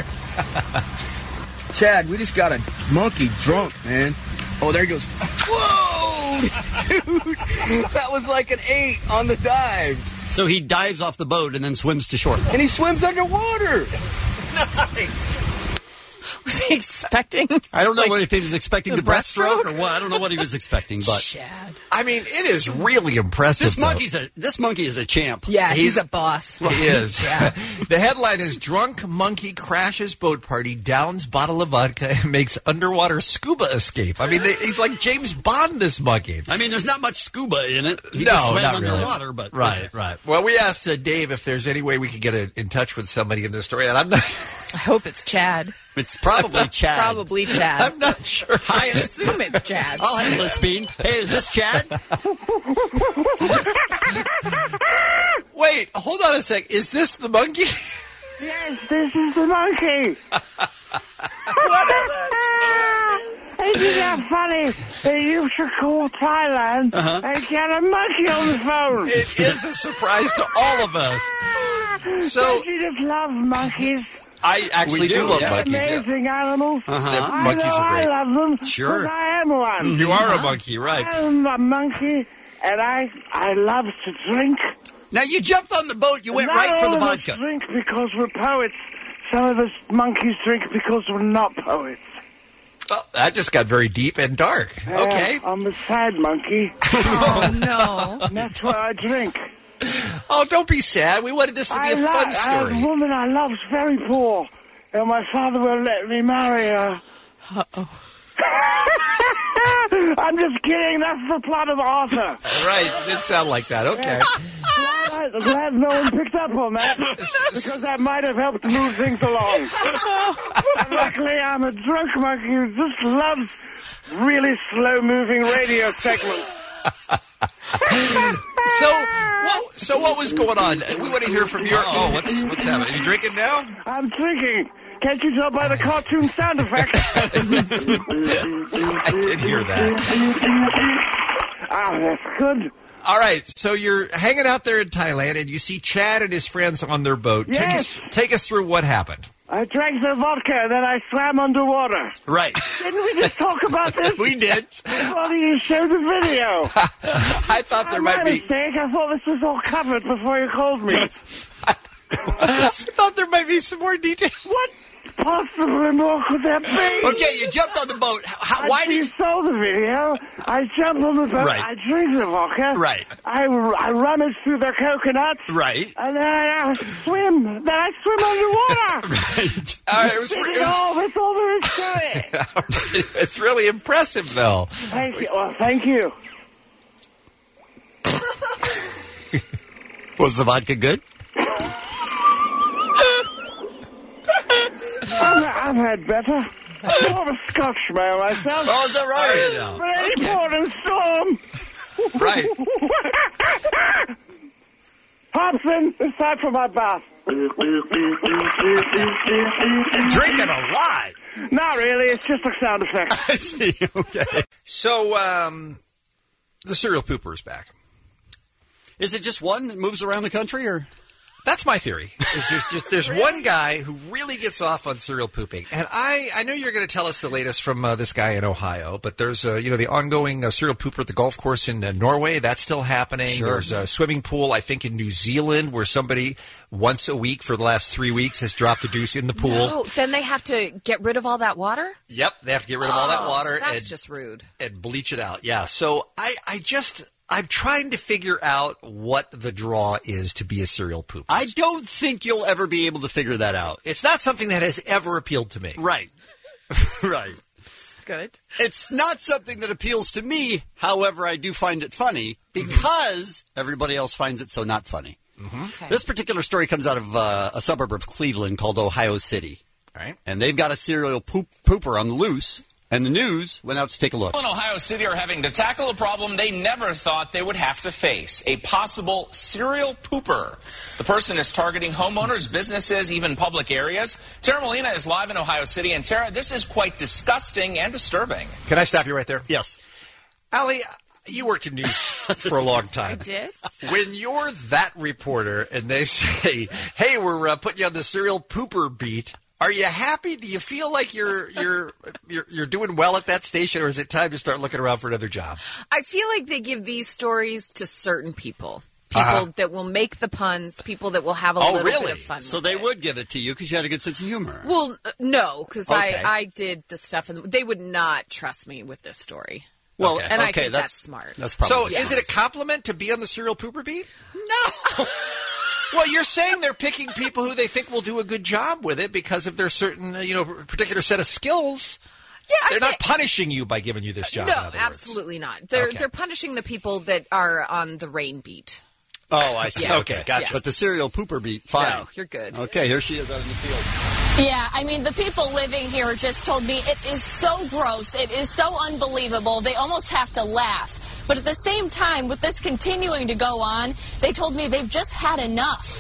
Chad, we just got a monkey drunk, man. Oh, there he goes. Whoa! Dude, that was like an 8 on the dive.
So he dives off the boat and then swims to shore.
And he swims underwater.
Nice.
Was he expecting?
I don't know if he was expecting the breaststroke or what. I don't know what he was expecting, but
Chad.
I mean, it is really impressive.
This monkey is a champ.
Yeah, he's a boss.
He is.
Yeah.
The headline is Drunk Monkey Crashes Boat Party, Downs Bottle of Vodka, and Makes Underwater Scuba Escape. I mean, he's like James Bond, this monkey.
I mean, there's not much scuba in it. He
No,
just swam
not really.
underwater, but
Right. Well, we asked Dave if there's any way we could get in touch with somebody in this story, and I'm not.
I hope it's Chad.
It's probably Chad.
Probably Chad.
I'm not sure.
I assume it's Chad.
I'll handle this, Bean. Hey, is this Chad?
Wait, hold on a sec. Is this the monkey?
Yes, this is the monkey.
What is it?
Isn't that funny that you should call Thailand and get a monkey on the phone?
It is a surprise to all of us. So,
Don't you just love monkeys?
I actually do love monkeys.
Amazing animals.
Monkeys are great.
I love them.
Sure.
But I am one.
You are a monkey, right?
I'm a monkey, and I love to drink.
Now, you jumped on the boat. You went
Not
right for the
all of
vodka.
us drink because we're poets. Some of us monkeys drink because we're not poets.
Oh, that just got very deep and dark. Okay.
I'm a sad monkey.
Oh, no.
And that's why I drink.
Oh, don't be sad. We wanted this to be a fun
A
story.
woman I love is very poor, and my father won't let me marry her.
Uh-oh.
I'm just kidding. That's the plot of Arthur.
Right. It did sound like that. Okay.
Glad no one picked up on that, because that might have helped move things along. And luckily, I'm a drunk monkey who just loves really slow-moving radio segments.
So what was going on? We want to hear from your... Oh, what's happening? Are you drinking now?
I'm drinking. Can't you tell by the cartoon sound effects?
I did hear that.
Ah, that's good.
All right, so you're hanging out there in Thailand, and you see Chad and his friends on their boat.
Yes.
Take us through what happened.
I drank the vodka, and then I swam underwater.
Right.
Didn't we just talk about this?
We did.
Why don't you show the video?
I thought there might be...
mistake. I thought this was all covered before you called me.
I thought there might be some more detail.
What possibly more could there be?
Okay, you jumped on the boat. Why did
you saw the video? I jump on the boat.
Right.
I drink the vodka.
Right.
I rummage through the coconuts.
Right.
And then I swim. Then I swim underwater.
Right.
That's all there is to it.
It's really impressive, though.
Thank you. Well, thank you.
Was the vodka good?
I've had better. I'm more of a Scotchman myself.
Oh, is that right?
But any port and storm.
Right.
Hobson, it's time for my bath.
Drinking a lot.
Not really. It's just a sound effect.
I see. Okay.
So, the serial pooper is back.
Is it just one that moves around the country, or...?
That's my theory. There's one guy who really gets off on serial pooping. And I know you're going to tell us the latest from this guy in Ohio, but there's, the ongoing serial pooper at the golf course in Norway. That's still happening.
Sure.
There's a swimming pool, I think, in New Zealand where somebody once a week for the last 3 weeks has dropped a deuce in the pool.
No, then they have to get rid of all that water?
Yep, they have to get rid of all that water.
That's just rude.
And bleach it out, yeah. So I'm trying to figure out what the draw is to be a serial pooper.
I don't think you'll ever be able to figure that out.
It's not something that has ever appealed to me.
Right. Right.
Good.
It's not something that appeals to me. However, I do find it funny because everybody else finds it so not funny.
Mm-hmm.
Okay.
This particular story comes out of a suburb of Cleveland called Ohio City.
All right.
And they've got a serial pooper on the loose. And the news went out to take a look.
People in Ohio City are having to tackle a problem they never thought they would have to face, a possible serial pooper. The person is targeting homeowners, businesses, even public areas. Tara Molina is live in Ohio City. And Tara, this is quite disgusting and disturbing.
Can I stop you right there?
Yes.
Allie, you worked in news for a long time.
I did.
When you're that reporter and they say, hey, we're putting you on the serial pooper beat, are you happy? Do you feel like you're doing well at that station, or is it time to start looking around for another job?
I feel like they give these stories to certain people. People that will make the puns, people that will have a little bit of fun
So
with
they
it.
would give it to you because you had a good sense of humor.
Well, no, because
Okay.
I did the stuff, and they would not trust me with this story.
Well,
and I
okay,
think that's smart.
That's probably
So is it a compliment to be on the serial pooper beat? No. Well, you're saying they're picking people who they think will do a good job with it because of their certain, particular set of skills.
Yeah,
they're not punishing you by giving you this job.
No,
in other words.
absolutely not. They're
Okay.
they're punishing the people that are on the rain beat.
Oh, I see.
Yeah.
Okay, gotcha.
Yeah.
But the serial pooper beat, fine.
No, you're good.
Okay, here she is out in the field.
Yeah, I mean, the people living here just told me it is so gross. It is so unbelievable. They almost have to laugh. But at the same time, with this continuing to go on, they told me they've just had enough.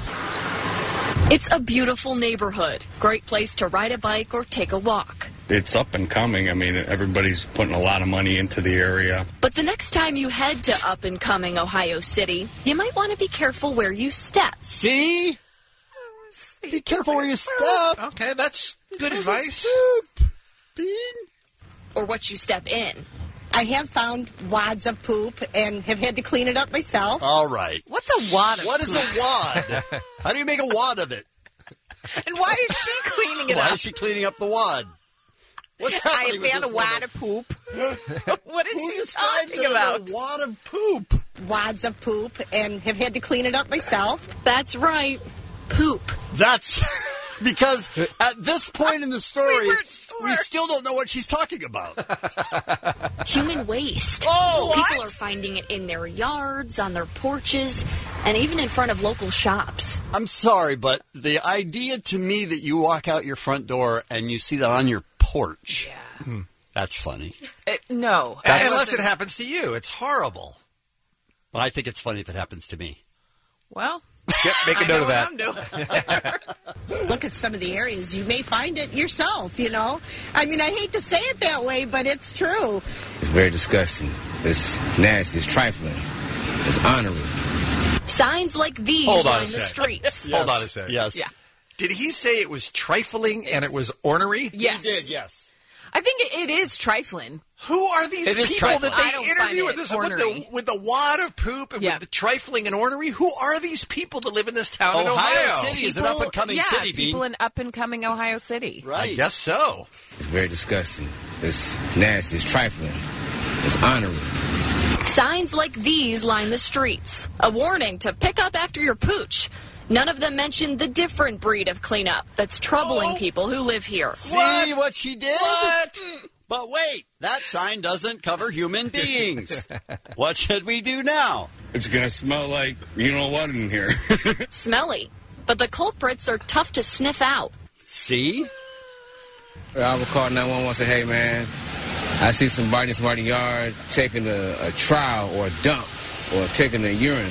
It's a beautiful neighborhood. Great place to ride a bike or take a walk.
It's up and coming. I mean, everybody's putting a lot of money into the area.
But the next time you head to up-and-coming Ohio City, you might want to be careful where you step.
See? Be careful where you step.
Okay, that's good advice.
Bean.
Or what you step in.
I have found wads of poop and have had to clean it up myself.
All right.
What's a wad of
What
poop?
is a wad? How do you make a wad of it?
And why is she cleaning it
Why
up?
is she cleaning up the wad? What's
I
happening
have
with
found a
this
wad
woman?
of poop.
What is
Who
she
describes
talking
it as
about?
a wad of poop?
Wads of poop and have had to clean it up myself.
That's right. Poop.
That's because at this point in the story, we still don't know what she's talking about.
Human waste.
Oh,
People are finding it in their yards, on their porches, and even in front of local shops.
I'm sorry, but the idea to me that you walk out your front door and you see that on your porch, that's funny.
No.
Unless it happens to you. It's horrible.
But I think it's funny if it happens to me.
Well,
make a note of that.
I'm doing. Look at some of the areas. You may find it yourself, you know. I mean, I hate to say it that way, but it's true.
It's very disgusting. It's nasty. It's trifling. It's honorary.
Signs like these
Hold on
line
a
the
sec.
streets.
Hold on a second.
Yes.
Yeah.
Did he say it was trifling and it was ornery?
Yes.
He did, yes.
I think it is trifling.
Who are these
It is
people
trifling.
that
I don't
they
find
interview
it
with,
ornery.
with the wad of poop and with the trifling and ornery? Who are these people that live in this town in
Ohio
Ohio?
City is an up-and-coming city, Bean.
people in up-and-coming Ohio City.
Right.
I guess so.
It's very disgusting. It's nasty. It's trifling. It's honorary.
Signs like these line the streets. A warning to pick up after your pooch. None of them mention the different breed of cleanup that's troubling people who live here.
See what she did? What? But wait, that sign doesn't cover human beings. What should we do now?
It's going to smell like you know what in here.
Smelly. But the culprits are tough to sniff out.
See?
I will call 911 and say, hey, man, I see somebody in somebody's yard taking a trowel or a dump or taking a urine.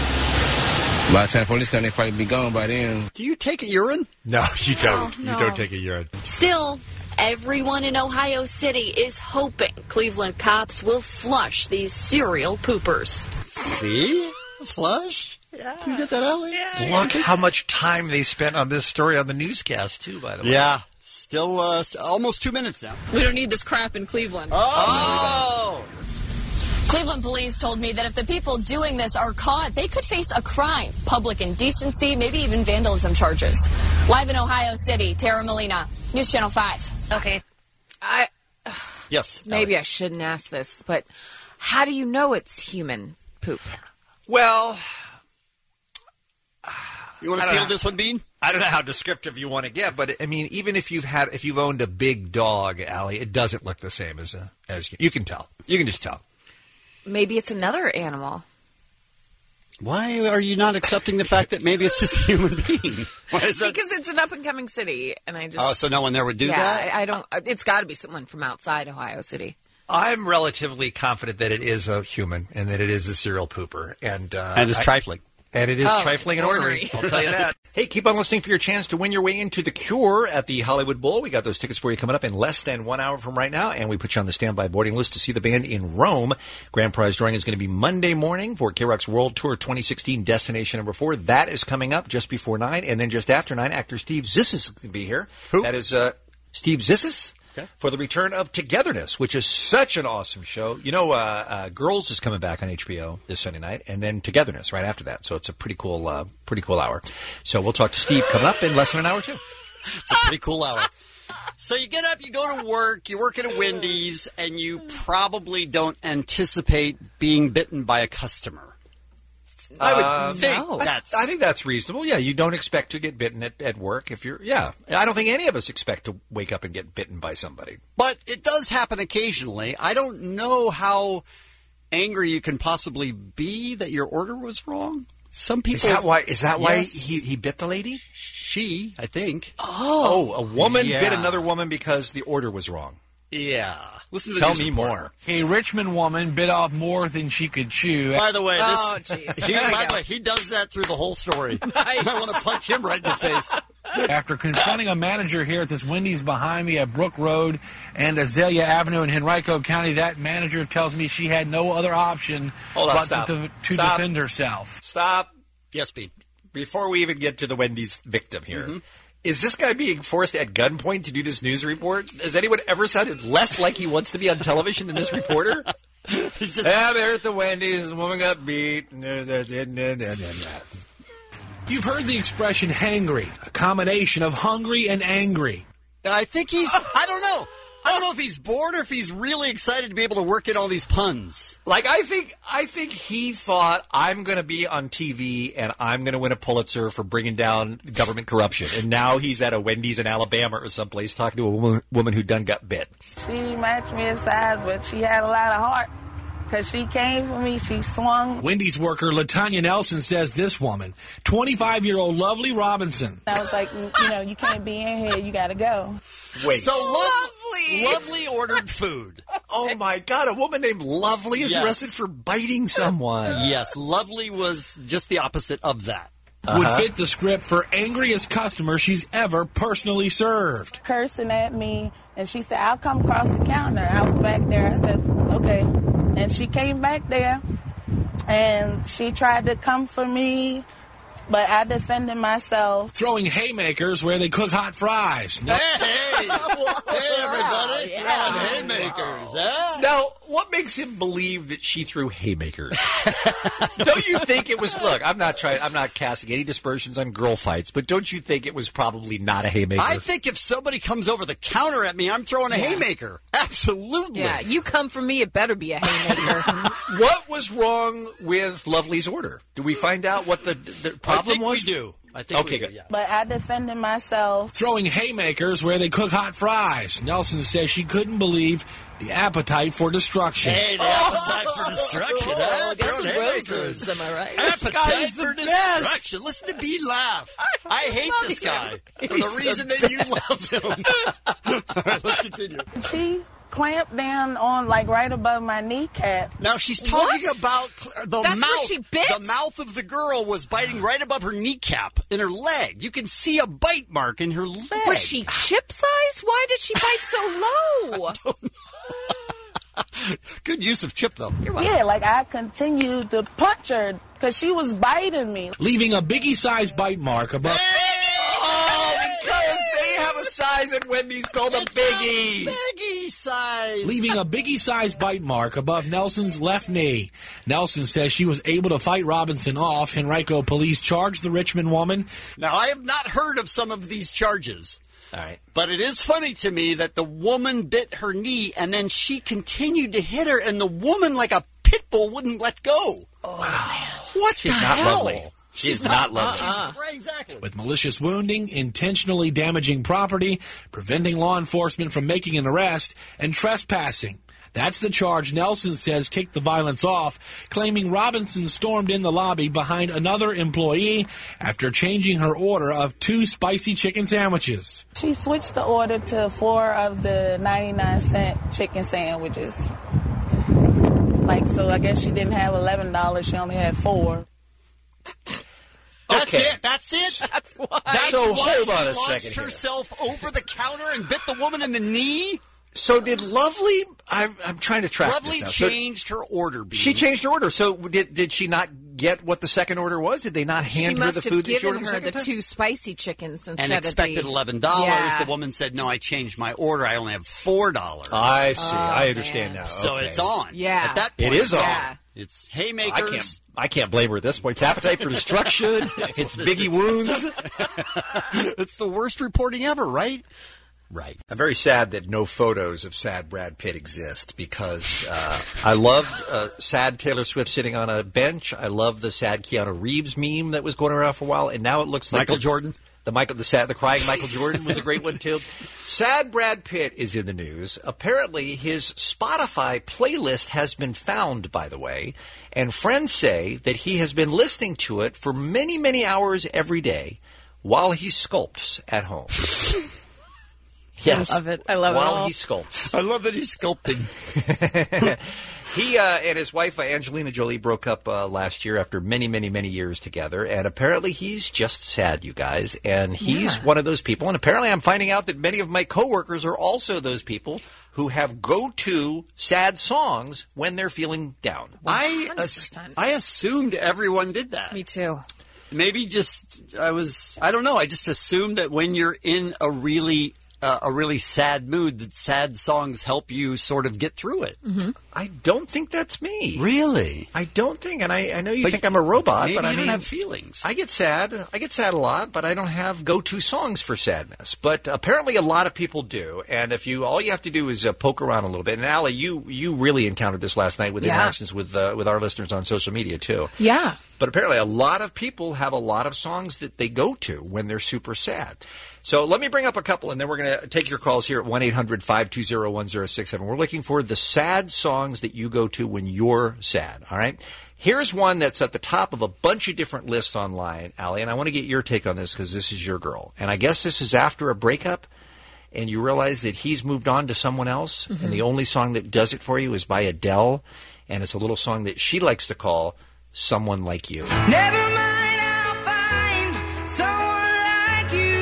By the time the police come, they'll probably be gone by then.
Do you take a urine?
No, you don't.
No.
You don't take a urine.
Still, everyone in Ohio City is hoping Cleveland cops will flush these serial poopers.
See? Flush? Yeah. Can you get that out?
Look how much time they spent on this story on the newscast, too, by the way.
Yeah. Still almost 2 minutes now.
We don't need this crap in Cleveland.
Oh!
Cleveland police told me that if the people doing this are caught, they could face a crime, public indecency, maybe even vandalism charges. Live in Ohio City, Tara Molina, News Channel 5.
Okay.
Yes.
Maybe I shouldn't ask this, but how do you know it's human poop?
Well,
you want to feel this one, Bean?
I don't know how descriptive you want to get, but I mean, even if you've owned a big dog, Allie, it doesn't look the same as you can tell. You can just tell.
Maybe it's another animal.
Why are you not accepting the fact that maybe it's just a human being? Why is that?
Because it's an up-and-coming city, and I just...
Oh, so no one there would do that?
I don't... It's got to be someone from outside Ohio City.
I'm relatively confident that it is a human and that it is a serial pooper. And
it's trifling.
And it is trifling and ornery. I'll tell you that. Hey, keep on listening for your chance to win your way into The Cure at the Hollywood Bowl. We got those tickets for you coming up in less than 1 hour from right now, and we put you on the standby boarding list to see the band in Rome. Grand prize drawing is going to be Monday morning for K-Rock's World Tour 2016 Destination Number 4. That is coming up just before 9, and then just after 9, actor Steve Zissis is going to be here.
Who?
That is Steve Zissis. For the return of Togetherness, which is such an awesome show. You know, Girls is coming back on HBO this Sunday night, and then Togetherness right after that. So it's a pretty cool hour. So we'll talk to Steve coming up in less than an hour, too.
It's a pretty cool hour. So you get up, you go to work, you work at a Wendy's, and you probably don't anticipate being bitten by a customer. I would think
I think that's reasonable. Yeah, you don't expect to get bitten at work if you're. Yeah, I don't think any of us expect to wake up and get bitten by somebody.
But it does happen occasionally. I don't know how angry you can possibly be that your order was wrong. Some people.
Is that why he bit the lady?
She, I think.
Oh, a woman bit another woman because the order was wrong.
Yeah. Listen to
Tell me more.
A Richmond woman bit off more than she could chew.
By the way, he does that through the whole story. Nice. I want to punch him right in the face.
After confronting a manager here at this Wendy's behind me at Brook Road and Azalea Avenue in Henrico County, that manager tells me she had no other option but to defend herself.
Stop.
Yes, Pete.
before we even get to the Wendy's victim here, is this guy being forced at gunpoint to do this news report? Has anyone ever sounded less like he wants to be on television than this reporter?
He's just...
Yeah, there at the Wendy's, the woman got beat.
You've heard the expression hangry, a combination of hungry and angry.
I think he's... I don't know if he's bored or if he's really excited to be able to work in all these puns.
Like, I think he thought, I'm going to be on TV and I'm going to win a Pulitzer for bringing down government corruption. And now he's at a Wendy's in Alabama or someplace talking to a woman who done got bit.
She matched me in size, but she had a lot of heart. Because she came for me, she swung.
Wendy's worker LaTanya Nelson says this woman, 25-year-old Lovely Robinson.
I was like, you can't be in here, you got to go.
Wait.
So Lovely ordered food.
Oh, my God. A woman named Lovely is arrested for biting someone.
Yes, Lovely was just the opposite of that.
Would fit the script for angriest customer she's ever personally served.
Cursing at me, and she said, I'll come across the counter. I was back there. I said, okay. And she came back there, and she tried to come for me, but I defended myself.
Throwing haymakers where they cook hot fries. No.
Hey, everybody, throwing haymakers. Huh?
Now, what makes him believe that she threw haymakers? Don't you think it was, look, I'm not casting any dispersions on girl fights, but don't you think it was probably not a haymaker?
I think if somebody comes over the counter at me, I'm throwing a haymaker. Absolutely.
Yeah, you come for me, it better be a haymaker.
What was wrong with Lovely's order? Do we find out what the problem was?
We do. I think
okay, good.
Yeah.
But I defended myself.
Throwing haymakers where they cook hot fries. Nelson says she couldn't believe the appetite for destruction.
Hey, the appetite for destruction.
Throwing haymakers, am I right?
Appetite for destruction. Listen to me laugh. I hate this guy for the reason that you love him. All right, let's continue.
She clamped down on, like, right above my kneecap.
Now, she's talking about the
That's
mouth.
where she bit?
The mouth of the girl was biting right above her kneecap in her leg. You can see a bite mark in her leg.
Was she chip size? Why did she bite so low?
Good use of chip, though.
Yeah, like, I continued to punch her because she was biting me.
Leaving a biggie-sized bite mark above...
Because they have a size at Wendy's called a biggie.
Biggie size.
Leaving a biggie-sized bite mark above Nelson's left knee. Nelson says she was able to fight Robinson off. Henrico police charged the Richmond woman.
Now, I have not heard of some of these charges.
All right.
But it is funny to me that the woman bit her knee, and then she continued to hit her, and the woman, like a pit bull, wouldn't let go.
Oh, man. What
She's
the
not
hell?
lovely.
She's not lovely.
Right, exactly.
With malicious wounding, intentionally damaging property, preventing law enforcement from making an arrest, and trespassing. That's the charge Nelson says kicked the violence off, claiming Robinson stormed in the lobby behind another employee after changing her order of 2 spicy chicken sandwiches.
She switched the order to 4 of the 99-cent chicken sandwiches. Like, so I guess she didn't have $11, she only had 4.
That's it. That's it.
That's why.
That's
So
why
hold on
she
a second
launched
here.
herself over the counter and bit the woman in the knee.
So did Lovely? I'm trying to track
Lovely
this now.
changed her order. Bean.
She changed her order. So did she not get what the second order was? Did they not hand her the food that she ordered
She must
the
have given her
second
the
time?
2 spicy chickens instead
and expected
of the...
$11.
Yeah.
The woman said, "No, I changed my order. I only have $4."
I see. I understand now.
So
Okay.
it's on.
Yeah.
At that point,
It is on.
Yeah.
It's haymakers.
I can't blame her at this point. It's appetite for destruction. It's biggie wounds.
It's the worst reporting ever, right? Right.
I'm very sad that no photos of sad Brad Pitt exist because I loved sad Taylor Swift sitting on a bench. I loved the sad Keanu Reeves meme that was going around for a while, and now it looks like
Michael Jordan.
The crying Michael Jordan was a great one too. Sad Brad Pitt is in the news. Apparently, his Spotify playlist has been found, by the way, and friends say that he has been listening to it for many, many hours every day while he sculpts at home. Yes.
I love it. I love it
while
all.
he sculpts.
I love that he's sculpting.
He and his wife, Angelina Jolie, broke up last year after many, many, many years together. And apparently he's just sad, you guys. And he's one of those people. And apparently I'm finding out that many of my coworkers are also those people who have go-to sad songs when they're feeling down.
I assumed everyone did that.
Me too.
Maybe I don't know. I just assumed that when you're in a really sad mood, that sad songs help you sort of get through it.
Mm-hmm. I don't think that's me.
Really?
I don't think, and I know you think I'm a robot, but I
don't
mean,
have feelings.
I get sad a lot, but I don't have go-to songs for sadness. But apparently a lot of people do, and all you have to do is poke around a little bit. And Allie, you really encountered this last night with interactions with our listeners on social media too.
Yeah.
But apparently a lot of people have a lot of songs that they go to when they're super sad. So let me bring up a couple, and then we're going to take your calls here at 1-800-520-1067. We're looking for the sad songs that you go to when you're sad, all right? Here's one that's at the top of a bunch of different lists online, Allie, and I want to get your take on this because this is your girl. And I guess this is after a breakup, and you realize that he's moved on to someone else, and the only song that does it for you is by Adele, and it's a little song that she likes to call Someone Like You.
Never mind, I'll find someone like you.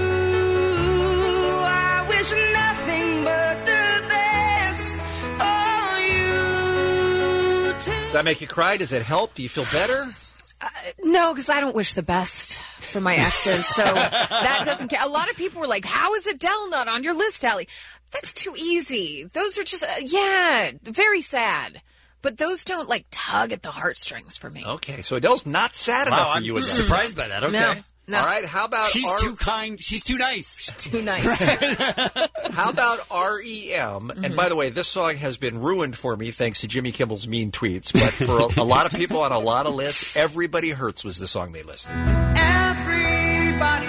I wish nothing but the best for you too.
Does that make you cry? Does it help? Do you feel better?
No, because I don't wish the best for my exes, so that doesn't count. A lot of people were like, how is Adele not on your list, Allie? That's too easy. Those are just, very sad. But those don't, tug at the heartstrings for me.
Okay, so Adele's not sad enough for you.
I'm surprised by that. Okay.
No.
All right, how about...
She's too kind. She's too nice.
She's too nice.
How about R.E.M.? And by the way, this song has been ruined for me thanks to Jimmy Kimmel's mean tweets. But for a lot of people on a lot of lists, Everybody Hurts was the song they listed.
Everybody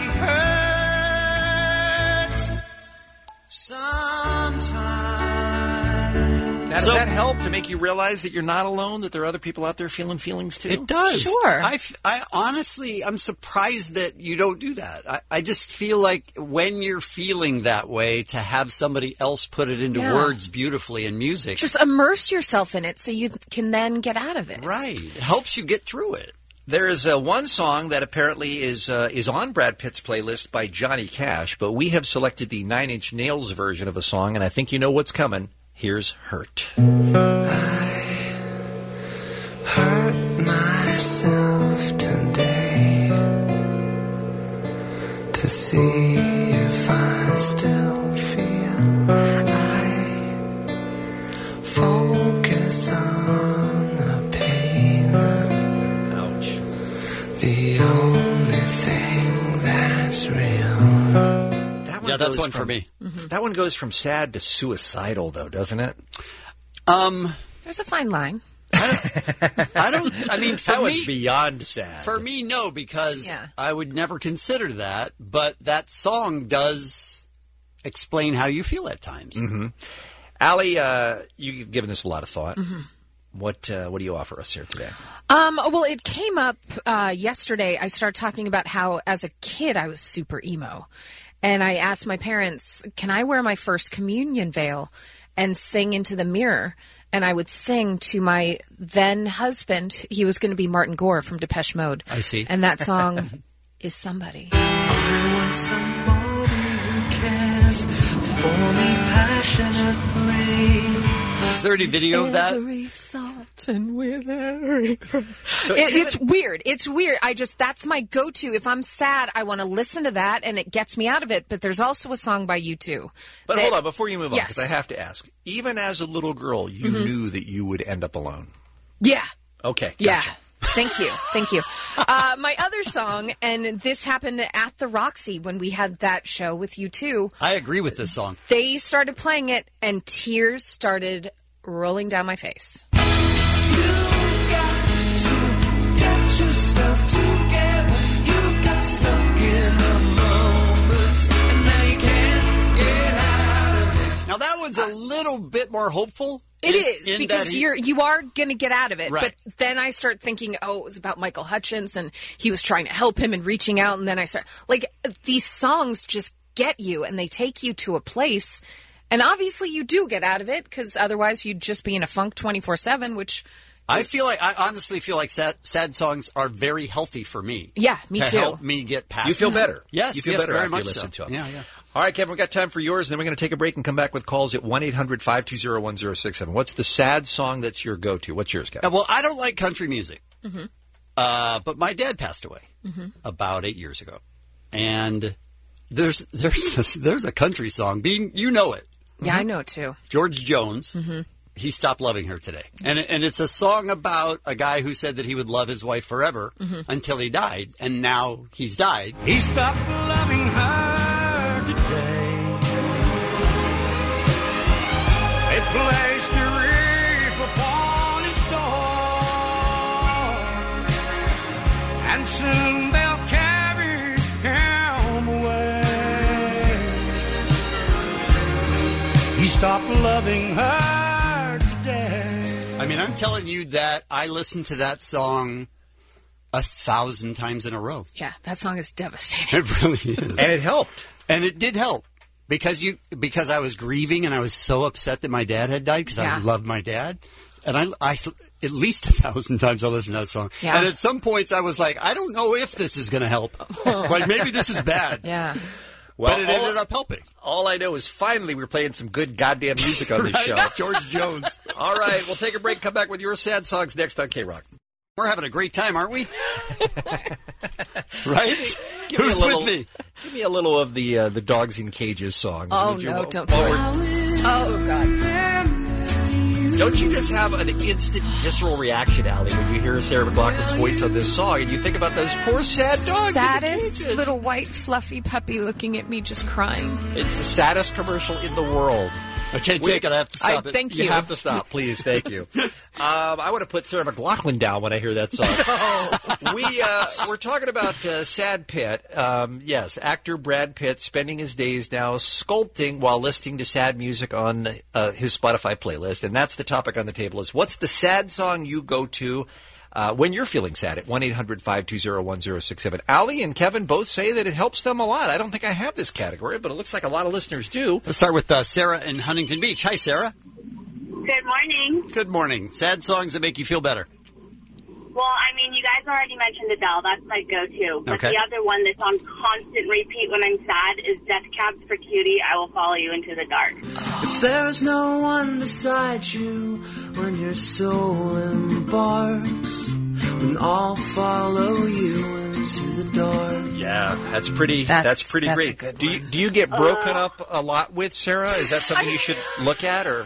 hurts sometimes.
Now, does that help to make you realize that you're not alone, that there are other people out there feeling feelings too?
It does.
Sure.
I honestly, I'm surprised that you don't do that. I just feel like when you're feeling that way, to have somebody else put it into words beautifully in music.
Just immerse yourself in it so you can then get out of it.
Right. It helps you get through it.
There is one song that apparently is on Brad Pitt's playlist by Johnny Cash, but we have selected the Nine Inch Nails version of a song, and I think you know what's coming. Here's Hurt.
I hurt myself today to see if I still feel. I focus on the pain.
Ouch.
The only thing that's real.
Yeah, that's one for me.
Mm-hmm.
That one goes from sad to suicidal, though, doesn't it?
There's a fine line.
I mean, for
that
me,
was beyond sad.
For me, no, because I would never consider that. But that song does explain how you feel at times.
Mm-hmm. Allie, you've given this a lot of thought. Mm-hmm. What do you offer us here today?
Well, it came up yesterday. I started talking about how, as a kid, I was super emo. And I asked my parents, can I wear my first communion veil and sing into the mirror? And I would sing to my then husband. He was going to be Martin Gore from Depeche Mode.
I see.
And that song is Somebody.
I want somebody who cares for me passionately.
Is there any video of that?
Every thought and with every... It's weird. It's weird. That's my go-to. If I'm sad, I want to listen to that, and it gets me out of it. But there's also a song by U2.
But hold on, before you move on, because I have to ask. Even as a little girl, you knew that you would end up alone.
Yeah.
Okay. Gotcha.
Yeah. Thank you. Thank you. My other song, and this happened at the Roxy when we had that show with U2.
I agree with this song.
They started playing it, and tears started rolling down my face.
Yourself together, you got stuck in a moment, and now you can't get out of it.
Now that one's a little bit more hopeful.
It is, because you are going to get out of it.
Right.
But then I start thinking, it was about Michael Hutchence, and he was trying to help him and reaching out, and then I start, these songs just get you, and they take you to a place, and obviously you do get out of it, because otherwise you'd just be in a funk 24/7, which...
I honestly feel like sad songs are very healthy for me.
Yeah, me too.
To help me get past.
You feel better.
Yes,
you feel better
very
after
much
you listen
so.
to them.
Yeah.
All right, Kevin, we've got time for yours, and then we're going to take a break and come back with calls at 1-800-520-1067. What's the sad song that's your go-to? What's yours, Kevin?
Well, I don't like country music.
Mm-hmm.
But my dad passed away about 8 years ago. And there's a country song. Bean, you know it.
Yeah, I know it too.
George Jones. He stopped loving her today. And it's a song about a guy who said that he would love his wife forever until he died. And now he's died.
He stopped loving her today. They placed a wreath upon his door, and soon they'll carry him away. He stopped loving her today.
I mean, I'm telling you that I listened to that song 1,000 times in a row.
Yeah, that song is devastating.
It really is.
And it helped.
And it did help. Because I was grieving and I was so upset that my dad had died because I loved my dad. And I at least 1,000 times I listened to that song.
Yeah.
And at some points I was like, I don't know if this is going to help. Like, maybe this is bad.
Yeah.
Well, but it ended up helping.
All I know is finally we're playing some good goddamn music on this show.
George Jones.
All right, we'll take a break, come back with your sad songs next on K-Rock.
We're having a great time, aren't we? Right? Who's with me?
Give me a little of the Dogs in Cages song.
Oh, no, don't do it. Oh, God.
Don't you just have an instant visceral reaction, Allie, when you hear Sarah McLachlan's voice on this song and you think about those poor sad dogs?
Saddest little white fluffy puppy looking at me just crying.
It's the saddest commercial in the world.
I can't take it. I have to stop it.
Thank you.
You have to stop, please. Thank you. I want to put Sarah McLachlan down when I hear that song. We're talking about Sad Pitt. Yes, actor Brad Pitt spending his days now sculpting while listening to sad music on his Spotify playlist. And that's the topic on the table is what's the sad song you go to when you're feeling sad at 1-800-520-1067. Allie and Kevin both say that it helps them a lot. I don't think I have this category, but it looks like a lot of listeners do.
Let's start with Sarah in Huntington Beach. Hi, Sarah.
Good morning.
Good morning. Sad songs that make you feel better.
Well, I mean, you guys already mentioned Adele. That's my go-to. But
Okay.
the other one that's on constant repeat when I'm sad is Death Cabs for Cutie, I Will Follow You Into the Dark.
If there's no one beside you when your soul embarks, then I'll follow you into the dark.
Yeah, that's pretty
That's
great.
a good
Do you get broken up a lot with Sarah? Is that something you should look at or?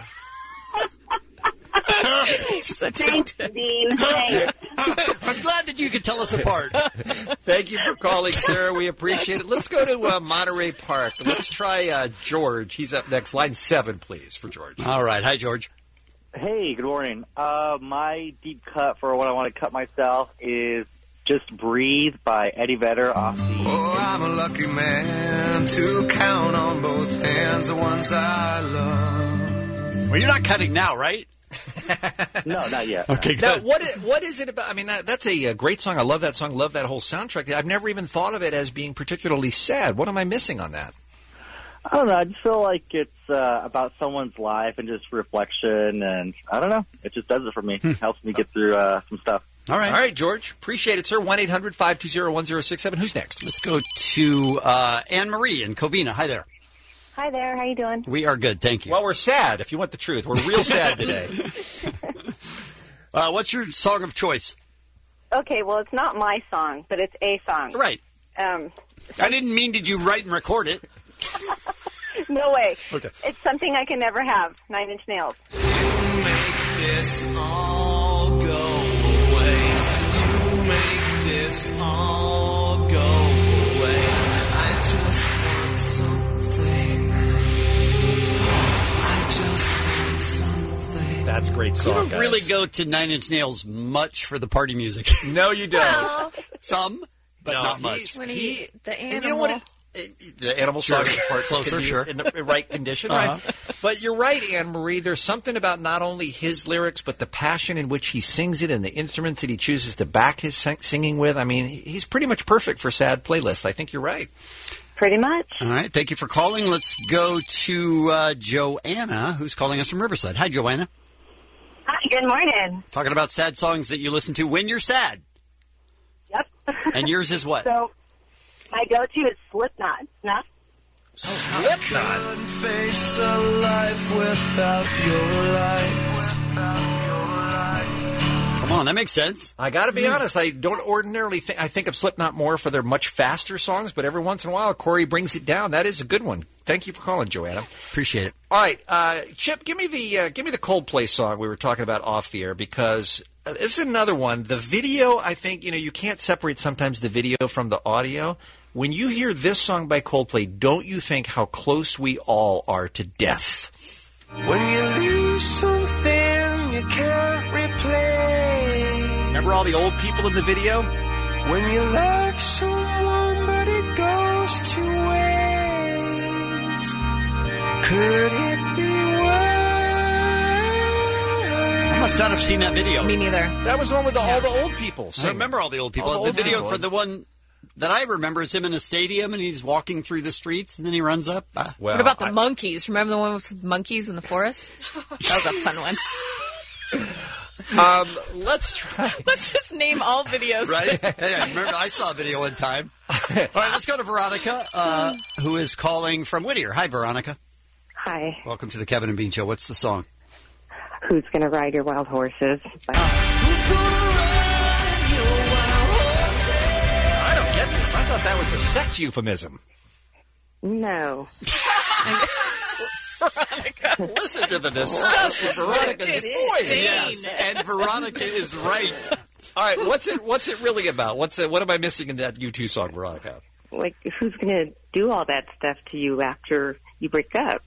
Thanks, Dean. Thanks.
I'm glad that you could tell us apart.
Thank you for calling, Sarah. We appreciate it. Let's go to Monterey Park. Let's try George. He's up next. Line 7, please, for George.
All right. Hi, George.
Hey, good morning. My deep cut for what I want to cut myself is Just Breathe by Eddie Vedder off the...
Oh, I'm a lucky man to count on both hands the ones I love.
Well, you're not cutting now, right?
No, not yet.
Okay,
Now,
good.
what is it about? I mean, that's a great song. I love that song. Love that whole soundtrack. I've never even thought of it as being particularly sad. What am I missing on that?
I don't know. I just feel like it's about someone's life and just reflection, and I don't know. It just does it for me. It helps me get through some stuff.
All right.
All right, George. Appreciate it, sir. 1-800-520-1067. Who's next?
Let's go to Anne-Marie in Covina. Hi there.
Hi there. How you doing?
We are good. Thank you.
Well, we're sad, if you want the truth. We're real sad today.
What's your song of choice?
Okay, well, it's not my song, but it's a song.
Right. I didn't mean did you write and record it.
No way.
Okay.
It's Something I Can Never Have, 9 Inch Nails.
You make this all go away. You make this all go away. I just want something. I just want something.
That's a great
You
song,
don't
guys.
really go to Nine Inch Nails much for the party music.
No, you don't.
Some, but
No,
not much.
When the
And
animal...
you know what? The animal song is part
Closer, sure.
in the right condition,
Uh-huh.
right? But you're right, Anne-Marie. There's something about not only his lyrics, but the passion in which he sings it and the instruments that he chooses to back his singing with. I mean, he's pretty much perfect for sad playlists. I think you're right.
Pretty much.
All right. Thank you for calling. Let's go to Joanna, who's calling us from Riverside. Hi, Joanna.
Hi, good morning.
Talking about sad songs that you listen to when you're sad.
Yep.
And yours is what?
So, my go-to is Slipknot. No?
Slipknot.
Couldn't face a life without your light.
Come Oh, that makes sense.
I got to be honest. I don't ordinarily I think of Slipknot more for their much faster songs, but every once in a while, Corey brings it down. That is a good one. Thank you for calling, Joanna.
Appreciate it.
All right, Chip, give me the Coldplay song we were talking about off the air, because this is another one. The video, I think, you can't separate sometimes the video from the audio. When you hear this song by Coldplay, don't you think how close we all are to death?
When you lose something you can't replace.
Remember all the old people in the video?
When you love someone but it goes to waste. Could it be worse?
I must not have seen that video.
Me neither.
That was the one with all the old people.
I remember all the old people.
All the old
video
people.
for the one that I remember is him in a stadium and he's walking through the streets and then he runs up.
What about the monkeys? Remember the one with monkeys in the forest? That was a fun one.
Let's try.
Let's just name all videos.
Right? Yeah, remember, I saw a video one time. All right, let's go to Veronica, who is calling from Whittier. Hi, Veronica.
Hi.
Welcome to the Kevin and Bean Show. What's the song?
Who's Gonna Ride Your Wild Horses?
I don't get this. I thought that was a sex euphemism.
No.
Veronica, listen to the disgusting Veronica's voice.
Yes, and Veronica is right.
All right, what's it really about? What am I missing in that U2 song, Veronica?
Like, who's going to do all that stuff to you after you break up?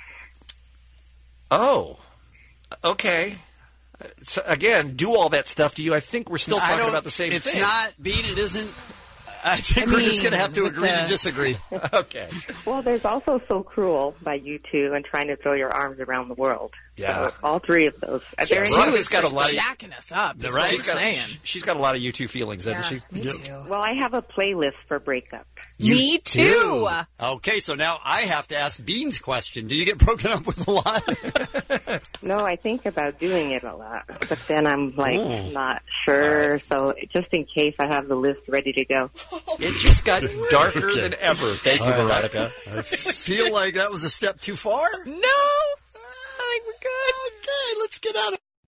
Oh, okay. So again, do all that stuff to you. I think we're still talking about the same thing.
It's not, Bean, it isn't. I think we're just going to have to agree to disagree.
Okay.
Well, there's also So Cruel by U2 and Trying to Throw Your Arms Around the World.
Yeah.
So all three of those.
Veronica's got a lot of
jacking us up. That's
right.
what I'm saying.
She's got a lot of U2 feelings, doesn't she?
Me too.
Well, I have a playlist for breakup.
Me too.
Okay, so now I have to ask Bean's question. Do you get broken up with a lot?
No, I think about doing it a lot, but then I'm not sure. Right. So just in case, I have the list ready to go.
It just got darker than ever. Thank you, Veronica.
I feel like that was a step too far.
No, I think we're good.
Okay, let's get out of